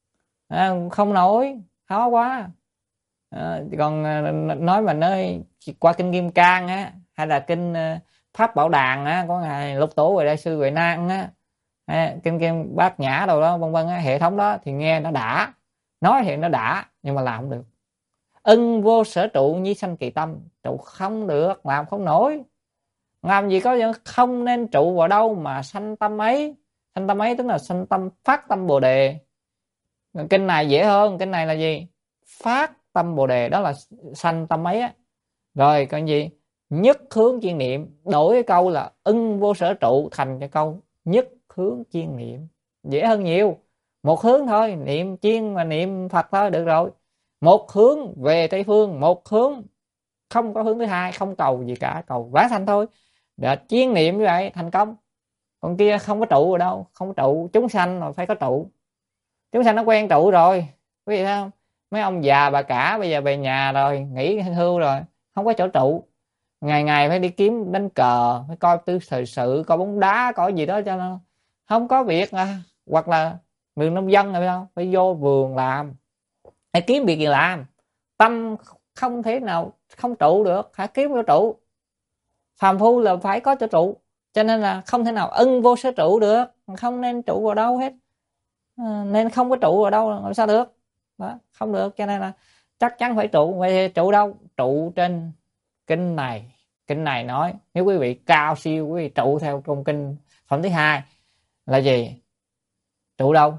à, không nổi, khó quá à. Còn nói mà nói qua kinh Kim Cang á, hay là kinh Pháp Bảo Đàn á, có ngài Lục Tổ Huệ Đại Sư Huệ Năng á, à, kinh Kim Bát Nhã đâu đó vân vân á, hệ thống đó thì nghe nó đã, nói thì nó đã, nhưng mà làm không được. Ưng vô sở trụ nhi sanh kỳ tâm, trụ không được, làm không nổi. Làm gì có không nên trụ vào đâu mà sanh tâm ấy. Sanh tâm ấy tức là sanh tâm phát tâm Bồ Đề. Kinh này dễ hơn, kinh này là gì? Phát tâm Bồ Đề, đó là sanh tâm ấy á. Rồi còn gì? Nhất hướng chuyên niệm, đổi cái câu là ưng vô sở trụ thành cái câu nhất hướng chuyên niệm, dễ hơn nhiều. Một hướng thôi, niệm chuyên và niệm Phật thôi được rồi. Một hướng về Tây Phương, một hướng, không có hướng thứ hai, không cầu gì cả, cầu vãng sanh thôi. Để chuyên niệm như vậy thành công. Còn kia không có trụ ở đâu, không có trụ, chúng sanh mà phải có trụ. Chúng sanh nó quen trụ rồi, quý vị thấy không? Mấy ông già bà cả bây giờ về nhà rồi, nghỉ hưu rồi, không có chỗ trụ, ngày ngày phải đi kiếm đánh cờ, phải coi tư thời sự, coi bóng đá, coi gì đó cho nó không có việc à. Hoặc là người nông dân rồi đâu, phải vô vườn làm, phải kiếm việc gì làm. Tâm không thể nào không trụ được, phải kiếm chỗ trụ. Phàm phu là phải có chỗ trụ, cho nên là không thể nào ưng vô sở trụ được, không nên trụ vào đâu hết. À, nên không có trụ vào đâu làm sao được đó, không được. Cho nên là chắc chắn phải trụ. Vậy trụ đâu? Trụ trên kinh này. Kinh này nói nếu quý vị cao siêu, quý vị trụ theo trong kinh phẩm thứ hai là gì? Trụ đâu?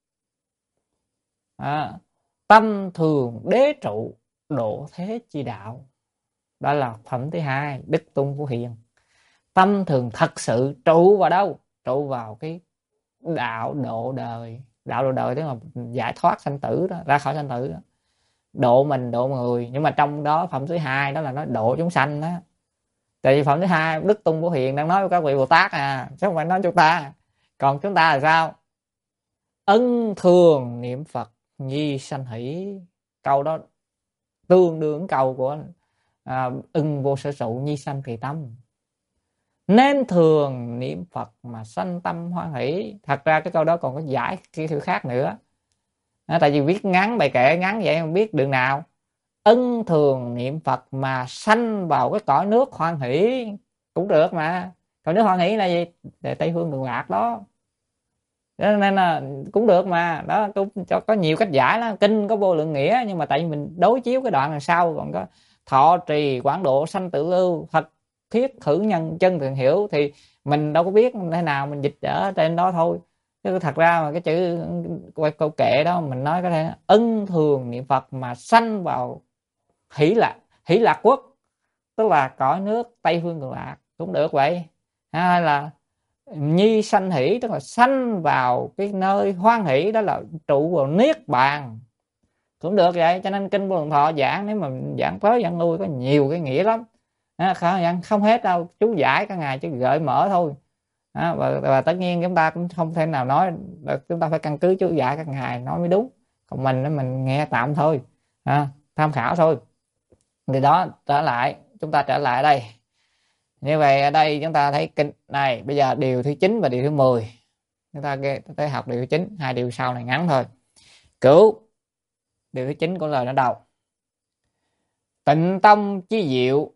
À, tâm thường đế trụ, độ thế chi đạo. Đó là phẩm thứ hai, Đức Tung Phổ Hiền. Tâm thường thật sự trụ vào đâu? Trụ vào cái đạo độ đời. Đạo độ đời tức là giải thoát sanh tử đó, ra khỏi sanh tử đó. Độ mình, độ người. Nhưng mà trong đó phẩm thứ hai đó là nói độ chúng sanh đó. Tại vì phẩm thứ hai Đức Tung Phổ Hiền đang nói với các vị Bồ Tát à, chứ không phải nói chúng ta. Còn chúng ta là sao? Ân thường niệm Phật nhi sanh hỷ. Câu đó tương đương câu của à, ưng vô sở trụ nhi sanh kỳ tâm. Nên thường niệm Phật mà sanh tâm hoan hỷ. Thật ra cái câu đó còn có giải cái thứ khác nữa à, tại vì viết ngắn, bài kệ ngắn vậy không biết đường nào. Ân thường niệm Phật mà sanh vào cái cõi nước hoan hỷ cũng được mà. Cõi nước hoan hỷ là gì? Để Tây Phương Cực Lạc đó. Nên là cũng được mà. Đó, cũng có nhiều cách giải đó. Kinh có vô lượng nghĩa, nhưng mà tại vì mình đối chiếu cái đoạn đằng sau còn có thọ trì quảng độ sanh tử lưu, thật thiết thử nhân chân thường hiểu. Thì mình đâu có biết thế nào mình dịch ở trên đó thôi, chứ thật ra mà cái chữ quay câu kệ đó mình nói có thể ân thường niệm Phật mà sanh vào hỷ lạc hỷ lạc quốc, tức là cõi nước Tây Phương Cực Lạc cũng được vậy. Hay là nhi sanh hỷ, tức là sanh vào cái nơi hoan hỷ, đó là trụ vào niết bàn cũng được vậy. Cho nên kinh Vô Lượng Thọ giảng, nếu mà giảng tới giảng lui có nhiều cái nghĩa lắm, à, không, không hết đâu, chú giải cả ngày chứ gợi mở thôi. À, và, và tất nhiên chúng ta cũng không thể nào nói, chúng ta phải căn cứ chú giải các ngày nói mới đúng, còn mình mình nghe tạm thôi, à, tham khảo thôi. Thì đó, trở lại chúng ta trở lại đây. Như vậy ở đây chúng ta thấy kinh này, bây giờ điều thứ chín và điều thứ mười chúng ta tới học điều thứ chín, hai điều sau này ngắn thôi. Cửu, điều thứ chín của lời nó đầu: tịnh tông chi diệu,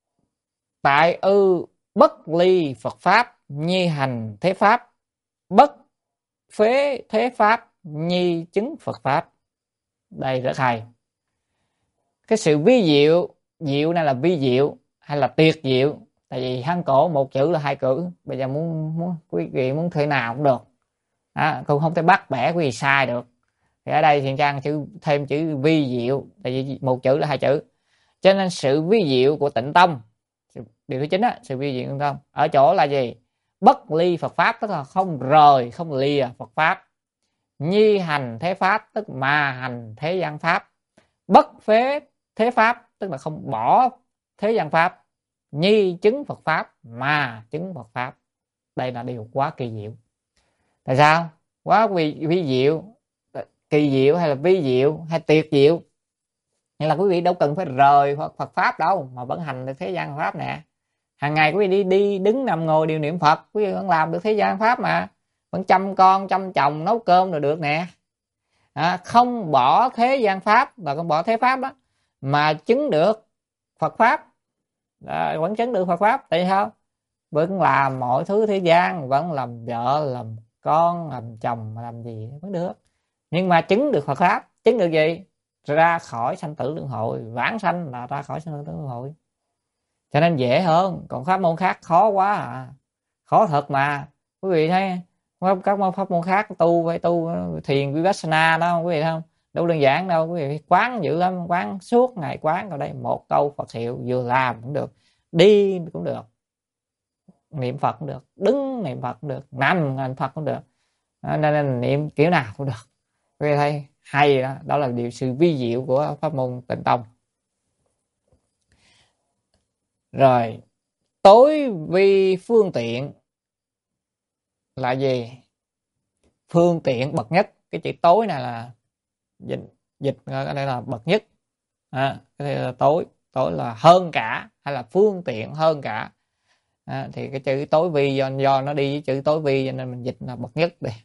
tại ư bất ly Phật pháp, nhi hành thế pháp, bất phế thế pháp, nhi chứng Phật pháp. Đây rất hay. Cái sự vi diệu, diệu này là vi diệu hay là tuyệt diệu, tại vì hán cổ một chữ là hai cử, bây giờ muốn muốn quý vị muốn thế nào cũng được, à, cũng không thể bắt bẻ quý vị sai được. Thì ở đây Thiện Trang chữ thêm chữ vi diệu, tại vì một chữ là hai chữ, cho nên sự vi diệu của tịnh tông, điều thứ chín á, sự vi diệu của tịnh tông ở chỗ là gì? Bất ly Phật pháp, tức là không rời, không lìa Phật pháp. Nhi hành thế pháp, tức mà hành thế gian pháp. Bất phế thế pháp, tức là không bỏ thế gian pháp. Nhi chứng Phật pháp, mà chứng Phật pháp. Đây là điều quá kỳ diệu. Tại sao? Quá vi, vi diệu, kỳ diệu hay là vi diệu hay tuyệt diệu, nên là quý vị đâu cần phải rời Phật pháp đâu, mà vẫn hành được thế gian pháp nè. Hàng ngày quý vị đi đi đứng nằm ngồi đều niệm Phật, quý vị vẫn làm được thế gian pháp mà, vẫn chăm con chăm chồng nấu cơm rồi được nè. À, không bỏ thế gian pháp và không bỏ thế pháp đó, mà chứng được Phật pháp, à, vẫn chứng được Phật pháp. Tại sao? Vẫn làm mọi thứ thế gian, vẫn làm vợ làm con làm chồng làm gì vẫn được, nhưng mà chứng được Phật pháp. Chứng được gì? Ra khỏi sanh tử luân hồi, vãng sanh là ra khỏi sanh tử luân hồi, cho nên dễ hơn. Còn pháp môn khác khó quá à, khó thật mà. Quý vị thấy các môn pháp môn khác tu phải tu thiền vipassana đó, quý vị không đâu đơn giản đâu, quý vị quán dữ lắm, quán suốt ngày quán. Ở đây một câu Phật hiệu vừa làm cũng được, đi cũng được, niệm Phật cũng được, đứng niệm Phật cũng được, nằm niệm Phật cũng được, nên, nên niệm kiểu nào cũng được. Quý vị thấy hay đó, đó là điều sự vi diệu của pháp môn tịnh tông. Rồi tối vi phương tiện là gì? Phương tiện bậc nhất. Cái chữ tối này là dịch dịch ở đây là bậc nhất, à, cái này là tối, tối là hơn cả hay là phương tiện hơn cả, à, thì cái chữ tối vi do, do nó đi với chữ tối vi cho nên mình dịch là bậc nhất đi.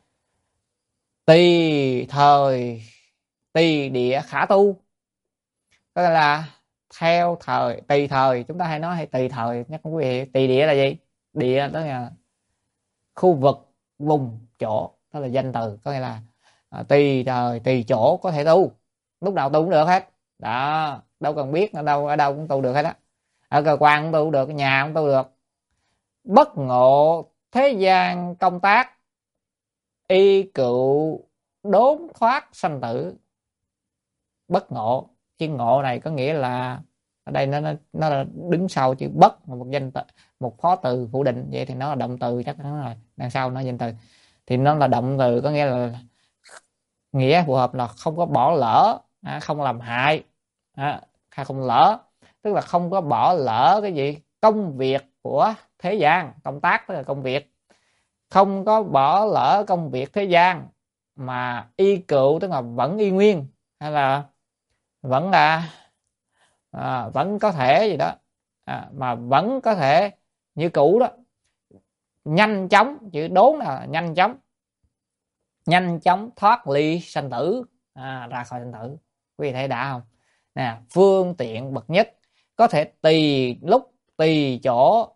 Tùy thời tùy địa khả tu, tức là theo thời, tùy thời, chúng ta hay nói hay tùy thời nhắc quý vị. Tùy địa là gì? Địa đó là khu vực, vùng, chỗ, đó là danh từ, có nghĩa là à, tùy thời tùy chỗ có thể tu, lúc nào tu cũng được hết đó, đâu cần biết ở đâu, ở đâu cũng tu được hết á, ở cơ quan cũng tu được, ở nhà cũng tu được. Bất ngộ thế gian công tác, y cựu đốn thoát sanh tử. Bất ngộ, chữ ngộ này có nghĩa là ở đây nó nó nó là đứng sau chữ bất, một danh từ, một phó từ phủ định, vậy thì nó là động từ, chắc chắn rồi, đằng sau nó danh từ thì nó là động từ, có nghĩa là nghĩa phù hợp là không có bỏ lỡ, à, không làm hại, à, không lỡ, tức là không có bỏ lỡ cái gì công việc của thế gian. Công tác tức là công việc, không có bỏ lỡ công việc thế gian, mà y cựu tức là vẫn y nguyên, hay là vẫn là à, vẫn có thể gì đó, à, mà vẫn có thể như cũ đó. Nhanh chóng, chữ đốn là nhanh chóng, nhanh chóng thoát ly sanh tử, à, ra khỏi sanh tử. Quý vị thấy đã không nè? Phương tiện bậc nhất, có thể tùy lúc tùy chỗ,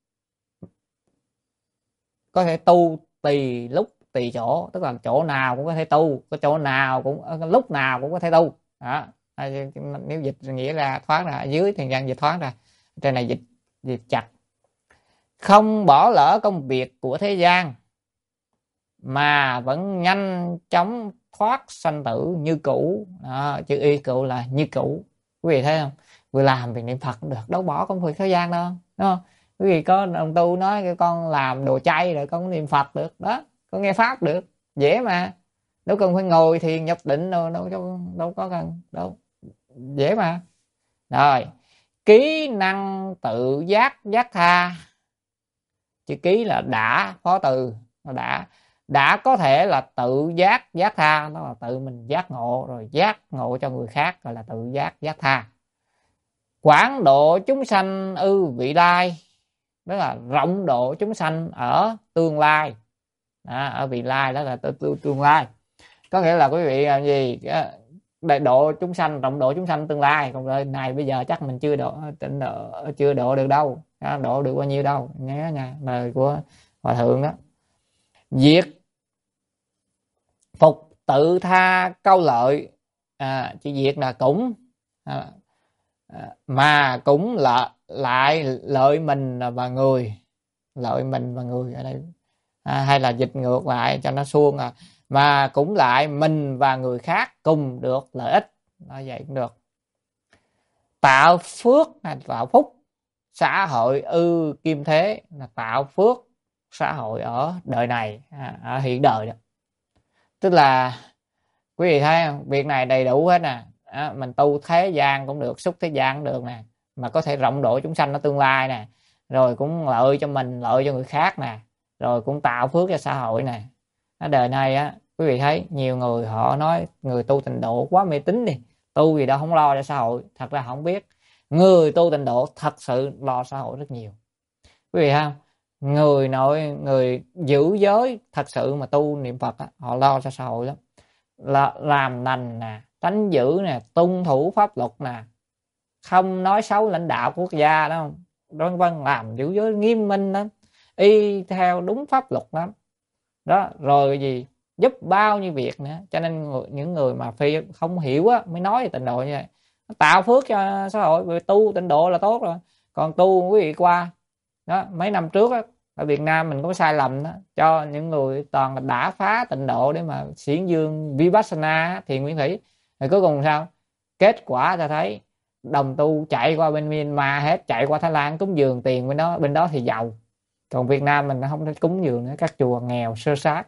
có thể tu tùy lúc tùy chỗ, tức là chỗ nào cũng có thể tu, có chỗ nào cũng lúc nào cũng có thể tu đó. À, nếu dịch nghĩa là thoáng ra, ở dưới thì gian dịch thoáng ra, trên này dịch dịch chặt. Không bỏ lỡ công việc của thế gian mà vẫn nhanh chóng thoát sanh tử như cũ. Đó, chữ y cũ là như cũ. Quý vị thấy không? Vừa làm việc niệm Phật cũng được, đâu bỏ công việc thế gian đâu, đúng không? Quý vị có đồng tu nói con làm đồ chay rồi con niệm Phật được đó, con nghe pháp được, dễ mà, đâu cần phải ngồi thiền nhập định đâu, đâu đâu, đâu có cần đâu, dễ mà. Rồi, ký năng tự giác giác tha. Chữ ký là đã, phó từ đã, đã có thể là tự giác giác tha, đó là tự mình giác ngộ rồi giác ngộ cho người khác, gọi là tự giác giác tha. Quảng độ chúng sanh ư vị lai, đó là rộng độ chúng sanh ở tương lai. Đó, ở vị lai đó là tương lai, có nghĩa là quý vị làm gì đại độ chúng sanh, rộng độ chúng sanh tương lai. Còn đời này bây giờ chắc mình chưa độ, tịnh độ chưa độ được đâu, độ được bao nhiêu đâu, nhớ nha, lời của hòa thượng đó. Diệt phục tự tha câu lợi, à, chữ diệt là cũng, à, mà cũng là lại lợi mình và người, lợi mình và người ở đây, à, hay là dịch ngược lại cho nó suông, à, mà cũng lại mình và người khác cùng được lợi ích, nói vậy cũng được. Tạo phước hay tạo phúc xã hội ư kim thế, là tạo phước xã hội ở đời này, à, ở hiện đời đó. Tức là quý vị thấy không, việc này đầy đủ hết nè, à, mình tu thế gian cũng được, xúc thế gian cũng được nè, mà có thể rộng độ chúng sanh ở tương lai nè, rồi cũng lợi cho mình, lợi cho người khác nè, rồi cũng tạo phước cho xã hội nè. Ở đời này á, quý vị thấy nhiều người họ nói người tu tịnh độ quá mê tín đi, tu gì đâu không lo cho xã hội. Thật ra họ không biết người tu tịnh độ thật sự lo xã hội rất nhiều. Quý vị thấy không, người nội người giữ giới thật sự mà tu niệm Phật á, họ lo cho xã hội lắm, là làm lành nè, tránh giữ nè, tuân thủ pháp luật nè, không nói xấu lãnh đạo quốc gia đó, vân vân, làm giữ giới nghiêm minh lắm, y theo đúng pháp luật lắm đó. Rồi gì giúp bao nhiêu việc nữa. Cho nên người, những người mà phi không hiểu á mới nói về tịnh độ như vậy, tạo phước cho xã hội. Vì tu tịnh độ là tốt rồi, còn tu quý vị qua đó, mấy năm trước á, ở Việt Nam mình có sai lầm đó, cho những người toàn đã phá tịnh độ để mà xiển dương Vipassana, thiền nguyên thủy, rồi cuối cùng sao? Kết quả ta thấy đồng tu chạy qua bên Myanmar hết, chạy qua Thái Lan cúng dường tiền bên đó, bên đó thì giàu. Còn Việt Nam mình không thể cúng dường nữa, các chùa nghèo sơ sát,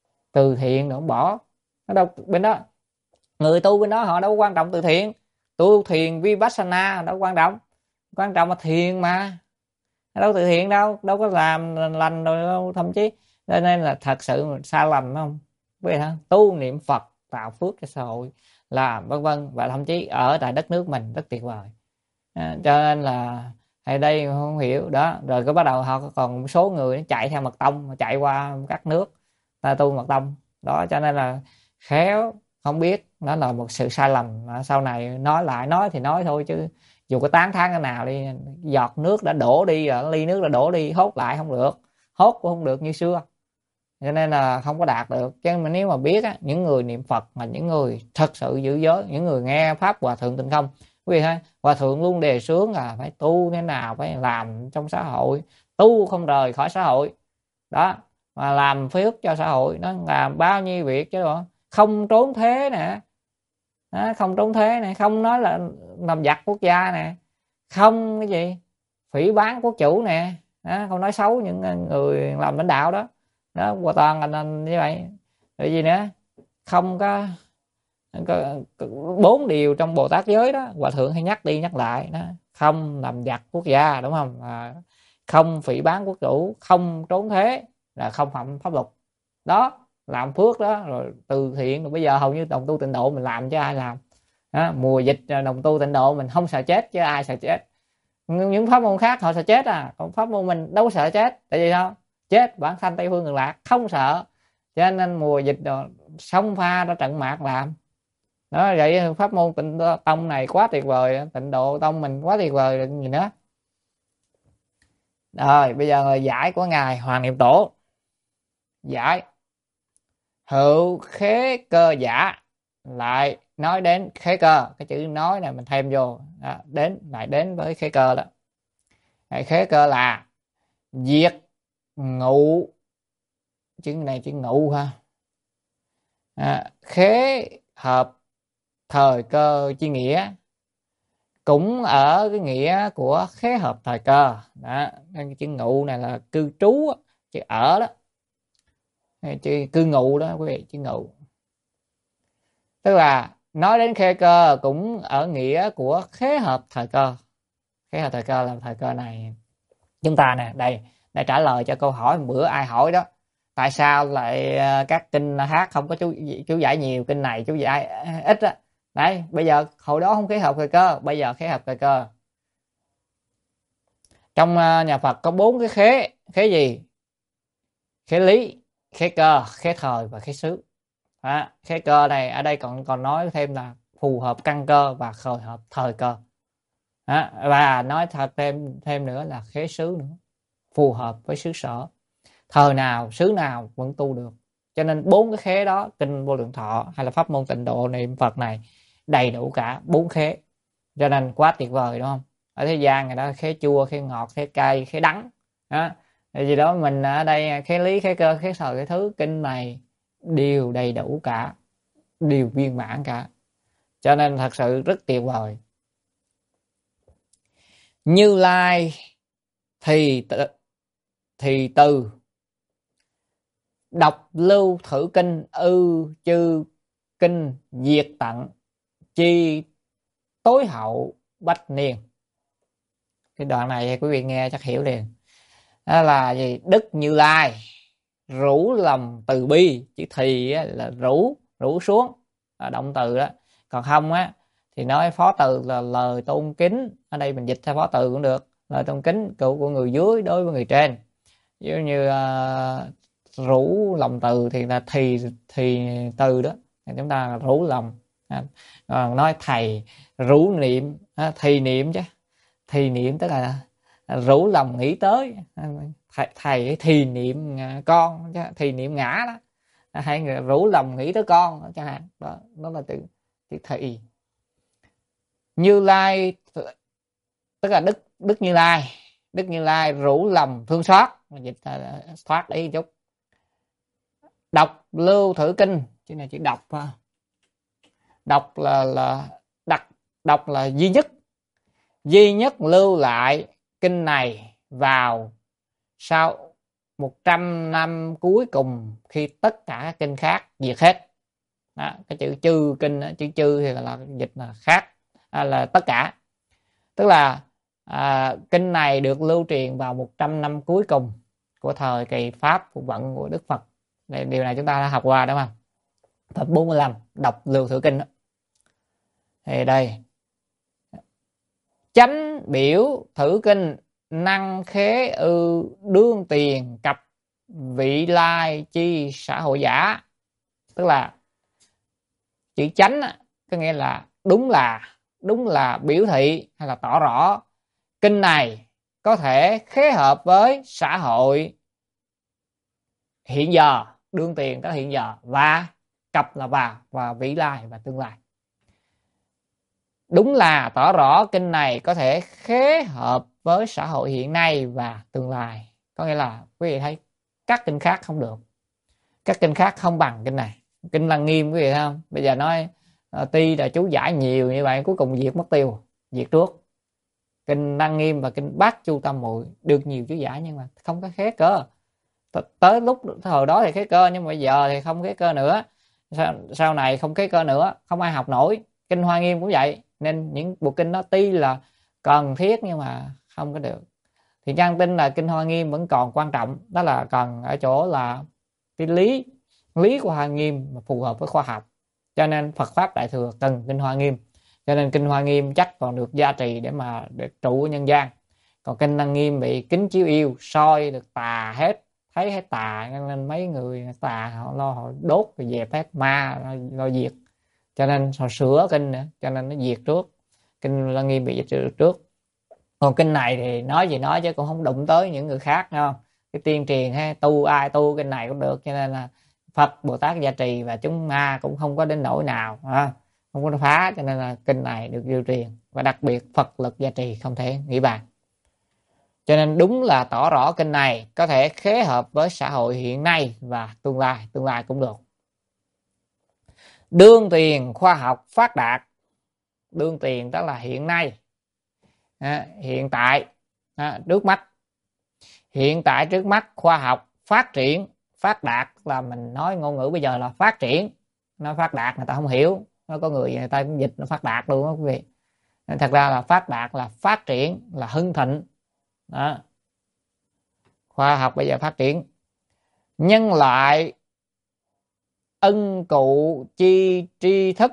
từ thiện nó bỏ. Nó đâu bên đó người tu bên đó họ đâu quan trọng từ thiện, tu thiền Vipassana đâu quan trọng, quan trọng là thiền mà, đâu từ thiện đâu, đâu có làm lành rồi đâu, thậm chí. Cho nên là thật sự sai lầm không? Vậy hả? Tu niệm Phật tạo phước cho xã hội là vân vân, và thậm chí ở tại đất nước mình rất tuyệt vời. À, cho nên là ở đây không hiểu đó. Rồi có bắt đầu họ còn một số người chạy theo mật tông, chạy qua các nước ta tu mật tông đó. Cho nên là khéo không biết, đó là một sự sai lầm. Sau này nói lại, nói thì nói thôi chứ dù có tán thán cái nào đi, giọt nước đã đổ đi rồi, ly nước đã đổ đi, hốt lại không được, hốt cũng không được như xưa, cho nên là không có đạt được. Chứ mà nếu mà biết á, những người niệm Phật mà những người thật sự giữ giới, những người nghe pháp Hòa Thượng Tịnh Không, quý vị thấy Hòa Thượng luôn đề xướng là phải tu thế nào, phải làm trong xã hội, tu không rời khỏi xã hội đó, mà làm phước cho xã hội, nó làm bao nhiêu việc chứ đó. Không trốn thế nè, đó, không trốn thế này, không nói là làm giặc quốc gia nè, không cái gì phỉ báng quốc chủ nè, đó, không nói xấu những người làm lãnh đạo đó đó, hoàn toàn là như vậy. Rồi gì nữa, không có, có bốn điều trong Bồ Tát giới đó Hòa Thượng hay nhắc đi nhắc lại đó: không làm giặc quốc gia, đúng không, à, không phỉ báng quốc chủ, không trốn thế, là không phạm pháp luật đó, làm phước đó. Rồi từ thiện, rồi bây giờ hầu như đồng tu tịnh độ mình làm chứ ai làm đó. Mùa dịch đồng tu tịnh độ mình không sợ chết chứ ai sợ chết. Những pháp môn khác họ sợ chết à, còn pháp môn mình đâu sợ chết. Tại vì sao? Chết bản sanh Tây Phương Cực Lạc, không sợ. Cho nên mùa dịch rồi sông pha ra trận mạc làm đó. Vậy pháp môn tịnh tông này quá tuyệt vời, tịnh độ tông mình quá tuyệt vời rồi gì nữa. Rồi bây giờ lời giải của ngài Hoàng Niệm Tổ. Giải: hữu khế cơ giả lại nói đến khế cơ, cái chữ nói này mình thêm vô đó, đến lại đến với khế cơ đó. Cái khế cơ là diệt ngụ, chữ này chữ ngụ ha, à, khế hợp thời cơ chi nghĩa, cũng ở cái nghĩa của khế hợp thời cơ đó. Cái chữ ngụ này là cư trú, chữ ở đó, chữ cư ngụ đó quý vị, chữ ngụ tức là nói đến khế cơ cũng ở nghĩa của khế hợp thời cơ. Khế hợp thời cơ là thời cơ này. Chúng ta nè, đây để trả lời cho câu hỏi bữa ai hỏi đó, tại sao lại các kinh khác không có chú chú giải nhiều, kinh này chú giải ít á. Đấy, bây giờ hồi đó không khế hợp thời cơ, bây giờ khế hợp thời cơ. Trong nhà Phật có bốn cái khế. Khế gì? Khế lý, khế cơ, khế thời và khế xứ. Đó, khế cơ này ở đây còn còn nói thêm là phù hợp căn cơ và khởi hợp thời cơ. Đó, và nói thật thêm thêm nữa là khế xứ nữa, phù hợp với xứ sở, thời nào xứ nào vẫn tu được. Cho nên bốn cái khế đó, kinh Vô Lượng Thọ hay là pháp môn Tịnh Độ niệm Phật này đầy đủ cả bốn khế, cho nên quá tuyệt vời đúng không? Ở thế gian này đó, khế chua, khế ngọt, khế cay, khế đắng đó. Vì đó mình ở đây khế lý, khế cơ, khế thời, cái thứ kinh này đều đầy đủ cả, đều viên mãn cả, cho nên thật sự rất tuyệt vời. Như Lai thì thì từ đọc lưu thử kinh ư chư kinh diệt tận chi tối hậu bách niên. Cái đoạn này quý vị nghe chắc hiểu liền. Đó là gì? Đức Như Lai rủ lòng từ bi, chữ thì là rủ rủ xuống là động từ đó, còn không á thì nói phó từ là lời tôn kính. Ở đây mình dịch theo phó từ cũng được, lời tôn kính của, của người dưới đối với người trên. Giống như uh, rủ lòng từ thì là thì thì từ đó thì chúng ta rủ lòng. À, nói thầy rủ niệm, à, thì niệm chứ, thì niệm tức là rủ lòng nghĩ tới. Thầy, thầy thì niệm con chứ, thì niệm ngã đó, hay người rủ lòng nghĩ tới con chẳng hạn đó, đó là từ từ thị. Như Lai tức là đức đức Như Lai, Đức Như Lai rủ lòng thương xót, dịch là thoát ý chút. Đọc lưu thử kinh, chứ này chỉ đọc ha. Đọc là là đặt đọc là duy nhất, duy nhất lưu lại kinh này vào sau một trăm năm cuối cùng, khi tất cả các kinh khác diệt hết. Đó, cái chữ chư kinh đó, chữ chư thì là, là dịch là khác, à, là tất cả. Tức là à, kinh này được lưu truyền vào một trăm năm cuối cùng của thời kỳ Pháp phục vận của Đức Phật. Đây, điều này chúng ta đã học qua đúng không? Tập bốn mươi lăm đọc lưu thử kinh đó. Thì đây chánh biểu thử kinh năng khế ư đương tiền cập vị lai chi xã hội giả. Tức là chữ chánh có nghĩa là đúng là đúng là biểu thị hay là tỏ rõ kinh này có thể khế hợp với xã hội hiện giờ, đương tiền tới hiện giờ, và cập là vào và vị lai và tương lai. Đúng là tỏ rõ kinh này có thể khế hợp với xã hội hiện nay và tương lai. Có nghĩa là quý vị thấy các kinh khác không được, các kinh khác không bằng kinh này. Kinh Lăng Nghiêm quý vị thấy không? Bây giờ nói uh, tuy là chú giải nhiều như vậy, cuối cùng diệt mất tiêu, diệt trước. Kinh Lăng Nghiêm và kinh Bát Chu Tam Muội được nhiều chú giải nhưng mà không có khế cơ. Tới lúc thời đó thì khế cơ, nhưng mà bây giờ thì không khế cơ nữa. Sau, sau này không khế cơ nữa, không ai học nổi. Kinh Hoa Nghiêm cũng vậy, nên những bộ kinh đó tuy là cần thiết nhưng mà không có được. Thì Trang tin là kinh Hoa Nghiêm vẫn còn quan trọng, đó là cần ở chỗ là cái lý lý của Hoa Nghiêm mà phù hợp với khoa học. Cho nên Phật pháp Đại thừa cần kinh Hoa Nghiêm, cho nên kinh Hoa Nghiêm chắc còn được gia trì để mà để trụ nhân gian. Còn kinh Lăng Nghiêm bị kính chiếu yêu, soi được tà hết, thấy hết tà, nên mấy người tà họ lo họ đốt rồi dẹp hết, ma lo, lo diệt, cho nên họ sửa kinh nữa, cho nên nó diệt trước. Kinh Lăng Nghiêm bị diệt trước. Còn kinh này thì nói gì nói chứ cũng không đụng tới những người khác, không? Cái tiên truyền hay tu ai tu kinh này cũng được, cho nên là Phật Bồ Tát gia trì và chúng ma cũng không có đến nỗi nào. không có phá, cho nên là kinh này được lưu truyền, và đặc biệt Phật lực gia trì không thể nghĩ bàn. Cho nên đúng là tỏ rõ kinh này có thể khế hợp với xã hội hiện nay và tương lai, tương lai cũng được. Đương tiền khoa học phát đạt. Đương tiền đó là hiện nay, à, hiện tại, à, trước mắt. Hiện tại trước mắt khoa học phát triển, phát đạt là mình nói ngôn ngữ bây giờ là phát triển. Nó phát đạt người ta không hiểu, nó có người người ta cũng dịch nó phát đạt luôn đó quý vị. Nên thật ra là phát đạt là phát triển, là hưng thịnh đó. Khoa học bây giờ phát triển, nhân loại ân cụ chi tri thức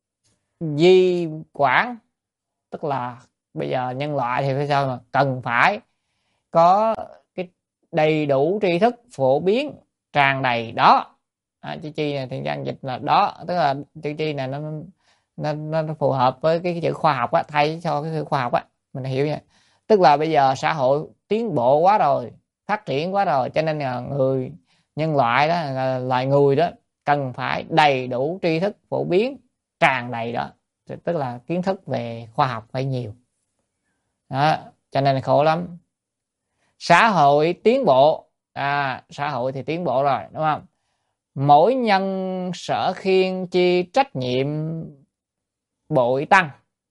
di quản, tức là bây giờ nhân loại thì phải sao, mà cần phải có cái đầy đủ tri thức phổ biến tràn đầy đó. À, chữ chi này thì gian dịch là đó, tức là chữ chi này nó nó, nó phù hợp với cái, cái chữ khoa học á, thay cho cái chữ khoa học á, mình hiểu vậy. Tức là bây giờ xã hội tiến bộ quá rồi, phát triển quá rồi, cho nên là người nhân loại đó, là loài người đó cần phải đầy đủ tri thức phổ biến tràn đầy đó, tức là kiến thức về khoa học phải nhiều đó, cho nên là khổ lắm. Xã hội tiến bộ, à, xã hội thì tiến bộ rồi đúng không, mỗi nhân sở khiên chi trách nhiệm bội tăng,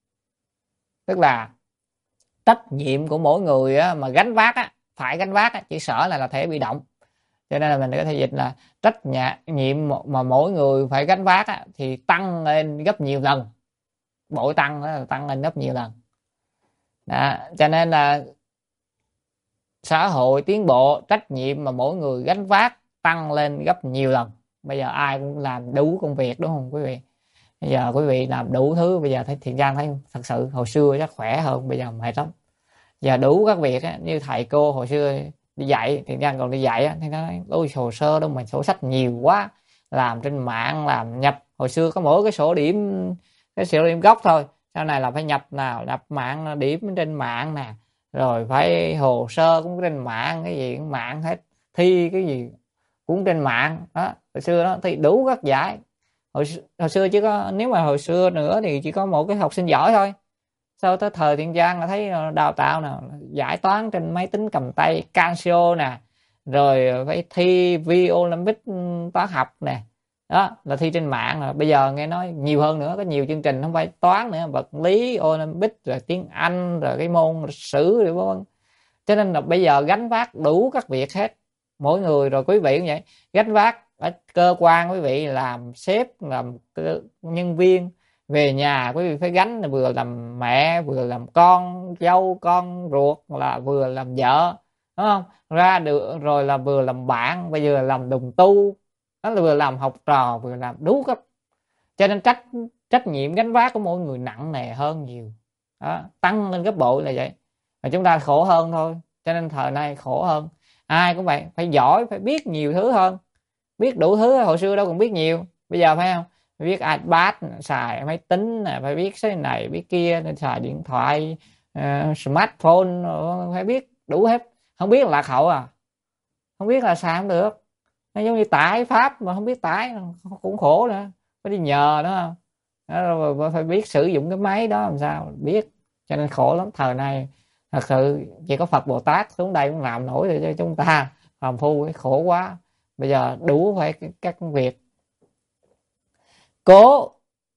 tức là trách nhiệm của mỗi người á, mà gánh vác á, phải gánh vác á, chữ sở là là thể bị động, cho nên là mình có thể dịch là trách nhiệm mà mỗi người phải gánh vác á, thì tăng lên gấp nhiều lần. Bội tăng là tăng lên gấp nhiều lần đó, cho nên là xã hội tiến bộ, trách nhiệm mà mỗi người gánh vác tăng lên gấp nhiều lần. Bây giờ ai cũng làm đủ công việc đúng không quý vị? Bây giờ quý vị làm đủ thứ, bây giờ thấy Thiện Trang thấy thật sự hồi xưa chắc khỏe hơn, bây giờ mệt lắm. Giờ đủ các việc á, như thầy cô hồi xưa đi dạy, Thiện Trang còn đi dạy á, thì nó nói ôi hồ sơ đâu mà sổ sách nhiều quá, làm trên mạng, làm nhập, hồi xưa có mỗi cái sổ điểm, cái sổ điểm gốc thôi, sau này là phải nhập nào, nhập mạng điểm trên mạng nè, rồi phải hồ sơ cũng trên mạng, cái gì cũng mạng hết, thi cái gì cũng trên mạng đó. Hồi xưa đó thì đủ các giải. Hồi, hồi xưa chỉ có, nếu mà hồi xưa nữa thì chỉ có một cái học sinh giỏi thôi. Sau tới thời Thiện Trang là thấy đào tạo nào giải toán trên máy tính cầm tay Casio nè, rồi phải thi vi Olympic toán học nè, đó là thi trên mạng. Rồi bây giờ nghe nói nhiều hơn nữa, có nhiều chương trình không phải toán nữa, vật lý Olympic, rồi tiếng Anh, rồi cái môn lịch sử, rồi vân vân. Cho nên là bây giờ gánh vác đủ các việc hết, mỗi người. Rồi quý vị cũng vậy, gánh vác ở cơ quan quý vị làm sếp, làm nhân viên, về nhà quý vị phải gánh, là vừa làm mẹ, vừa làm con dâu, con ruột, là vừa làm vợ, đúng không? Ra được rồi là vừa làm bạn, bây giờ làm đồng tu, đó là vừa làm học trò, vừa làm đủ cấp. Cho nên trách trách nhiệm gánh vác của mỗi người nặng nề hơn nhiều đó, tăng lên gấp bội là vậy. Và chúng ta khổ hơn thôi, cho nên thời nay khổ hơn. Ai cũng vậy, phải giỏi, phải biết nhiều thứ hơn, biết đủ thứ. Hồi xưa đâu còn biết nhiều, bây giờ phải không, phải biết iPad, xài máy tính, phải biết cái này biết kia, nên xài điện thoại, uh, smartphone, phải biết đủ hết. Không biết là lạc hậu à, không biết là xài không được. Nó giống như tải pháp mà không biết tải cũng khổ nữa, phải đi nhờ nữa không đó, phải biết sử dụng cái máy đó làm sao biết. Cho nên khổ lắm. Thời này thật sự chỉ có Phật Bồ Tát xuống đây cũng làm nổi để cho chúng ta phàm phu cái khổ quá. Bây giờ đủ phải các việc. Cố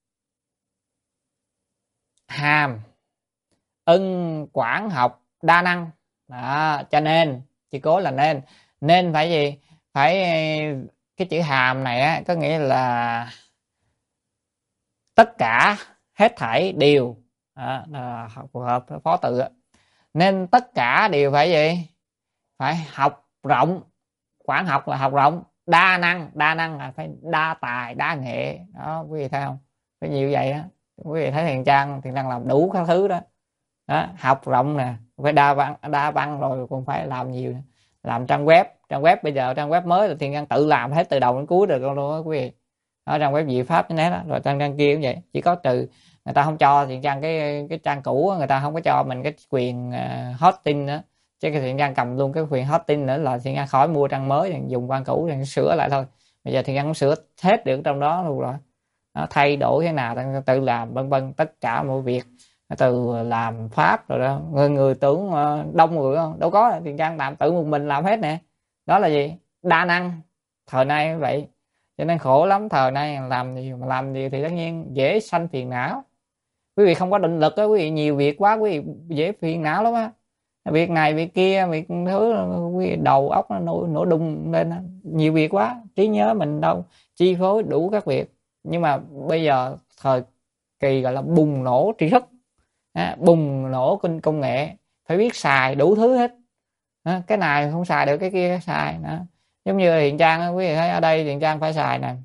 hàm ân quản học đa năng đó, cho nên chỉ cố là nên. Nên phải gì, phải cái chữ hàm này á, có nghĩa là tất cả, hết thảy đều đó, là phù hợp với phó tự. Nên tất cả đều phải gì, phải học rộng. Quản học là học rộng. Đa năng, đa năng là phải đa tài đa nghệ đó, quý vị thấy không, phải nhiều vậy á. Quý vị thấy Thiện Trang Thiện Trang làm đủ các thứ đó, đó học rộng nè, phải đa văn, đa văn rồi còn phải làm nhiều nữa. Làm trang web, trang web bây giờ trang web mới là Thiện Trang tự làm hết từ đầu đến cuối được luôn đó quý vị. Đó, trang web Diệu Pháp như thế đó, rồi trang trang kia cũng vậy. Chỉ có trừ người ta không cho Thiện Trang cái cái trang cũ, người ta không có cho mình cái quyền uh, hosting nữa, chứ cái Thiện Trang cầm luôn cái quyền hosting nữa là Thiện Trang khỏi mua trang mới, dùng trang cũ thì sửa lại thôi. Bây giờ Thiện Trang cũng sửa hết được trong đó luôn rồi đó, thay đổi thế nào tự làm vân vân, tất cả mọi việc từ làm pháp rồi đó. Người, người tưởng đông người không, đâu có, Thiện Trang làm tự một mình làm hết nè. Đó là gì? Đa năng. Thời nay vậy, cho nên khổ lắm. Thời nay làm gì mà làm gì thì tất nhiên dễ sanh phiền não. Quý vị không có định lực á, quý vị nhiều việc quá, quý vị dễ phiền não lắm á. Việc này việc kia, việc thứ, quý vị đầu óc nó nổ, nổ đùng lên, nhiều việc quá, trí nhớ mình đâu chi phối đủ các việc. Nhưng mà bây giờ thời kỳ gọi là bùng nổ tri thức, à, bùng nổ công, công nghệ, phải biết xài đủ thứ hết. À, cái này không xài được cái kia xài đó. Giống như Thiện Trang, quý vị thấy ở đây Thiện Trang phải xài nè,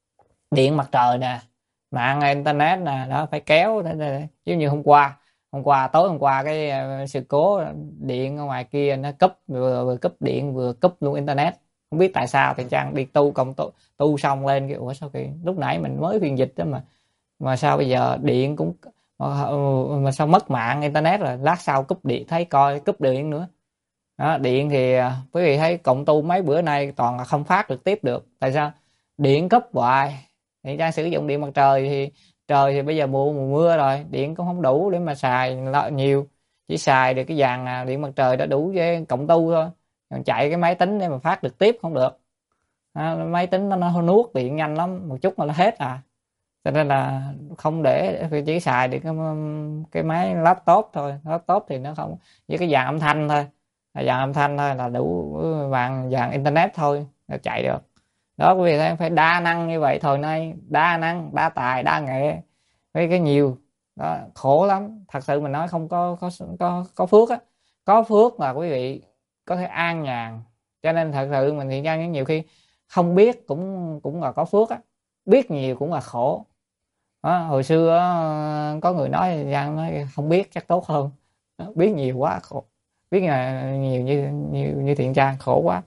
điện mặt trời nè, mạng internet nè, đó phải kéo. Giống như hôm qua hôm qua tối hôm qua cái uh, sự cố điện ở ngoài kia nó cúp, vừa vừa cúp điện vừa cúp luôn internet. Không biết tại sao. Thiện Trang đi tu công tu, tu xong lên cái ủa sao kỳ lúc nãy mình mới phiên dịch đó mà mà sao bây giờ điện cũng mà, mà sao mất mạng internet rồi, lát sau cúp điện, thấy coi cúp điện nữa đó. Điện thì quý vị thấy cộng tu mấy bữa nay toàn là không phát được tiếp được. Tại sao? Điện cúp hoài. Thì Trang sử dụng điện mặt trời thì trời thì bây giờ mùa mùa mưa rồi, điện cũng không đủ để mà xài nhiều, chỉ xài được cái dàn điện mặt trời đã đủ với cộng tu thôi. Còn chạy cái máy tính để mà phát được tiếp không được. À, máy tính nó, nó nuốt điện nhanh lắm, một chút mà nó hết à. Cho nên là không để, chỉ xài được cái, cái máy laptop thôi. Laptop thì nó không, với cái dàn âm thanh thôi, dàn âm thanh thôi là đủ, vàng dàn internet thôi là chạy được đó. Quý vị thấy phải đa năng như vậy. Thời nay đa năng, đa tài, đa nghệ, với cái nhiều đó, khổ lắm. Thật sự mình nói không có có có có phước á. Có phước là quý vị có thể an nhàn. Cho nên thật sự mình thì Trang nhiều khi không biết cũng cũng là có phước á, biết nhiều cũng là khổ đó. Hồi xưa có người nói Giang nói không biết chắc tốt hơn, biết nhiều quá khổ, biết là nhiều như như như Thiện Trang khổ quá.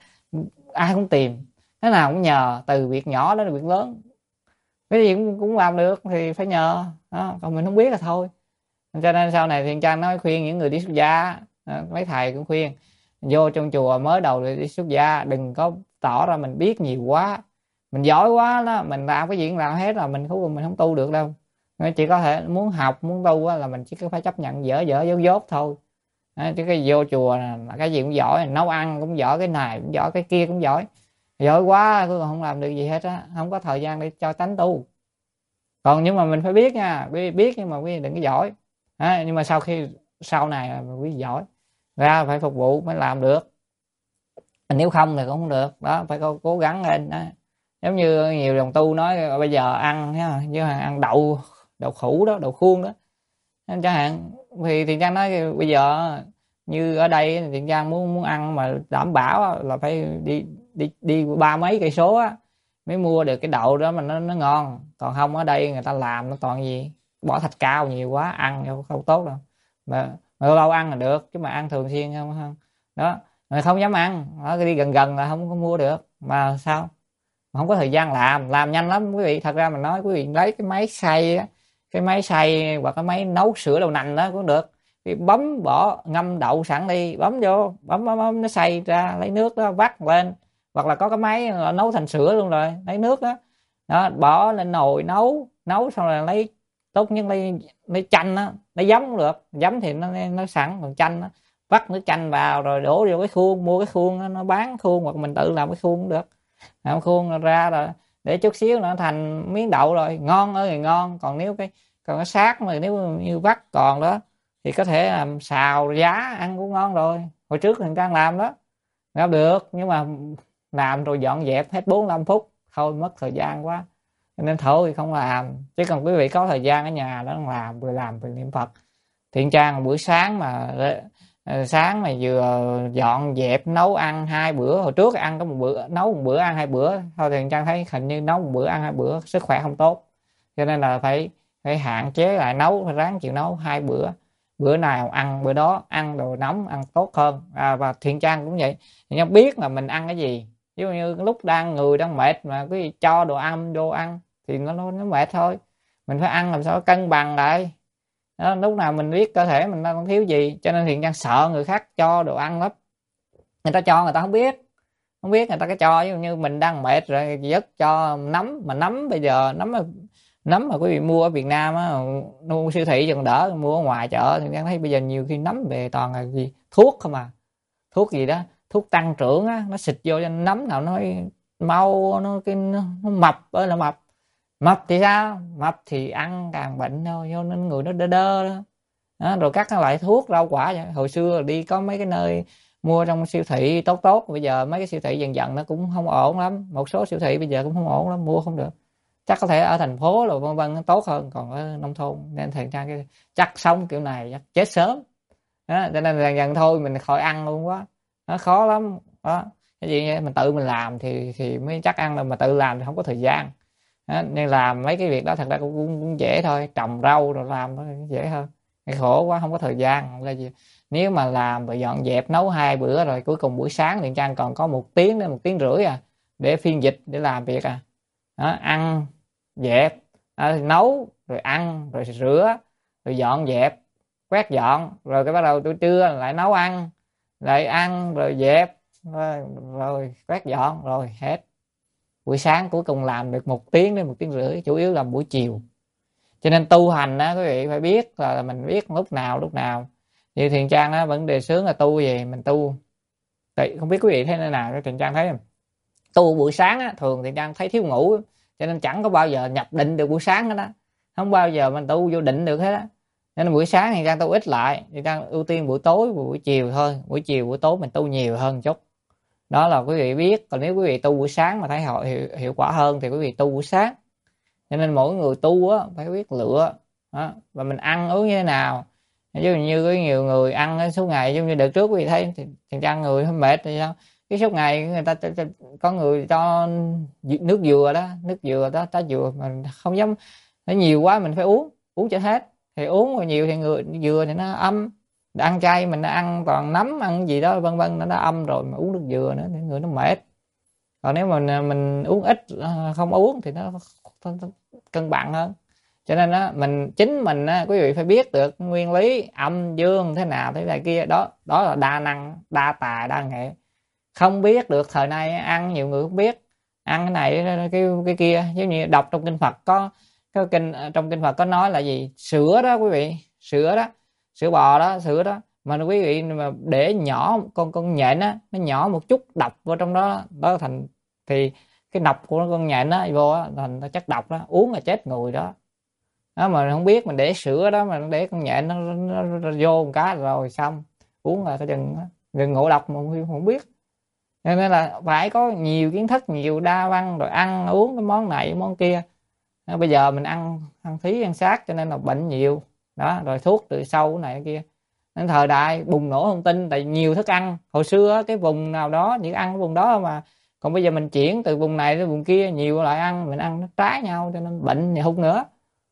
Ai cũng tìm, thế nào cũng nhờ, từ việc nhỏ đến việc lớn, cái gì cũng, cũng làm được thì phải nhờ đó. Còn mình không biết là thôi. Cho nên sau này Thiện Trang nói khuyên những người đi xuất gia, mấy thầy cũng khuyên vô trong chùa mới đầu đi xuất gia đừng có tỏ ra mình biết nhiều quá, mình giỏi quá đó, mình làm cái gì cũng làm hết là mình không mình không tu được đâu. Chỉ có thể muốn học muốn tu là mình chỉ có phải chấp nhận dở dở dốt dốt thôi. Chứ cái vô chùa là cái gì cũng giỏi, nấu ăn cũng giỏi, cái này cũng giỏi, cái kia cũng giỏi, giỏi quá cứ không làm được gì hết á, không có thời gian để cho tánh tu. Còn nhưng mà mình phải biết nha, quý vị biết nhưng mà quý vị đừng có giỏi à. Nhưng mà sau khi sau này là quý vị giỏi ra phải phục vụ mới làm được, nếu không thì cũng không được đó. Phải cố, cố gắng lên đó. Giống như nhiều đồng tu nói bây giờ ăn chứ ăn đậu đậu khủ đó, đậu khuôn đó chẳng hạn, thì Thiện Trang nói bây giờ như ở đây Thiện Trang muốn muốn ăn mà đảm bảo là phải đi đi đi ba mấy cây số á mới mua được cái đậu đó mà nó nó ngon. Còn không ở đây người ta làm nó toàn gì bỏ thạch cao nhiều quá, ăn không, không tốt đâu. Mà, mà lâu lâu ăn là được chứ mà ăn thường xuyên không không đó, mà không dám ăn đó, đi gần gần là không có mua được. Mà sao mà không có thời gian làm làm nhanh lắm quý vị. Thật ra mình nói quý vị lấy cái máy xay á, cái máy xay hoặc cái máy nấu sữa đậu nành đó cũng được, thì bấm bỏ ngâm đậu sẵn đi, bấm vô bấm bấm, bấm nó xay ra, lấy nước đó vắt lên, hoặc là có cái máy nấu thành sữa luôn rồi, lấy nước đó, đó bỏ lên nồi nấu nấu xong rồi lấy tốt nhất lấy lấy chanh á, lấy giấm cũng được, giấm thì nó nó sẵn, còn chanh á vắt nước chanh vào rồi đổ vô cái khuôn, mua cái khuôn đó, nó bán khuôn hoặc mình tự làm cái khuôn cũng được, làm khuôn ra rồi để chút xíu nó thành miếng đậu rồi, ngon ơi ngon. Còn nếu cái còn cái xác mà nếu như vắt còn đó thì có thể làm xào giá ăn cũng ngon rồi. Hồi trước mình đang làm đó làm được, nhưng mà làm rồi dọn dẹp hết bốn mươi lăm phút thôi, mất thời gian quá nên thôi không làm. Chứ còn quý vị có thời gian ở nhà đó làm, vừa làm vừa niệm Phật. Thiện Trang buổi sáng mà sáng mà vừa dọn dẹp nấu ăn hai bữa, hồi trước ăn có một bữa, nấu một bữa ăn hai bữa thôi. Thiện Trang thấy hình như nấu một bữa ăn hai bữa sức khỏe không tốt, cho nên là phải phải hạn chế lại nấu, phải ráng chịu nấu hai bữa, bữa nào ăn bữa đó, ăn đồ nóng ăn tốt hơn. À, và Thiện Trang cũng vậy, Thiện Trang biết là mình ăn cái gì. Ví dụ như lúc đang người đang mệt mà cứ cho đồ ăn vô ăn thì nó nó mệt thôi. Mình phải ăn làm sao cân bằng lại đó, lúc nào mình biết cơ thể mình đang thiếu gì. Cho nên Thiện Trang sợ người khác cho đồ ăn lắm, người ta cho người ta không biết không biết người ta cái cho, ví dụ như mình đang mệt rồi dứt cho nấm, mà nấm bây giờ nấm Nấm mà quý vị mua ở Việt Nam á, mua siêu thị còn đỡ, mua ở ngoài chợ thì em thấy bây giờ nhiều khi nấm về toàn là gì thuốc không à, thuốc gì đó, thuốc tăng trưởng á, nó xịt vô cho nấm nào nó mau, nó cái nó, nó mập ơi là mập. Mập thì sao? Mập thì ăn càng bệnh thôi, cho nên người nó đơ đơ đó. Đó, rồi các cái loại thuốc rau quả vậy. Hồi xưa đi có mấy cái nơi mua trong siêu thị tốt tốt, bây giờ mấy cái siêu thị dần dần nó cũng không ổn lắm, một số siêu thị bây giờ cũng không ổn lắm, mua không được. Chắc có thể ở thành phố rồi vân vân nó tốt hơn, còn ở nông thôn nên thành ra cái chắc sống kiểu này chắc chết sớm. Đó, cho nên dần dần thôi mình khỏi ăn luôn quá, nó khó lắm đó. Cái gì mình tự mình làm thì thì mới chắc ăn, đâu mà tự làm thì không có thời gian. Đó, nên làm mấy cái việc đó thật ra cũng, cũng, cũng dễ thôi, trồng rau rồi làm nó dễ hơn. Cái khổ quá không có thời gian là gì. Nếu mà làm rồi dọn dẹp nấu hai bữa rồi cuối cùng buổi sáng thì Trang còn có một tiếng đến một tiếng rưỡi à để phiên dịch để làm việc à. Đó, ăn dẹp à, nấu rồi ăn rồi rửa rồi dọn dẹp quét dọn rồi cái bắt đầu tôi trưa lại nấu ăn, lại ăn rồi dẹp rồi, rồi quét dọn rồi hết. Buổi sáng cuối cùng làm được một tiếng đến một tiếng rưỡi, chủ yếu là buổi chiều. Cho nên tu hành á quý vị phải biết là mình biết lúc nào lúc nào. Như Thiền Trang á vẫn đề xướng là tu gì mình tu. Tại không biết quý vị thấy thế nào, Thiền Trang thấy không? Tu buổi sáng á thường Thiền Trang thấy thiếu ngủ, cho nên chẳng có bao giờ nhập định được buổi sáng hết đó, không bao giờ mình tu vô định được hết á. Nên buổi sáng Thiền Trang tu ít lại, Thiền Trang ưu tiên buổi tối buổi chiều thôi. Buổi chiều buổi tối mình tu nhiều hơn chút. Đó là quý vị biết. Còn nếu quý vị tu buổi sáng mà thấy hiệu, hiệu, hiệu quả hơn thì quý vị tu buổi sáng. Cho nên mỗi người tu á phải biết lựa đó. Và mình ăn uống như thế nào, chứ như có nhiều người ăn suốt ngày, giống như đợt trước quý vị thấy thì, thì ăn người hơi mệt thì sao, cái suốt ngày người ta có người cho nước dừa đó, nước dừa đó, trái dừa mình không dám, nó nhiều quá mình phải uống uống cho hết. Thì uống rồi nhiều thì người dừa thì nó âm, ăn chay mình ăn toàn nấm ăn gì đó vân vân nó đã âm rồi, mà uống nước dừa nữa thì người nó mệt. Còn nếu mình mình uống ít không uống thì nó cân bằng hơn. Cho nên á mình chính mình á quý vị phải biết được nguyên lý âm dương thế nào thế này kia đó. Đó là đa năng đa tài đa nghệ. Không biết được thời nay ăn nhiều người không biết ăn cái này cái cái kia. Giống như đọc trong kinh Phật có cái kinh trong kinh Phật có nói là gì, sữa đó quý vị, sữa đó, sữa bò đó, sữa đó mà quý vị mà để nhỏ con con nhện á, nó nhỏ một chút độc vào trong đó đó thành thì cái độc của con nhện đó vô á thành chất độc đó, uống là chết người đó. Đó mà không biết mình để sữa đó mà để con nhện nó, nó, nó, nó vô một cái rồi xong uống là cái chừng đừng ngộ độc mà không biết. Nên là phải có nhiều kiến thức, nhiều đa văn rồi ăn uống cái món này món kia. Đó, bây giờ mình ăn ăn phí ăn sát cho nên là bệnh nhiều đó, rồi thuốc từ sâu này cái kia. Nên thời đại bùng nổ thông tin tại nhiều thức ăn. Hồi xưa cái vùng nào đó những ăn cái vùng đó mà, còn bây giờ mình chuyển từ vùng này đến vùng kia nhiều loại ăn, mình ăn nó trái nhau cho nên bệnh thì hút nữa.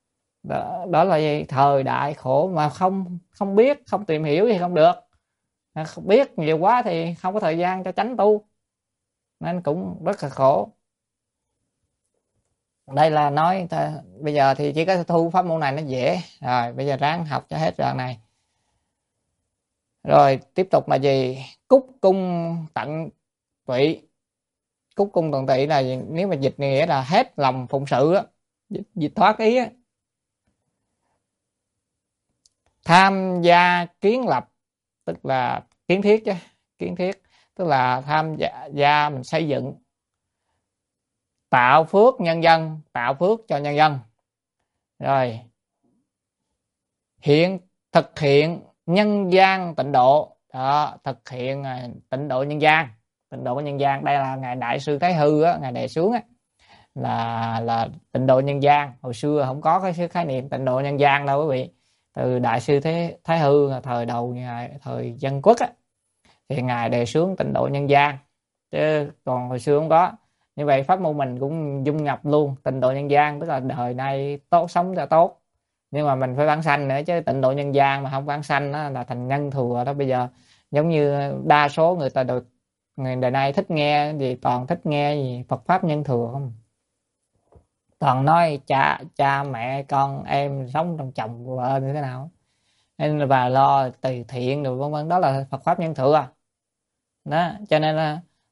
Đó, đó là gì? Thời đại khổ mà không không biết không tìm hiểu thì không được, không biết nhiều quá thì không có thời gian cho chánh tu, nên cũng rất là khổ. Đây là nói ta, bây giờ thì chỉ có thu pháp môn này nó dễ rồi, bây giờ ráng học cho hết đoạn này. Rồi tiếp tục là gì? Cúc cung tận tụy. Cúc cung tận tụy là nếu mà dịch nghĩa là hết lòng phụng sự á, dịch, dịch thoát ý á. Tham gia kiến lập tức là kiến thiết chứ, kiến thiết tức là tham gia, gia mình xây dựng, tạo phước nhân dân, tạo phước cho nhân dân. Rồi hiện thực hiện nhân gian tịnh độ đó, thực hiện tịnh độ nhân gian. Tịnh độ nhân gian đây là ngài đại sư Thái Hư á, ngài đề xướng á, là là tịnh độ nhân gian. Hồi xưa không có cái khái niệm tịnh độ nhân gian đâu quý vị. Từ đại sư Thế Thái Hư thời đầu ngài thời dân quốc á, thì ngài đề xướng tịnh độ nhân gian, chứ còn hồi xưa không có. Như vậy pháp môn mình cũng dung nhập luôn tịnh độ nhân gian, tức là đời này tốt sống cho tốt, nhưng mà mình phải vãng sanh nữa, chứ tịnh độ nhân gian mà không vãng sanh đó là thành nhân thừa đó. Bây giờ giống như đa số người ta được người đời nay thích nghe gì, toàn thích nghe gì Phật pháp nhân thừa không, toàn nói cha cha mẹ con em sống trong chồng vợ như thế nào, nên và lo từ thiện rồi vân vân, đó là Phật pháp nhân thừa đó. Cho nên là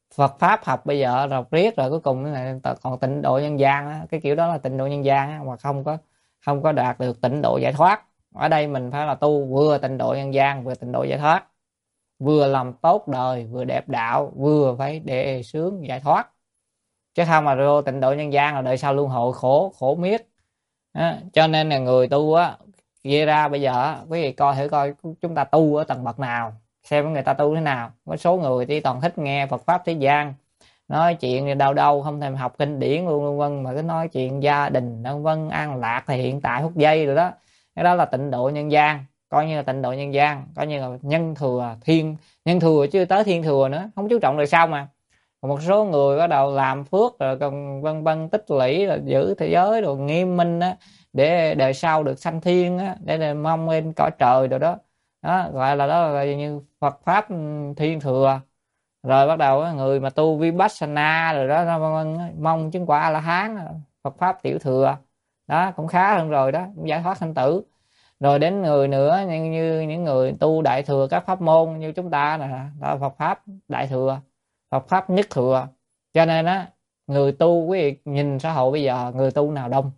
Phật pháp học bây giờ rồi riết rồi cuối cùng này còn tịnh độ nhân gian á, cái kiểu đó là tịnh độ nhân gian á, mà không có không có đạt được tịnh độ giải thoát. Ở đây mình phải là tu vừa tịnh độ nhân gian vừa tịnh độ giải thoát, vừa làm tốt đời vừa đẹp đạo, vừa phải đề xướng giải thoát, chứ không mà vô tịnh độ nhân gian là đời sau luân hồi khổ khổ miết. Á, cho nên là người tu á, ghi ra bây giờ quý vị coi thử coi chúng ta tu ở tầng bậc nào, xem người ta tu thế nào. Có số người thì toàn thích nghe Phật pháp thế gian, nói chuyện thì đâu đâu không thèm học kinh điển luôn vân vân, mà cứ nói chuyện gia đình vân vân, an lạc thì hiện tại phút giây rồi đó. Cái đó là tịnh độ nhân gian, coi như là tịnh độ nhân gian, coi như là nhân thừa thiên nhân thừa chứ tới thiên thừa nữa, không chú trọng đời sau mà. Còn một số người bắt đầu làm phước rồi còn vân vân tích lũy rồi giữ thế giới rồi nghiêm minh á, để đời sau được sanh thiên á, để mong lên cõi trời rồi đó. Đó gọi là đó là như Phật pháp thiên thừa. Rồi bắt đầu người mà tu Vipassana rồi đó mong chứng quả A La Hán, Phật pháp tiểu thừa đó cũng khá hơn rồi đó, cũng giải thoát sanh tử. Rồi đến người nữa như, như những người tu đại thừa các pháp môn như chúng ta nè, đó là Phật pháp đại thừa, Phật pháp nhất thừa. Cho nên á, người tu quý vị nhìn xã hội bây giờ người tu nào đông,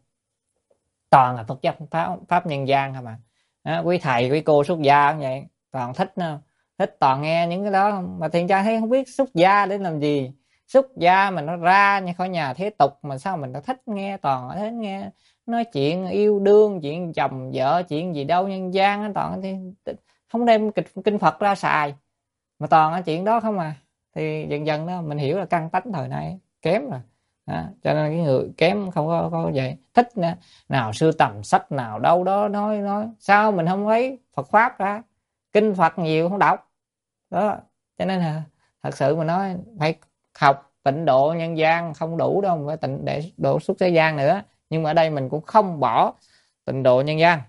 toàn là Phật giáo pháp, pháp nhân gian không à. Đó, quý thầy quý cô xuất gia cũng vậy, toàn thích nữa, thích toàn nghe những cái đó. Mà thiền cha thấy không biết xuất gia để làm gì, xuất gia mình nó ra khỏi nhà thế tục mà sao mình nó thích nghe, toàn thích nghe nói chuyện yêu đương, chuyện chồng vợ, chuyện gì đâu nhân gian, toàn thì không đem kinh Phật ra xài mà toàn cái chuyện đó không à. Thì dần dần đó mình hiểu là căn tánh thời nay kém rồi. À, cho nên cái người kém không có có vậy thích nữa. Nào sưu tầm sách nào đâu đó nói nói sao mình không thấy Phật pháp ra, kinh Phật nhiều không đọc đó. Cho nên là thật sự mà nói phải học tịnh độ nhân gian không đủ đâu, phải tịnh để độ xuất thế gian nữa. Nhưng mà ở đây mình cũng không bỏ tịnh độ nhân gian.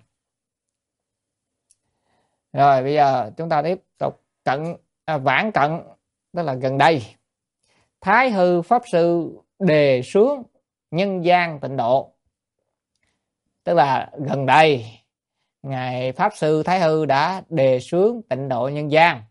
Rồi bây giờ chúng ta tiếp tục cận à, vãng cận, tức là gần đây. Thái Hư Pháp Sư đề xướng nhân gian tịnh độ, tức là gần đây ngài Pháp Sư Thái Hư đã đề xướng tịnh độ nhân gian.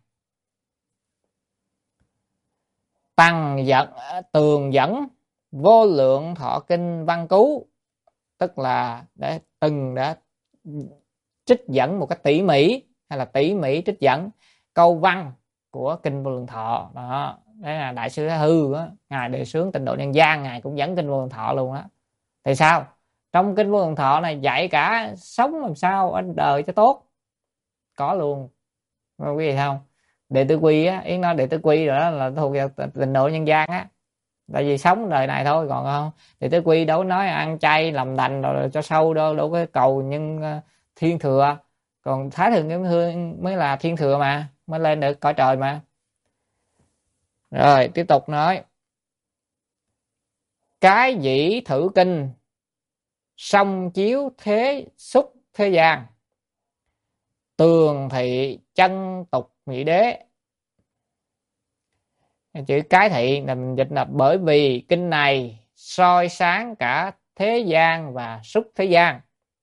Tăng dẫn tường dẫn vô lượng thọ kinh văn cứu, tức là để từng đã trích dẫn một cách tỉ mỉ, hay là tỉ mỉ trích dẫn câu văn của kinh vô lượng thọ đó. Đấy là đại sư Thái Hư đó, ngài đề xướng tịnh độ nhân gian, ngài cũng dẫn kinh vô lượng thọ luôn đó. Thì sao trong kinh vô lượng thọ này dạy cả sống làm sao ở đời cho tốt, có luôn quý vị không? Đệ tử quy á, Yến nói đệ tử quy rồi đó là thuộc về tịnh độ nhân gian á, tại vì sống đời này thôi, còn không đệ tử quy đâu nói ăn chay làm lành rồi cho sâu đâu, đâu có cầu nhưng thiên thừa. Còn Thái Thượng Kiếm Hương mới là thiên thừa mà, mới lên được cõi trời mà. Rồi tiếp tục nói cái dĩ thử kinh song chiếu thế xúc thế gian, tường thị chân tục nhị đế. Chữ cái thị là mình dịch là bởi vì kinh này soi sáng cả thế gian và xúc thế gian.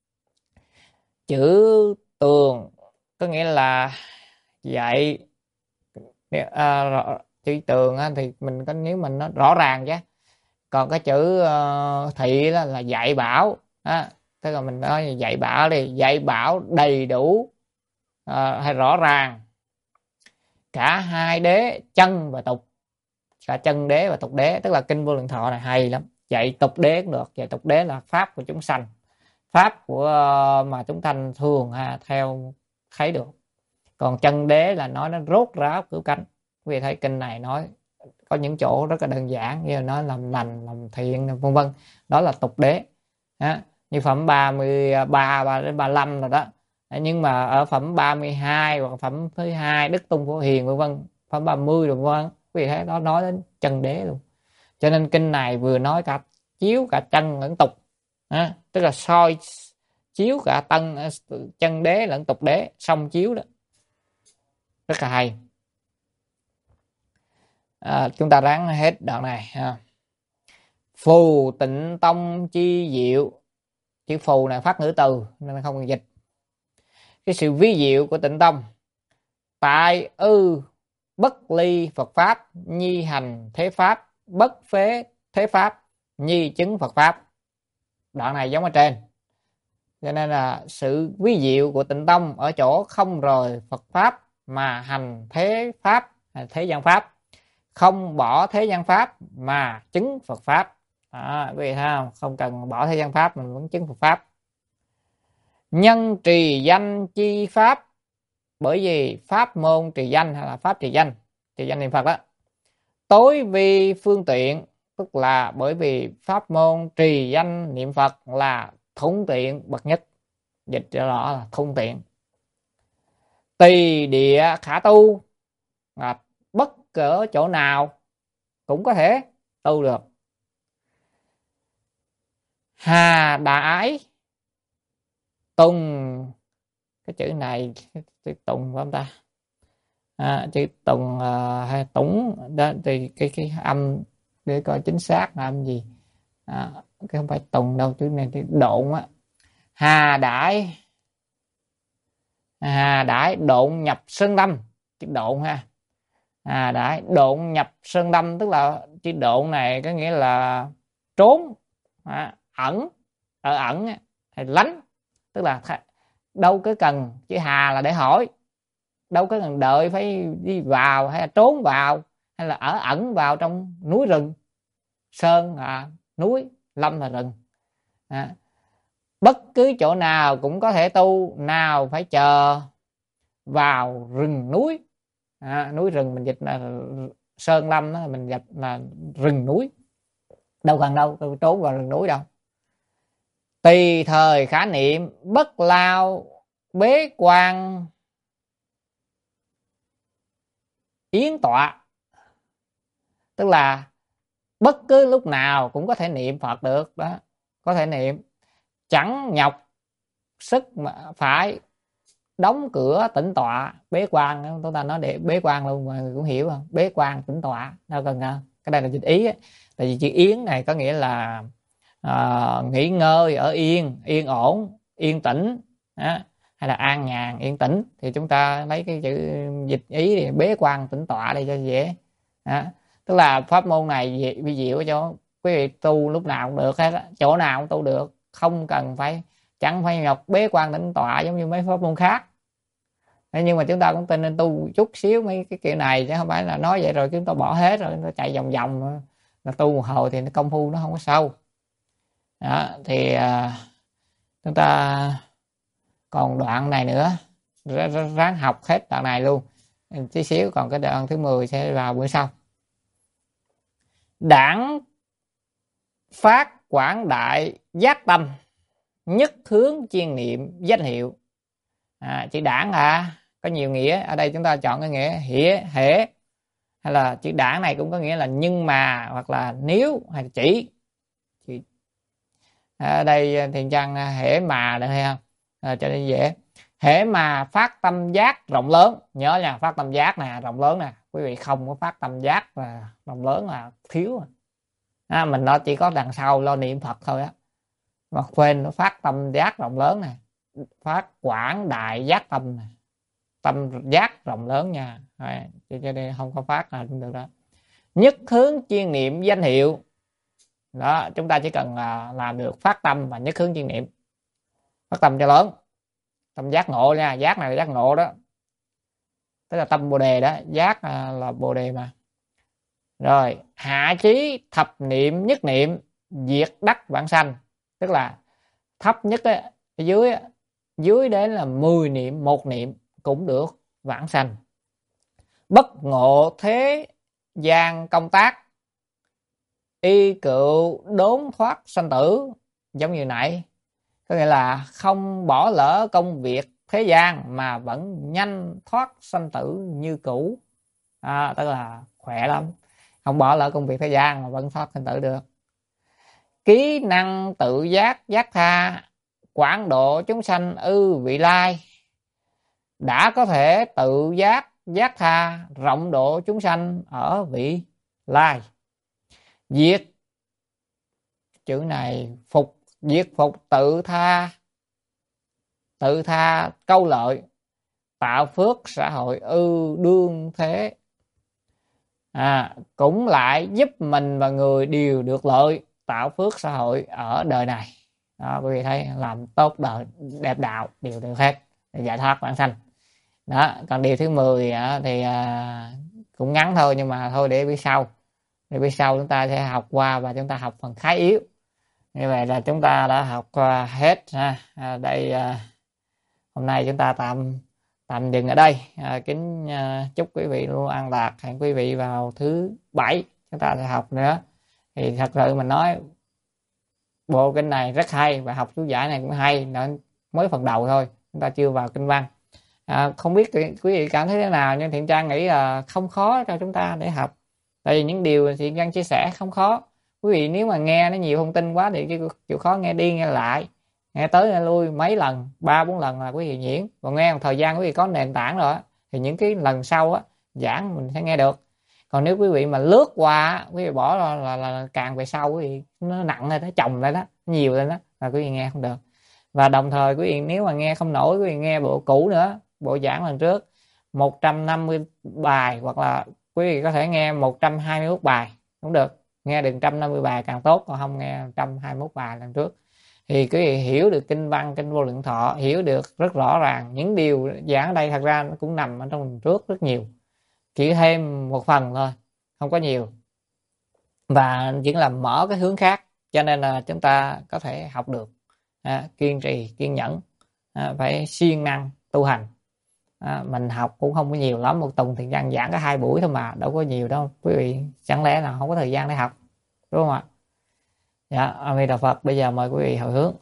Chữ tường có nghĩa là dạy à, chữ tường á, thì mình có nếu mình nó rõ ràng chứ. Còn cái chữ uh, thị đó là dạy bảo á, tức là mình nói dạy bảo đi, dạy bảo đầy đủ uh, hay rõ ràng cả hai đế chân và tục, cả chân đế và tục đế. Tức là kinh vô lượng thọ này hay lắm, dạy tục đế cũng được. Dạy tục đế là pháp của chúng sanh, pháp của uh, mà chúng sanh thường ha, theo thấy được. Còn chân đế là nói nó rốt ráo cứu cánh. Quý vị thấy kinh này nói có những chỗ rất là đơn giản, như là nói làm lành làm thiện vân vân, đó là tục đế đó. Như phẩm ba mươi ba đến ba mươi lăm rồi đó. Nhưng mà ở phẩm ba mươi hai hoặc phẩm thứ hai Đức Tung Phổ Hiền vân vân, phẩm ba mươi rồi vân vân, quý vị thấy đó nói đến chân đế luôn. Cho nên kinh này vừa nói cả chiếu cả chân lẫn tục đó, tức là soi chiếu cả tân chân đế lẫn tục đế, song chiếu đó, rất là hay. À, chúng ta ráng hết đoạn này ha. Phù Tịnh Tông chi diệu, chữ phù này phát ngữ từ nên không cần dịch. Cái sự vi diệu của Tịnh Tông tại ư bất ly Phật pháp, nhi hành thế pháp, bất phế thế pháp, nhi chứng Phật pháp. Đoạn này giống ở trên. Cho nên là sự quý diệu của Tịnh Tông ở chỗ không rời Phật pháp mà hành thế pháp, thế gian pháp, không bỏ thế gian pháp mà chứng Phật pháp. Đó, quý vị thấy không? Không cần bỏ thế gian pháp mình vẫn chứng Phật pháp. Nhân trì danh chi pháp, bởi vì pháp môn trì danh hay là pháp trì danh, trì danh niệm Phật đó, tối vi phương tiện, tức là bởi vì pháp môn trì danh niệm Phật là thuận tiện bậc nhất. Dịch cho rõ là thuận tiện. Tùy địa khả tu, à, bất cứ chỗ nào cũng có thể tu được. Hà đãi tùng, cái chữ này chữ tùng phải không ta? À, chữ tùng à, hay tủng đó thì cái cái âm để coi chính xác là âm gì. À, cái không phải tùng đâu, chữ này thì độn á. Hà đãi, hà đãi độn nhập sơn tâm, chữ độn ha. À đãi độn nhập sơn tâm, tức là chữ độn này có nghĩa là trốn, à, ẩn, ở ẩn hay lánh, tức là đâu có cần, chữ hà là để hỏi, đâu có cần đợi phải đi vào hay là trốn vào hay là ở ẩn vào trong núi rừng. Sơn là núi, lâm là rừng. À, bất cứ chỗ nào cũng có thể tu, nào phải chờ vào rừng núi. À, núi rừng mình dịch là sơn lâm đó, mình dịch là rừng núi, đâu cần đâu tôi trốn vào rừng núi đâu. Tùy thời khả niệm, bất lao bế quan yến tọa, tức là bất cứ lúc nào cũng có thể niệm Phật được đó, có thể niệm, chẳng nhọc sức mà phải đóng cửa tĩnh tọa bế quan. Chúng ta nói để bế quan luôn mà người cũng hiểu không, bế quan tĩnh tọa đâu cần đâu. Cái đây là dịch ý ấy. Tại vì chữ yến này có nghĩa là à, nghỉ ngơi ở yên, yên ổn, yên tĩnh đó, hay là an nhàn yên tĩnh, thì chúng ta lấy cái chữ dịch ý thì bế quan tĩnh tọa đây cho dễ đó. Tức là pháp môn này vi diệu cho quý vị tu lúc nào cũng được hết, chỗ nào cũng tu được, không cần phải, chẳng phải nhọc bế quan tĩnh tọa giống như mấy pháp môn khác. Nhưng mà chúng ta cũng tin nên tu chút xíu mấy cái kiểu này, chứ không phải là nói vậy rồi chúng ta bỏ hết rồi nó chạy vòng vòng là tu một hồi thì công phu nó không có sâu đó. Thì à, chúng ta còn đoạn này nữa, ráng học hết đoạn này luôn tí xíu, còn cái đoạn thứ mười sẽ vào bữa sau. Đảng phát quảng đại giác tâm, nhất hướng chuyên niệm danh hiệu. À, chữ đảng à, có nhiều nghĩa, ở đây chúng ta chọn cái nghĩa hỉa hễ, hay là chữ đảng này cũng có nghĩa là nhưng mà, hoặc là nếu, hay là chỉ. Ở đây Thiền Trang hễ mà được hay không, à, cho nên dễ. Hễ mà phát tâm giác rộng lớn, nhớ nha, phát tâm giác nè, rộng lớn nè, quý vị không có phát tâm giác là rộng lớn là thiếu. À, mình nó chỉ có đằng sau lo niệm Phật thôi á, mà quên nó phát tâm giác rộng lớn nè, phát quảng đại giác tâm nè, tâm giác rộng lớn nha. Rồi, cho nên không có phát là không được đó. Nhất hướng chuyên niệm danh hiệu đó, chúng ta chỉ cần là làm được phát tâm và nhất hướng chuyên niệm, phát tâm cho lớn, tâm giác ngộ nha, giác này là giác ngộ đó, tức là tâm bồ đề đó, giác là, là bồ đề mà. Rồi hạ chí thập niệm nhất niệm, diệt đắc vãng sanh, tức là thấp nhất á, dưới dưới đến là mười niệm, một niệm cũng được vãng sanh. Bất ngộ thế gian công tác, y cựu đốn thoát sanh tử, giống như nãy, có nghĩa là không bỏ lỡ công việc thế gian mà vẫn nhanh thoát sanh tử như cũ. À, tức là khỏe lắm, không bỏ lỡ công việc thế gian mà vẫn thoát sanh tử được. Ký năng tự giác giác tha, quảng độ chúng sanh ư vị lai, đã có thể tự giác giác tha, rộng độ chúng sanh ở vị lai. Diệt, chữ này phục, diệt phục tự tha, tự tha câu lợi, tạo phước xã hội ư đương thế à, cũng lại giúp mình và người đều được lợi, tạo phước xã hội ở đời này. Đó, quý vị thấy làm tốt đời đẹp đạo đều được hết, giải thoát vãng sanh. Đó, còn điều thứ mười thì à, cũng ngắn thôi, nhưng mà thôi để biết sau. Để biết sau chúng ta sẽ học qua và chúng ta học phần khá yếu. Như vậy là chúng ta đã học qua hết ha. À, đây à, hôm nay chúng ta tạm tạm dừng ở đây. À, kính à, chúc quý vị luôn an lạc. Hẹn quý vị vào thứ bảy chúng ta sẽ học nữa. Thì thật sự mình nói bộ kinh này rất hay và học chú giải này cũng hay, nó mới phần đầu thôi, chúng ta chưa vào kinh văn. À, không biết quý vị cảm thấy thế nào, nhưng Thiện Trang nghĩ là không khó cho chúng ta để học, tại vì những điều Thiện Trang chia sẻ không khó. Quý vị nếu mà nghe nó nhiều thông tin quá thì chịu khó nghe đi nghe lại, nghe tới nghe lui mấy lần, ba bốn lần là quý vị nhiễn. Còn nghe một thời gian quý vị có nền tảng rồi thì những cái lần sau á giảng mình sẽ nghe được. Còn nếu quý vị mà lướt qua, quý vị bỏ là, là, là càng về sau quý vị nó nặng lên, nó chồng lên đó, nhiều lên đó là quý vị nghe không được. Và đồng thời quý vị nếu mà nghe không nổi, quý vị nghe bộ cũ nữa, bộ giảng lần trước một trăm năm mươi bài, hoặc là quý vị có thể nghe một trăm hai mươi mốt bài cũng được. Nghe được một trăm năm mươi bài càng tốt, còn không nghe một trăm hai mươi mốt bài lần trước thì quý vị hiểu được kinh văn, kinh Vô Lượng Thọ, hiểu được rất rõ ràng. Những điều giảng ở đây thật ra nó cũng nằm ở trong lần trước rất nhiều, chỉ thêm một phần thôi, không có nhiều, và chỉ là mở cái hướng khác, cho nên là chúng ta có thể học được. À, kiên trì, kiên nhẫn, à, phải siêng năng tu hành. À, mình học cũng không có nhiều lắm, một tuần thì giảng giảng có hai buổi thôi mà, đâu có nhiều đâu quý vị, chẳng lẽ là không có thời gian để học, đúng không ạ? Dạ, A Di Đà Phật. Bây giờ mời quý vị hồi hướng.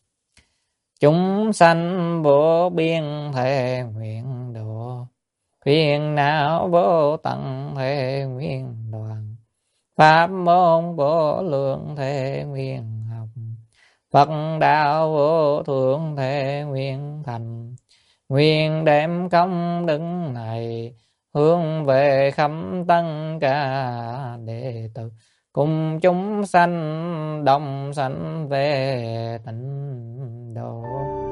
Chúng sanh vô biên thể nguyện độ, phiền não vô tận thể nguyện đoàn, pháp môn vô lượng thể nguyện học, Phật đạo vô thượng thể nguyện thành. Nguyện đem công đức này hướng về khắp tất cả đệ tử, cùng chúng sanh đồng sanh về tịnh độ.